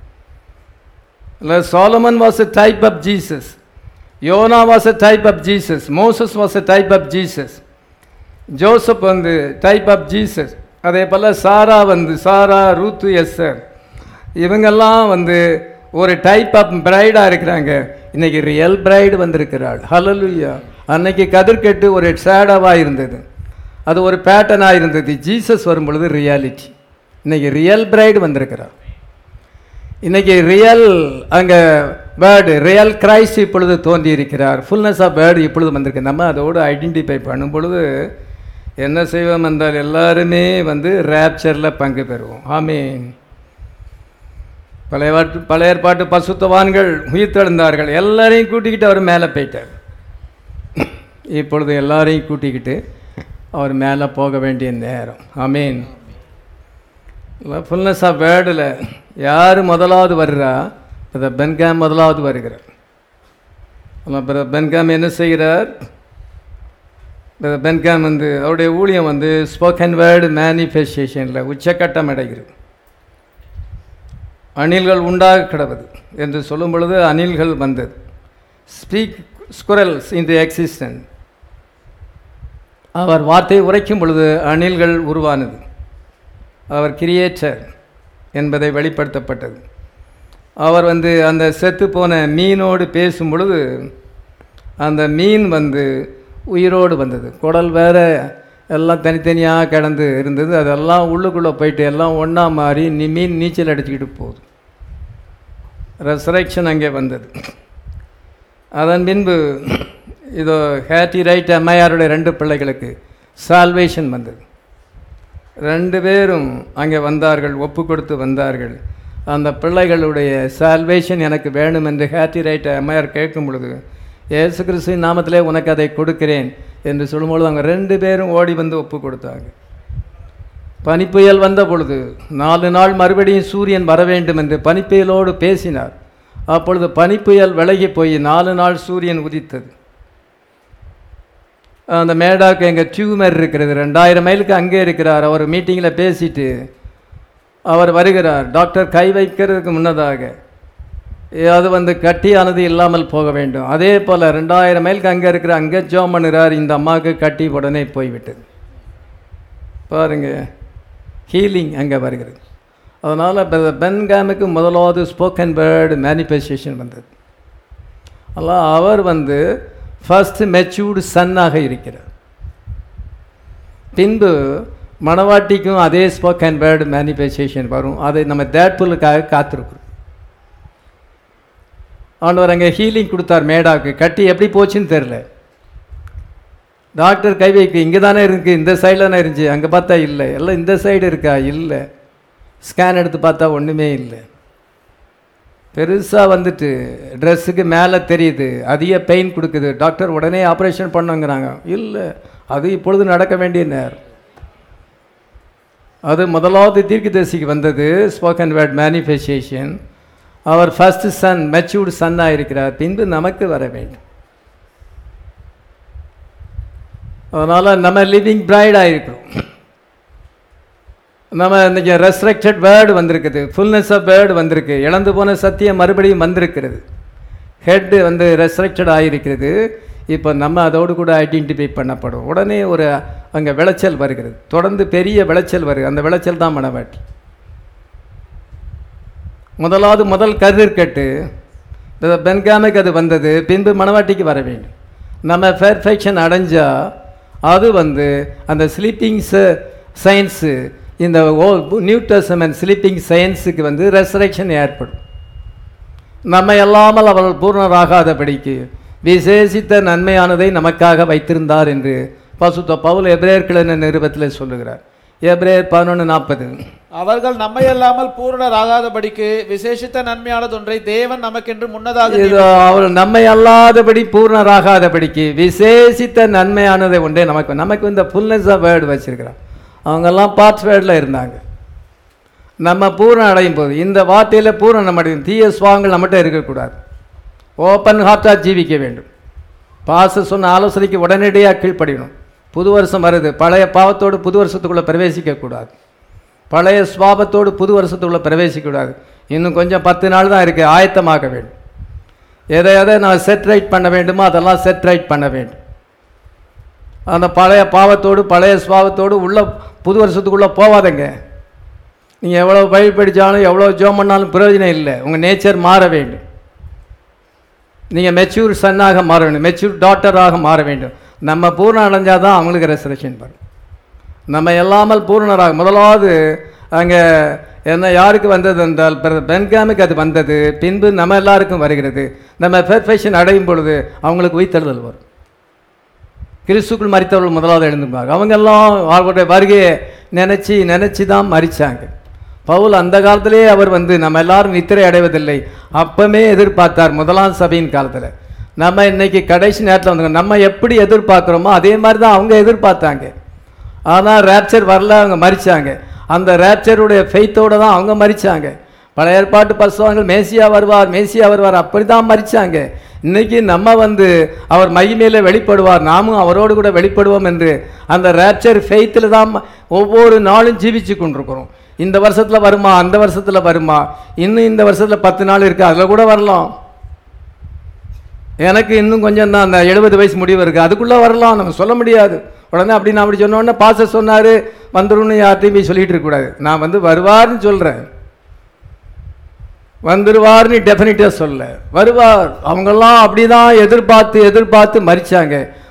Solomon was a type of Jesus. Jonah was a type of Jesus. Moses was a type of Jesus. Joseph type of Jesus. அதே போல் சாரா ரூத்து எஸ்ஸர் இவங்கெல்லாம் ஒரு டைப் ஆஃப் பிரைடாக இருக்கிறாங்க. இன்னைக்கு ரியல் பிரைடு வந்திருக்கிறாள். ஹல்லேலூயா. அன்னைக்கு கதிர்கட்டு ஒரு ஷேடோவாக இருந்தது, அது ஒரு பேட்டர்னாக இருந்தது. ஜீசஸ் வரும் பொழுது ரியாலிட்டி. இன்னைக்கு ரியல் பிரைடு வந்திருக்கிறாள். இன்றைக்கி ரியல் அங்கே வேர்டு ரியல் கிரைஸ்ட் இப்பொழுது தோன்றி இருக்கிறார். ஃபுல்னஸ் ஆஃப் வேர்டு இப்பொழுது வந்திருக்கு. நம்ம அதோடு ஐடென்டிஃபை பண்ணும் பொழுது என்ன செய்வோம் என்றால் எல்லாருமே ரேப்சரில் பங்கு பெறுவோம். ஆமீன். பழைய ஏற்பாட்டு பசுத்தவான்கள் உயிர்த்தெழுந்தார்கள். எல்லாரையும் கூட்டிக்கிட்டு அவர் மேலே போயிட்டார். இப்பொழுது எல்லாரையும் கூட்டிக்கிட்டு அவர் மேலே போக வேண்டிய நேரம். ஆமீன். ஃபுல்னஸ் ஆஃப் வேர்டில் யார் முதலாவது வர்றா? பிரதர் பென்காம் முதலாவது வருகிறார். பிரதர் பென்காம் என்ன செய்கிறார்? பிரதர் பென்காம் அவருடைய ஊழியம் ஸ்போக்கன் வேர்டு மேனிஃபெஸ்டேஷனில் உச்சக்கட்டம் அடைகிறது. அணில்கள் உண்டாக கிடவது என்று சொல்லும் பொழுது அணில்கள் வந்தது. Speak squirrels in the existence. அவர் வார்த்தையை உரைக்கும் பொழுது அணில்கள் உருவானது. அவர் கிரியேட்டர் என்பதை வெளிப்படுத்தப்பட்டது. அவர் அந்த செத்து போன மீனோடு பேசும் பொழுது அந்த மீன் உயிரோடு வந்தது. குடல் வேற எல்லாம் தனித்தனியாக கிடந்து இருந்தது. அதெல்லாம் உள்ளுக்குள்ளே போயிட்டு எல்லாம் ஒன்றா மாறி மீன் நீச்சல் அடிச்சுக்கிட்டு போகுது. ரெசரக்ஷன் அங்கே வந்தது. அதன் பின்பு இதோ ஹேட்டி ரைட் அம்மையாருடைய 2 பிள்ளைகளுக்கு சால்வேஷன் வந்தது. 2 பேரும் அங்கே வந்தார்கள், ஒப்பு கொடுத்து வந்தார்கள். அந்த பிள்ளைகளுடைய சால்வேஷன் எனக்கு வேணும் என்று ஹேட்டி ரைட் அம்மையார் கேட்கும் பொழுது, இயேசு கிறிஸ்துவின் நாமத்திலே உனக்கு அதை கொடுக்கிறேன் என்று சொல்லும்பொழுது அவங்க 2 பேரும் ஓடி வந்து ஒப்பு கொடுத்தாங்க. பனிப்புயல் வந்த பொழுது 4 நாள் மறுபடியும் சூரியன் வர வேண்டும் என்று பனிப்புயலோடு பேசினார். அப்பொழுது பனிப்புயல் விலகி போய் 4 நாள் சூரியன் உதித்தது. அந்த மேடாக்கு எங்கள் டியூமர் இருக்கிறது, 2000 மைலுக்கு அங்கே இருக்கிறார். அவர் மீட்டிங்கில் பேசிட்டு அவர் வருகிறார். டாக்டர் கை வைக்கிறதுக்கு முன்னதாக அது கட்டியானது இல்லாமல் போக வேண்டும். அதே போல் 2000 மைலுக்கு அங்கே இருக்கிற அங்கே ஜோம் பண்ணுறார். இந்த அம்மாவுக்கு கட்டி உடனே போய்விட்டது. பாருங்கள், ஹீலிங் அங்கே வருகிறது. அதனால் பென்காமுக்கு முதலாவது ஸ்போக்கன் வேர்டு மேனிஃபெஸ்டேஷன் வந்தது. அதனால் அவர் ஃபர்ஸ்ட் மெச்சூர்டு சன்னாக இருக்கிறார். பின்பு மணவாட்டிக்கும் அதே ஸ்போக்கன் வேர்டு மேனிஃபெஸ்டேஷன் வரும். அதை நம்ம தேட்புலுக்காக காத்திருக்கிறோம். ஆண்டவர் அங்கே ஹீலிங் கொடுத்தார். மேடாவுக்கு கட்டி எப்படி போச்சுன்னு தெரில. டாக்டர் கை வைக்கு இங்கே தானே இருக்குது, இந்த சைடில் தானே இருந்துச்சு, அங்கே பார்த்தா இல்லை, எல்லாம் இந்த சைடு இருக்கா, இல்லை. ஸ்கேன் எடுத்து பார்த்தா ஒன்றுமே இல்லை. பெருசாக ட்ரெஸ்ஸுக்கு மேலே தெரியுது, அதிக பெயின் கொடுக்குது. டாக்டர் உடனே ஆப்ரேஷன் பண்ணுங்கிறாங்க. இல்லை, அது இப்பொழுது நடக்க வேண்டிய நேரம். அது முதலாவது தீர்க்கதரிசிக்கு வந்தது ஸ்போக்கன் வேர்ட் மேனிஃபெஸ்டேஷன். அவர் ஃபர்ஸ்ட் சன், மெச்சூர்டு சன்னாக இருக்கிறார். பின்பு நமக்கு வர வேண்டும். அதனால் நம்ம லிவிங் பிரைடாக இருக்கிறோம். நம்ம இன்றைக்கி ரெஸ்ட்ரக்டட் வேர்டு வந்திருக்குது, ஃபுல்னஸ் ஆஃப் வேர்டு வந்திருக்கு. இழந்து போன சத்தியம் மறுபடியும் வந்திருக்கிறது. ஹெட்டு ரெஸ்ட்ரக்டட் ஆகிருக்கிறது. இப்போ நம்ம அதோடு கூட ஐடென்டிஃபை பண்ணப்படும். உடனே ஒரு அங்கே விளைச்சல் வருகிறது, தொடர்ந்து பெரிய விளைச்சல் வருது. அந்த விளைச்சல் தான் மணவாட்டி. முதல் கதிர்கட்டு பென்காமுக்கு அது வந்தது. பின்பு மணவாட்டிக்கு வர வேண்டும். நம்ம பெர்ஃபெக்ஷன் அடைஞ்சால் அது அந்த ஸ்லீப்பிங் சயின்ஸு, இந்த நியூ டெஸ்டமென்ட் ஸ்லீப்பிங் சயின்ஸுக்கு ரெசரக்ஷன் ஏற்படும். நம்ம எல்லாமல் அவர்கள் பூர்ணராகாதபடிக்கு விசேஷித்த நன்மையானதை நமக்காக வைத்திருந்தார் என்று பசுத்த பவுல் எபிரேயர்களின் நிருபத்தில் சொல்லுகிறார். எபிரேயர் 11:40. அவர்கள் நம்மை அல்லாமல் பூர்ணராகாதபடிக்கு விசேஷித்த நன்மையானது ஒன்றை தேவன் நமக்கென்று முன்னதாக, அவர்கள் நம்மை அல்லாதபடி பூர்ணராகாதபடிக்கு விசேஷித்த நன்மையானதை ஒன்றே நமக்கு இந்த ஃபுல்னஸ் ஆஃப் வேர்டு வச்சிருக்கிறார். அவங்கெல்லாம் பார்ட்ஸ் வேர்டில் இருந்தாங்க. நம்ம பூர்ணம் அடையும் போது இந்த வார்த்தையில் பூர்ணம் அடையும். தீய சுவாங்கள் நம்மகிட்ட இருக்கக்கூடாது. ஓப்பன் ஹார்ட்டாக ஜீவிக்க வேண்டும். பாச சொன்ன ஆலோசனைக்கு உடனடியாக கீழ்ப்படியணும். புது வருஷம் வருது, பழைய பாவத்தோடு புது வருஷத்துக்குள்ளே பிரவேசிக்கக்கூடாது. பழைய சுவாபத்தோடு புது வருஷத்துக்குள்ளே பிரவேசிக்கக்கூடாது. இன்னும் கொஞ்சம் 10 நாள் தான் இருக்குது, ஆயத்தமாக வேண்டும். எதை நான் செட் ரைட் பண்ண வேண்டுமோ அதெல்லாம் செட் ரைட் பண்ண வேண்டும். அந்த பழைய பாவத்தோடு பழைய சுவாபத்தோடு உள்ள புது வருஷத்துக்குள்ளே போவாதங்க. நீங்கள் எவ்வளோ பைபிள் படித்தாலும் எவ்வளோ ஜோம் பண்ணாலும் பிரயோஜனம் இல்லை. உங்கள் நேச்சர் மாற வேண்டும். நீங்கள் மெச்சூர் சன்னாக மாற வேண்டும், மெச்சூர் டாட்டராக மாற வேண்டும். நம்ம பூர்ணம் அடைஞ்சால் தான் அவங்களுக்கு ரெசரக்ஷன் வரும். நம்ம எல்லாமல் பூர்ணராக முதலாவது அங்கே என்ன யாருக்கு வந்தது என்றால் பென்காமுக்கு அது வந்தது. பின்பு நம்ம எல்லாருக்கும் வருகிறது. நம்ம பெர்ஃபெக்ஷன் அடையும் பொழுது அவங்களுக்கு உயிர்த்தெழுதல் வரும். கிறிஸ்துக்குள் மரித்தவர்கள் முதலாவது எழுந்துப்பாங்க. அவங்கெல்லாம் அவர்களுடைய வருகையை நினச்சி தான் மரித்தாங்க. பவுல் அந்த காலத்திலே அவர் நம்ம எல்லாரும் நித்திரை அடைவதில்லை, அப்பமே எதிர்பார்த்தார் முதலாம் சபையின் காலத்தில். நம்ம இன்னைக்கு கடைசி நேரத்தில் வந்து நம்ம எப்படி எதிர்பார்க்குறோமோ அதே மாதிரி தான் அவங்க எதிர்பார்த்தாங்க. ஆனால் ரேப்சர் வரல, அவங்க மரித்தாங்க. அந்த ரேப்சருடைய ஃபெய்த்தோடு தான் அவங்க மரித்தாங்க. பழைய ஏற்பாட்டு பசுவாங்கள் மேசியா வருவார் அப்படி தான் மரித்தாங்க. இன்றைக்கி நம்ம அவர் மகிமையில் வெளிப்படுவார், நாமும் அவரோடு கூட வெளிப்படுவோம் என்று அந்த ரேப்சர் ஃபெய்த்தில் தான் ஒவ்வொரு நாளும் ஜீவிச்சு கொண்டிருக்கிறோம். இந்த வருஷத்தில் வருமா, அந்த வருஷத்தில் வருமா, இன்னும் இந்த வருஷத்தில் 10 நாள் இருக்குது, அதில் கூட வரலாம். எனக்கு இன்னும் கொஞ்சம் தான், அந்த 70 வயசு முடிவு இருக்குது, அதுக்குள்ளே வரலாம், நம்ம சொல்ல முடியாது. உடனே அப்படி நான் அப்படி சொன்னோடனே பாஸ்டர் சொன்னார் வந்துருன்னு யார்ட்டையும் போய் சொல்லிகிட்டு இருக்கக்கூடாது. நான் வருவார்னு சொல்கிறேன், வந்துடுவார்னு டெஃபினிட்டாக சொல்ல, வருவார். அவங்கெல்லாம் அப்படி தான் எதிர்பார்த்து மரித்தாங்க.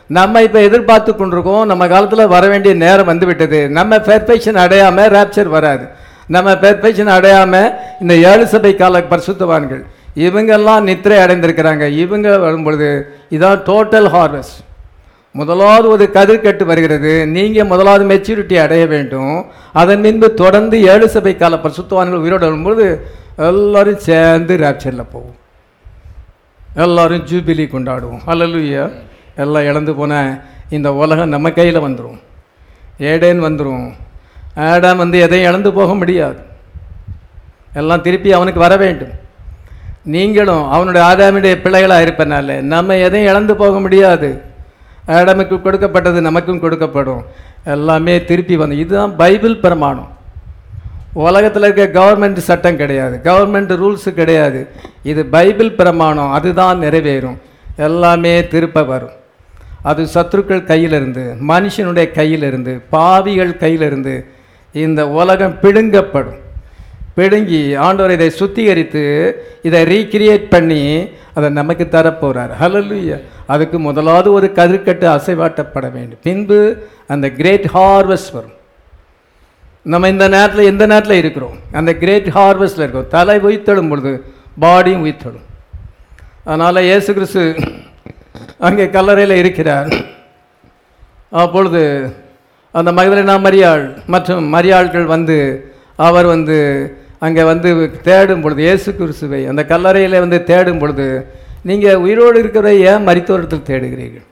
நம்ம இப்போ எதிர்பார்த்து கொண்டிருக்கோம். நம்ம காலத்தில் வர வேண்டிய நேரம் வந்து விட்டது. நம்ம பெர்ஃபெக்ஷன் அடையாமல் ராப்சர் வராது. நம்ம பெர்ஃபெக்ஷன் அடையாமல் இந்த 7 சபை கால பரிசுத்தவான்கள் இவங்கெல்லாம் நித்திரை அடைந்திருக்கிறாங்க. இவங்க வரும்பொழுது இதான் டோட்டல் ஹார்வெஸ்ட். முதலாவது ஒரு கதிர்கட்டு வருகிறது. நீங்கள் முதலாவது மெச்சூரிட்டி அடைய வேண்டும். அதன் பின்பு தொடர்ந்து 7 சபை கால பரிசுத்தவான்கள் உயிரோடு வரும்பொழுது எல்லாரும் சேர்ந்து ராப்சரில் போவோம். எல்லாரும் ஜூபிலி கொண்டாடுவோம். ஹல்லேலூயா. எல்லாம் இழந்து போன இந்த உலகம் நம்ம கையில் வந்துடும். ஏடேன் வந்துடும். ஆடாம் வந்து எதையும் இழந்து போக முடியாது. எல்லாம் திருப்பி அவனுக்கு வர வேண்டும். நீங்களும் அவனுடைய ஆதாமுடைய பிள்ளைகளாக இருப்பனால நம்ம எதையும் இழந்து போக முடியாது. ஆடாமுக்கு கொடுக்கப்பட்டது நமக்கும் கொடுக்கப்படும். எல்லாமே திருப்பி வந்து இதுதான் பைபிள் பிரமாணம். உலகத்தில் இருக்க கவர்மெண்ட் சட்டம் கிடையாது, கவர்மெண்ட் ரூல்ஸு கிடையாது. இது பைபிள் பிரமாணம். அதுதான் நிறைவேறும். எல்லாமே திருப்ப வரும். அது சத்துருக்கள் கையிலிருந்து, மனுஷனுடைய கையிலிருந்து, பாவிகள் கையிலிருந்து இந்த உலகம் பிடுங்கப்படும். பிடுங்கி ஆண்டவர் இதை சுத்திகரித்து இதை ரீக்ரியேட் பண்ணி அதை நமக்கு தரப்போகிறார். ஹல்லேலூயா. அதுக்கு முதலாவது ஒரு கதிர்கட்டு அசைவாட்டப்பட வேண்டும். பின்பு அந்த கிரேட் ஹார்வெஸ்ட் வரும். நம்ம இந்த நேரத்தில் எந்த நேரத்தில் இருக்கிறோம்? அந்த கிரேட் ஹார்வெஸ்டில் இருக்கோம். தலை உயிர்த்தெழும் பொழுது பாடியும் உயிர்த்தெழும். அதனால் இயேசு கிறிஸ்து அங்கே கல்லறையில் இருக்கிறார். அப்பொழுது அந்த மகதலேனா மரியாள் மற்றும் மரியாள்கள் வந்து அவர் வந்து அங்கே வந்து தேடும் பொழுது இயேசு கிறிஸ்துவை அந்த கல்லறையில் வந்து தேடும் பொழுது நீங்கள் உயிரோடு இருக்கிற ஏன் மரித்தோரத்தில் தேடுகிறீர்கள்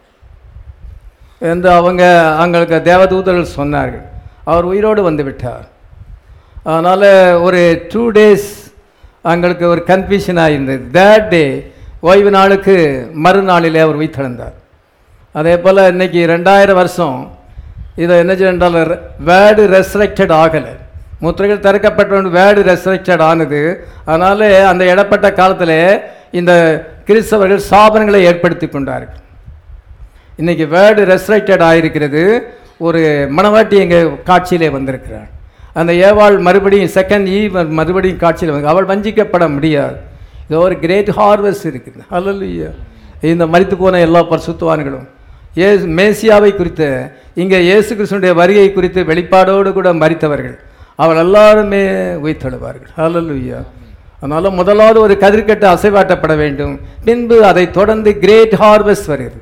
என்று அவங்களுக்கு தேவதூதர்கள் சொன்னார்கள். அவர் உயிரோடு வந்து விட்டார். அதனால் ஒரு 2 days அவங்களுக்கு ஒரு கன்ஃபியூஷனாக இருந்தது. தேட் டே ஓய்வு நாளுக்கு மறுநாளிலே அவர் உயிர்த்தெழுந்தார். அதே போல் இன்றைக்கி 2000 வருஷம் இதை என்ன செய்யறால் வேர்டு ரெசரக்டட் ஆகலை. முத்திரைகள் திறக்கப்பட்ட வேர்டு ரெசரக்டட் ஆனது. அதனால் அந்த இடப்பட்ட காலத்தில் இந்த கிறிஸ்தவர்கள் சாபனங்களை ஏற்படுத்தி கொண்டார்கள். இன்றைக்கி வேர்டு ரெசரக்டட் ஆகிருக்கிறது. ஒரு மணவாட்டி எங்கள் காட்சியிலே வந்திருக்கிறாள். அந்த ஏவாள் மறுபடியும் செகண்ட் மறுபடியும் காட்சியில் வந்து அவள் வஞ்சிக்கப்பட முடியாது. இது ஒரு கிரேட் ஹார்வெஸ்ட் இருக்குது. ஹல்லேலூயா. இந்த மரித்து போன எல்லா பரிசுத்தவான்களும் மேசியாவை குறித்து இங்கே இயேசு கிறிஸ்துவினுடைய வருகை குறித்து வெளிப்பாடோடு கூட மரித்தவர்கள் அவள் எல்லாருமே உயிர்த்தெழுவார்கள். ஹல்லேலூயா. அதனால் முதலாவது ஒரு கதிர்கட்டு அசைவாட்டப்பட வேண்டும். பின்பு அதை தொடர்ந்து கிரேட் ஹார்வெஸ்ட் வருகிறது.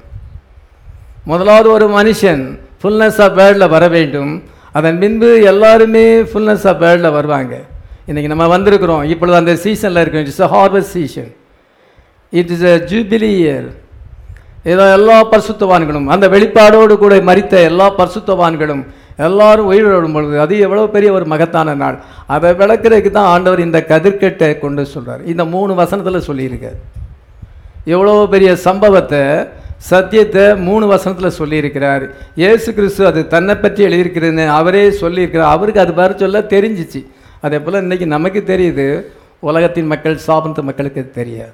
முதலாவது ஒரு மனுஷன் ஃபுல்னஸ் ஆஃப் வேர்ல்டில் வர வேண்டும். அதன் பின்பு எல்லாருமே ஃபுல்னஸ் ஆஃப் வேர்ல்டில் வருவாங்க. இன்றைக்கி நம்ம வந்திருக்கிறோம். இப்பொழுது அந்த சீசனில் இருக்கோம். It's a harvest season. It is a jubilee year. ஏதோ எல்லா பரிசுத்தவான்களும் அந்த வெளிப்பாடோடு கூட மரித்த எல்லா பரிசுத்தவான்களும் எல்லாரும் உயிரோடும் பொழுது அது எவ்வளோ பெரிய ஒரு மகத்தான நாள். அதை விளக்குறதுக்கு தான் ஆண்டவர் இந்த கதிர்கட்டை கொண்டு சொல்கிறார். இந்த 3 வசனத்தில் சொல்லியிருக்கார். எவ்வளோ பெரிய சம்பவத்தை சத்தியத்தை 3 வசனத்தில் சொல்லியிருக்கிறார். இயேசு கிறிஸ்து அது தன்னை பற்றி எழுதியிருக்கிறதுன்னு அவரே சொல்லியிருக்கிறார். அவருக்கு அது வர சொல்ல தெரிஞ்சிச்சு. அதே போல் இன்றைக்கி நமக்கு தெரியுது. உலகத்தின் மக்கள் சாபந்த மக்களுக்கு தெரியாது.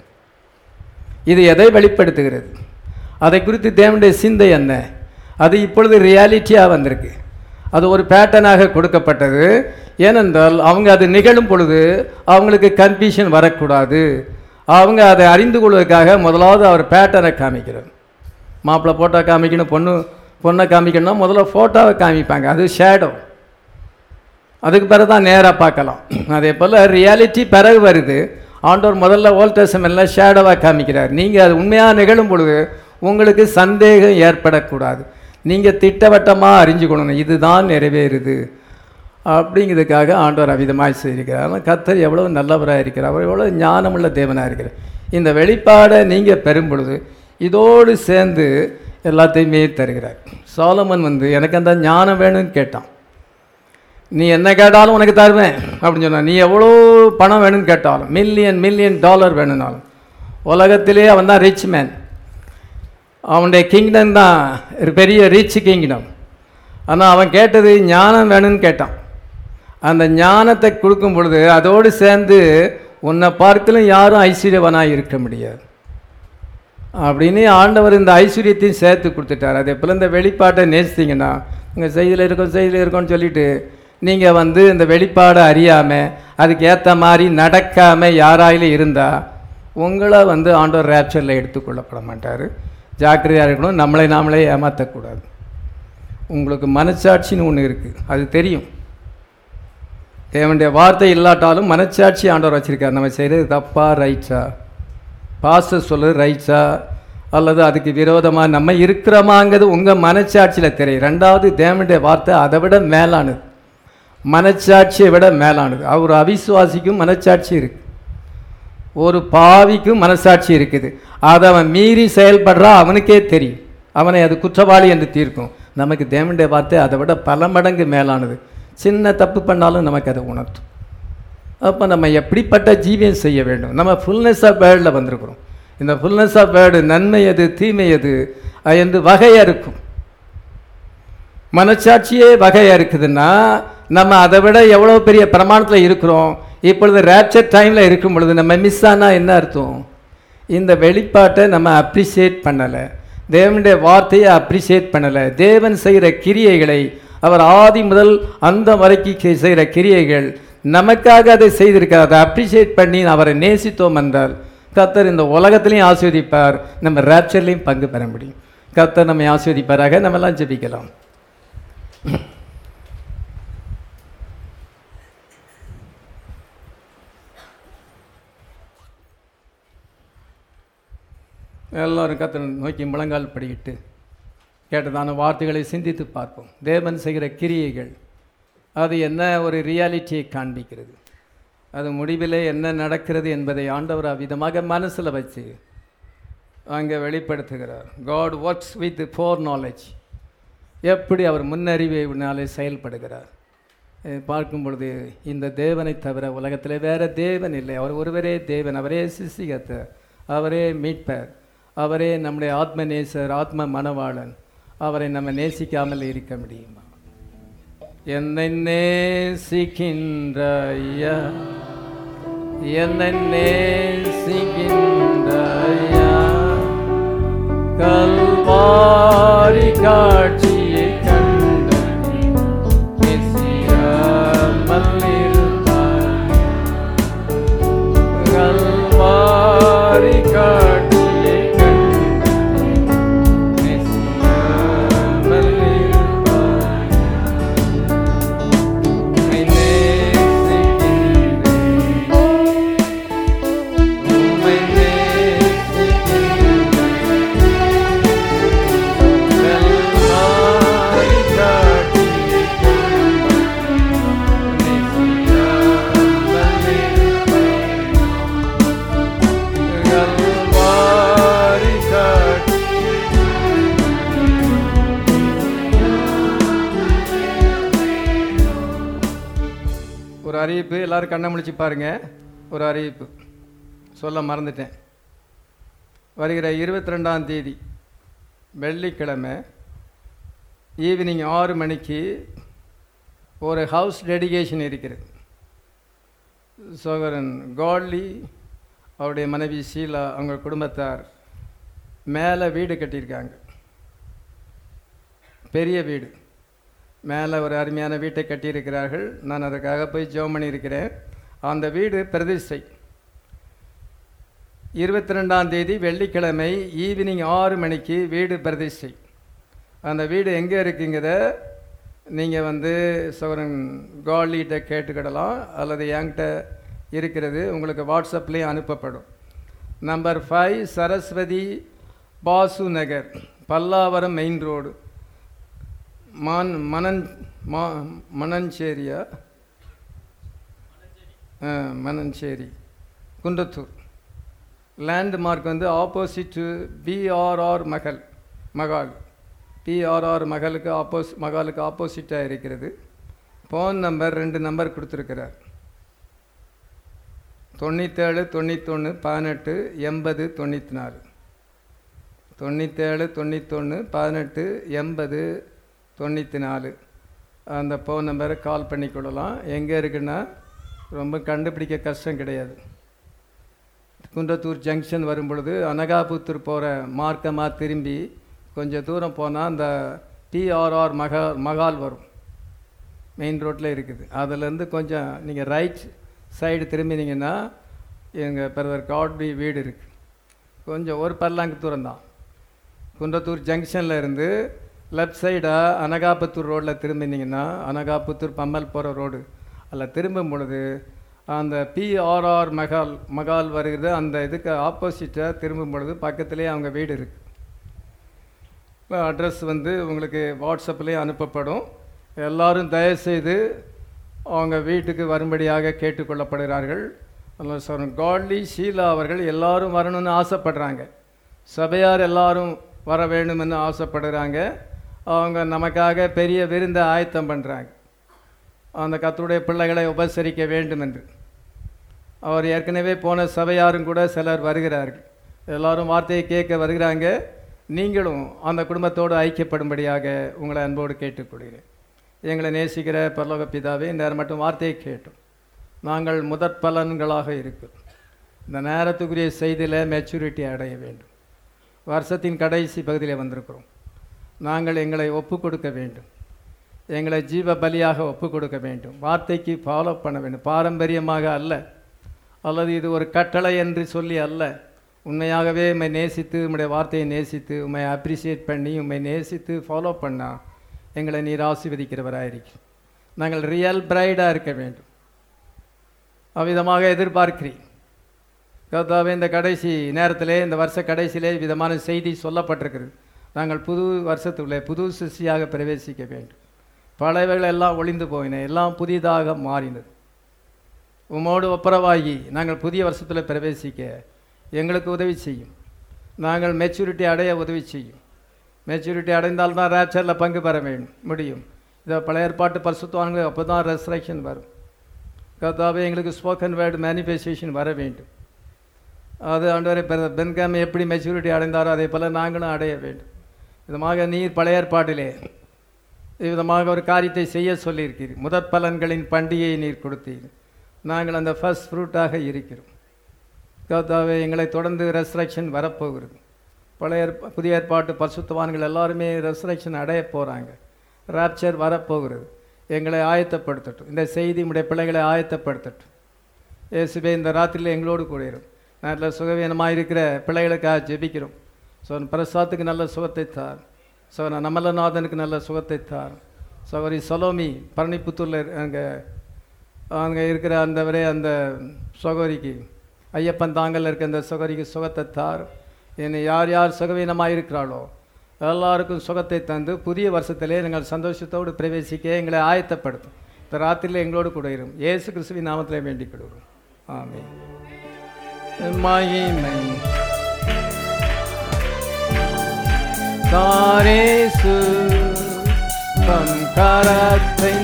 இது எதை வெளிப்படுத்துகிறது? அதை குறித்து தேவனுடைய சிந்தை என்ன? அது இப்பொழுது ரியாலிட்டியாக வந்திருக்கு. அது ஒரு பேட்டர்னாக கொடுக்கப்பட்டது. ஏனென்றால் அவங்க அது நிகழும் பொழுது அவங்களுக்கு கன்ஃபியூஷன் வரக்கூடாது. அவங்க அதை அறிந்து கொள்வதற்காக முதலாவது அவர் பேட்டர்னை காமிக்கிறார். மாப்பிள்ளை ஃபோட்டோ காமிக்கணும், பொண்ணை காமிக்கணும்னா முதல்ல ஃபோட்டோவை காமிப்பாங்க. அது ஷேடோ. அதுக்கு பிறகு தான் நேராக பார்க்கலாம். அதே போல் ரியாலிட்டி பிறகு வருது. ஆண்டவர் முதல்ல ஓல்ட் டெஸ்டமென்ட்ல ஷேடோவாக காமிக்கிறார். நீங்கள் அது உண்மையாக நிகழும் பொழுது உங்களுக்கு சந்தேகம் ஏற்படக்கூடாது. நீங்கள் திட்டவட்டமாக அறிஞ்சுக்கணும் இதுதான் நிறைவேறுது அப்படிங்கிறதுக்காக ஆண்டவர் அவிதமாக செய்திருக்கிறார். ஆனால் கர்த்தர் எவ்வளோ நல்லவராக இருக்கிறார், அவர் எவ்வளோ ஞானமுள்ள தேவனாக இருக்கிறார். இந்த வெளிப்பாடை நீங்கள் பெறும் பொழுது இதோடு சேர்ந்து எல்லாத்தையுமே தருகிறார். சாலமன் வந்து எனக்கு அந்த ஞானம் வேணும்னு கேட்டான். நீ என்ன கேட்டாலும் உனக்கு தருவேன் அப்படின்னு சொன்னான். நீ எவ்வளோ பணம் வேணும்னு கேட்டாலும் மில்லியன் டாலர் வேணும்னாலும் உலகத்திலே அவன் தான் ரிச் மேன். அவனுடைய கிங்டம் தான் பெரிய ரிச் கிங்டம். ஆனால் அவன் கேட்டது ஞானம் வேணும்னு கேட்டான். அந்த ஞானத்தை கொடுக்கும் பொழுது அதோடு சேர்ந்து உன்னை பார்க்கலும் யாரும் ஐஸ்வர்யவனாக இருக்க முடியாது அப்படின்னு ஆண்டவர் இந்த ஐஸ்வர்யத்தையும் சேர்த்து கொடுத்துட்டார். அதே போல் இந்த வெளிப்பாட்டை நேசித்தீங்கன்னா உங்கள் செய்தியில் இருக்கோன்னு சொல்லிவிட்டு நீங்கள் வந்து இந்த வெளிப்பாடை அறியாமல் அதுக்கு ஏற்ற மாதிரி நடக்காமல் யாராயிலும் இருந்தால் உங்களை வந்து ஆண்டவர் ரேப்சரில் எடுத்துக்கொள்ளப்பட மாட்டார். ஜாக்கிரதையாக இருக்கணும். நம்மளை நாமளே ஏமாற்றக்கூடாது. உங்களுக்கு மனச்சாட்சின்னு ஒன்று இருக்குது, அது தெரியும். தேவனுடைய வார்த்தை இல்லாட்டாலும் மனச்சாட்சி ஆண்டவர் வச்சுருக்கார். நம்ம செய்கிறது தப்பா ரைட்ஸா, பாஸ்டர் சொல்கிறது ரைட்ஸா, அல்லது அதுக்கு விரோதமாக நம்ம இருக்கிறோமாங்கிறது உங்கள் மனச்சாட்சியில் தெரியும். ரெண்டாவது, தேவனுடைய வார்த்தை அதை விட மேலானது, மனச்சாட்சியை விட மேலானது. அவர் அவிசுவாசிக்கும் மனச்சாட்சி இருக்குது, ஒரு பாவிக்கும் மனசாட்சி இருக்குது. அதை அவன் மீறி செயல்படுறா, அவனுக்கே தெரியும், அவனை அது குற்றவாளி என்று தீர்க்கும். நமக்கு தேவனுடைய வார்த்தை அதை விட பல மடங்கு மேலானது. சின்ன தப்பு பண்ணாலும் நமக்கு அதை உணர்த்தும். அப்போ நம்ம எப்படிப்பட்ட ஜீவியம் செய்ய வேண்டும்? நம்ம ஃபுல்னஸ் ஆஃப் வேர்டில் வந்திருக்கிறோம். இந்த ஃபுல்னஸ் ஆஃப் வேர்டு நன்மை எது தீமை எது என்று வகையாக இருக்கும். மனச்சாட்சியே வகையாக இருக்குதுன்னா நம்ம அதை விட எவ்வளோ பெரிய பிரமாணத்தில் இருக்கிறோம். இப்பொழுது ரேப்சர் டைமில் இருக்கும் பொழுது நம்ம மிஸ் ஆனால் என்ன அர்த்தம்? இந்த வெளிப்பாட்டை நம்ம அப்ரிஷியேட் பண்ணலை, தேவனுடைய வார்த்தையை அப்ரிஷியேட் பண்ணலை. தேவன் செய்கிற கிரியைகளை, அவர் ஆதி முதல் அந்த வரைக்கும் செய்கிற கிரியைகள் நமக்காக அதை செய்திருக்கார். அதை அப்ரிஷியேட் பண்ணி அவரை நேசித்தோம் என்றால் கர்த்தர் இந்த உலகத்திலையும் ஆசீர்வதிப்பார், நம்ம ரேப்சர்லையும் பங்கு பெற முடியும். கர்த்தர் நம்மை ஆசீர்வதிப்பாராக. நம்ம எல்லாம் ஜெபிக்கலாம். எல்லோரும் கர்த்தரை நோக்கி முழங்கால் படிக்கிட்டு கேட்டதான வார்த்தைகளை சிந்தித்து பார்ப்போம். தேவன் செய்கிற கிரியைகள் அது என்ன ஒரு ரியாலிட்டியை காண்பிக்கிறது, அது முடிவிலே என்ன நடக்கிறது என்பதை ஆண்டவர் அவ்விதமாக மனசில் வச்சு அங்கே வெளிப்படுத்துகிறார். God works with foreknowledge. எப்படி அவர் முன்னறிவினாலே செயல்படுகிறார் பார்க்கும் பொழுது இந்த தேவனை தவிர உலகத்தில் வேறு தேவன் இல்லை. அவர் ஒருவரே தேவன், அவரே சிருஷ்டிகர்த்தர், அவரே மீட்பர், அவரே நம்முடைய ஆத்ம நேசர், ஆத்ம மணவாளன். அவரை நம்ம நேசிக்காமல் இருக்க முடியுமா? என்னை நேசிக்கின்றாயா, என்னை நேசிக்கின்றாயா, கல்வாரி காட்சியை கண்டு நேசியாமல் இருந்தாய், கல்வாரி காட்சி அறிவிப்பு. எல்லோரும் கண்ணை முழிச்சு பாருங்க. ஒரு அறிவிப்பு சொல்ல மறந்துட்டேன். வருகிற 22ஆம் தேதி வெள்ளிக்கிழமை ஈவினிங் 6 மணிக்கு ஒரு ஹவுஸ் டெடிகேஷன் இருக்கிறது. சோகரன் காட்லி, அவருடைய மனைவி ஷீலா, அவங்க குடும்பத்தார் மேலே வீடு கட்டியிருக்காங்க. பெரிய வீடு, மேலே ஒரு அருமையான வீட்டை கட்டியிருக்கிறார்கள். நான் அதற்காக போய் ஜெபம் பண்ணியிருக்கிறேன். அந்த வீடு பிரதிஷ்டை. 22ஆம் தேதி வெள்ளிக்கிழமை ஈவினிங் 6 மணிக்கு வீடு பிரதிஷ்டை. அந்த வீடு எங்கே இருக்குங்கிறத நீங்கள் சோரன் காலிகிட்ட கேட்டுக்கிடலாம், அல்லது என்கிட்ட இருக்கிறது உங்களுக்கு வாட்ஸ்அப்லேயும் அனுப்பப்படும். Number 5 Saraswathi Basu Nagar, Pallavaram main road, Manancheri Kundrathur. Landmark opposite B R R Mahal, B R R மகாலுக்கு ஆப்போசிட்டாக இருக்கிறது. ஃபோன் நம்பர் 2 நம்பர் கொடுத்துருக்கிறார். 97 91 18 80 94, 97 91 18 80 94. அந்த ஃபோன் நம்பரை கால் பண்ணிக்கொள்ளலாம். எங்கே இருக்குன்னா ரொம்ப கண்டுபிடிக்க கஷ்டம் கிடையாது. குன்றத்தூர் ஜங்ஷன் வரும் பொழுது அனகாபுத்தூர் போகிற மார்க்கமாக திரும்பி கொஞ்சம் தூரம் போனால் அந்த பிஆர்ஆர் மகால் வரும், மெயின் ரோட்டில் இருக்குது. அதிலேருந்து கொஞ்சம் நீங்கள் ரைட் சைடு திரும்பினீங்கன்னா எங்கள் பிரதர் காட்லி வீடு இருக்குது. கொஞ்சம் ஒரு பல்லாங்கு தூரம் தான். குன்றத்தூர் ஜங்ஷனில் இருந்து லெஃப்ட் சைடாக அனகாபுத்தூர் ரோட்டில் திரும்பினீங்கன்னா அனகாபுத்தூர் பம்மல் போகிற ரோடு அதில் திரும்பும் பொழுது அந்த பிஆர்ஆர் மகால் வருகிறது. அந்த இதுக்கு ஆப்போசிட்டாக திரும்பும் பொழுது பக்கத்துலேயே அவங்க வீடு இருக்குது. அட்ரஸ் வந்து உங்களுக்கு வாட்ஸ்அப்லேயே அனுப்பப்படும். எல்லோரும் தயவுசெய்து அவங்க வீட்டுக்கு வரும்படியாக கேட்டுக்கொள்ளப்படுகிறார்கள். காட்லி ஷீலா அவர்கள் எல்லோரும் வரணும்னு ஆசைப்படுறாங்க. சபையார் எல்லாரும் வர வேண்டும்னு ஆசைப்படுறாங்க. அவங்க நமக்காக பெரிய விருந்தை ஆயத்தம் பண்ணுறாங்க. அந்த கர்த்தருடைய பிள்ளைகளை உபசரிக்க வேண்டும் என்று. அவர் ஏற்கனவே போன சபையாரும் கூட சிலர் வருகிறார்கள். எல்லோரும் வார்த்தையை கேட்க வருகிறாங்க. நீங்களும் அந்த குடும்பத்தோடு ஐக்கியப்படும்படியாக உங்களை அன்போடு கேட்டுக்கொள்கிறேன். எங்களை நேசிக்கிற பரலோக பிதாவே, இந்த நேரம் மட்டும் வார்த்தையை கேட்டோம். நாங்கள் முதற் பலன்களாக இருக்கிறோம். இந்த நேரத்துக்குரிய செய்தியில் மெச்சூரிட்டி அடைய வேண்டும். வருஷத்தின் கடைசி பகுதியில் வந்திருக்கிறோம். நாங்கள் எங்களை ஒப்பு கொடுக்க வேண்டும். எங்களை ஜீவ பலியாக ஒப்பு கொடுக்க வேண்டும். வார்த்தைக்கு ஃபாலோ பண்ண வேண்டும். பாரம்பரியமாக அல்ல, அல்லது இது ஒரு கட்டளை என்று சொல்லி அல்ல. உண்மையாகவே உம்மை நேசித்து, உம்முடைய வார்த்தையை நேசித்து, உம்மை அப்ரிஷியேட் பண்ணி, உம்மை நேசித்து ஃபாலோ பண்ணால் எங்களை நீர் ஆசீர்வதிக்கிறவராயிருக்கும். நாங்கள் ரியல் பிரைடாக இருக்க வேண்டும். அவ்விதமாக எதிர்பார்க்கிறேன் கர்த்தாவே. இந்த கடைசி நேரத்திலே, இந்த வருஷ கடைசியிலே விதமான செய்தி சொல்லப்பட்டிருக்கிறது. நாங்கள் புது வருஷத்துக்குள்ளே புது சிருஷ்டியாக பிரவேசிக்க வேண்டும். பழையவைகள் எல்லாம் ஒளிந்து போயின, எல்லாம் புதிதாக மாறினது. உம்மோடு ஒப்புரவாகி நாங்கள் புதிய வருஷத்தில் பிரவேசிக்க எங்களுக்கு உதவி செய்யும். நாங்கள் மெச்சூரிட்டி அடைய உதவி செய்யும். மெச்சூரிட்டி அடைந்தால்தான் ரேப்சரில் பங்கு பெற முடியும். இதை பழைய ஏற்பாட்டு பரிசுத்தவான்கள் அப்போ தான் ரெசரக்ஷன் வரும். கர்த்தாவே, எங்களுக்கு ஸ்போக்கன் வேர்டு மேனிஃபெஸ்டேஷன் வர வேண்டும். அது ஆண்டவரே, பென்காம் எப்படி மெச்சூரிட்டி அடைந்தாரோ அதே போல் நாங்களும் அடைய வேண்டும். விதமாக நீர் பழைய ஏற்பாட்டிலே விதமாக ஒரு காரியத்தை செய்ய சொல்லியிருக்கிறீர். முதற் பலன்களின் பண்டிகையை நீர் கொடுத்தீர். நாங்கள் அந்த ஃபர்ஸ்ட் ஃப்ரூட்டாக இருக்கிறோம். கர்த்தாவே, எங்களை தொடர்ந்து ரெசரக்ஷன் வரப்போகிறது. புதிய ஏற்பாட்டு பரிசுத்தவான்கள் எல்லாருமே ரெசரக்ஷன் அடைய போகிறாங்க. ராப்சர் வரப்போகிறது. எங்களை ஆயத்தப்படுத்தட்டும். இந்த செய்தி உடைய பிள்ளைகளை ஆயத்தப்படுத்தட்டும். இயேசுவே, இந்த ராத்திரியில் எங்களோடு கூடிரும். நல்ல சுகவீனமாக இருக்கிற பிள்ளைகளுக்காக ஜெபிக்கிறோம். பிரசாத்துக்கு நல்ல சுகத்தை தார். நமலநாதனுக்கு நல்ல சுகத்தை தார். சகோதரி சலோமி பரணிப்புத்தூரில் அங்கே இருக்கிற அந்த சகோதரிக்கு, ஐயப்பன் தாங்கல் இருக்க அந்த சகோதரிக்கு சுகத்தை தார். என்னை யார் யார் சுகவீனமாக இருக்கிறாளோ எல்லாருக்கும் சுகத்தை தந்து புதிய வருஷத்திலே நாங்கள் சந்தோஷத்தோடு பிரவேசிக்க எங்களை ஆயத்தப்படுத்தும். இந்த ராத்திரியில் எங்களோடு கூட இருக்கும். இயேசு கிறிஸ்துவின் நாமத்திலே வேண்டிக் கொள்கிறோம். ஆமென். மகிமை தாரேசு தம் கரத்தை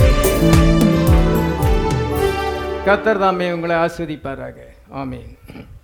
கர்த்தர் தாமே உங்களை ஆசீர்வதிப்பாராக. ஆமென்.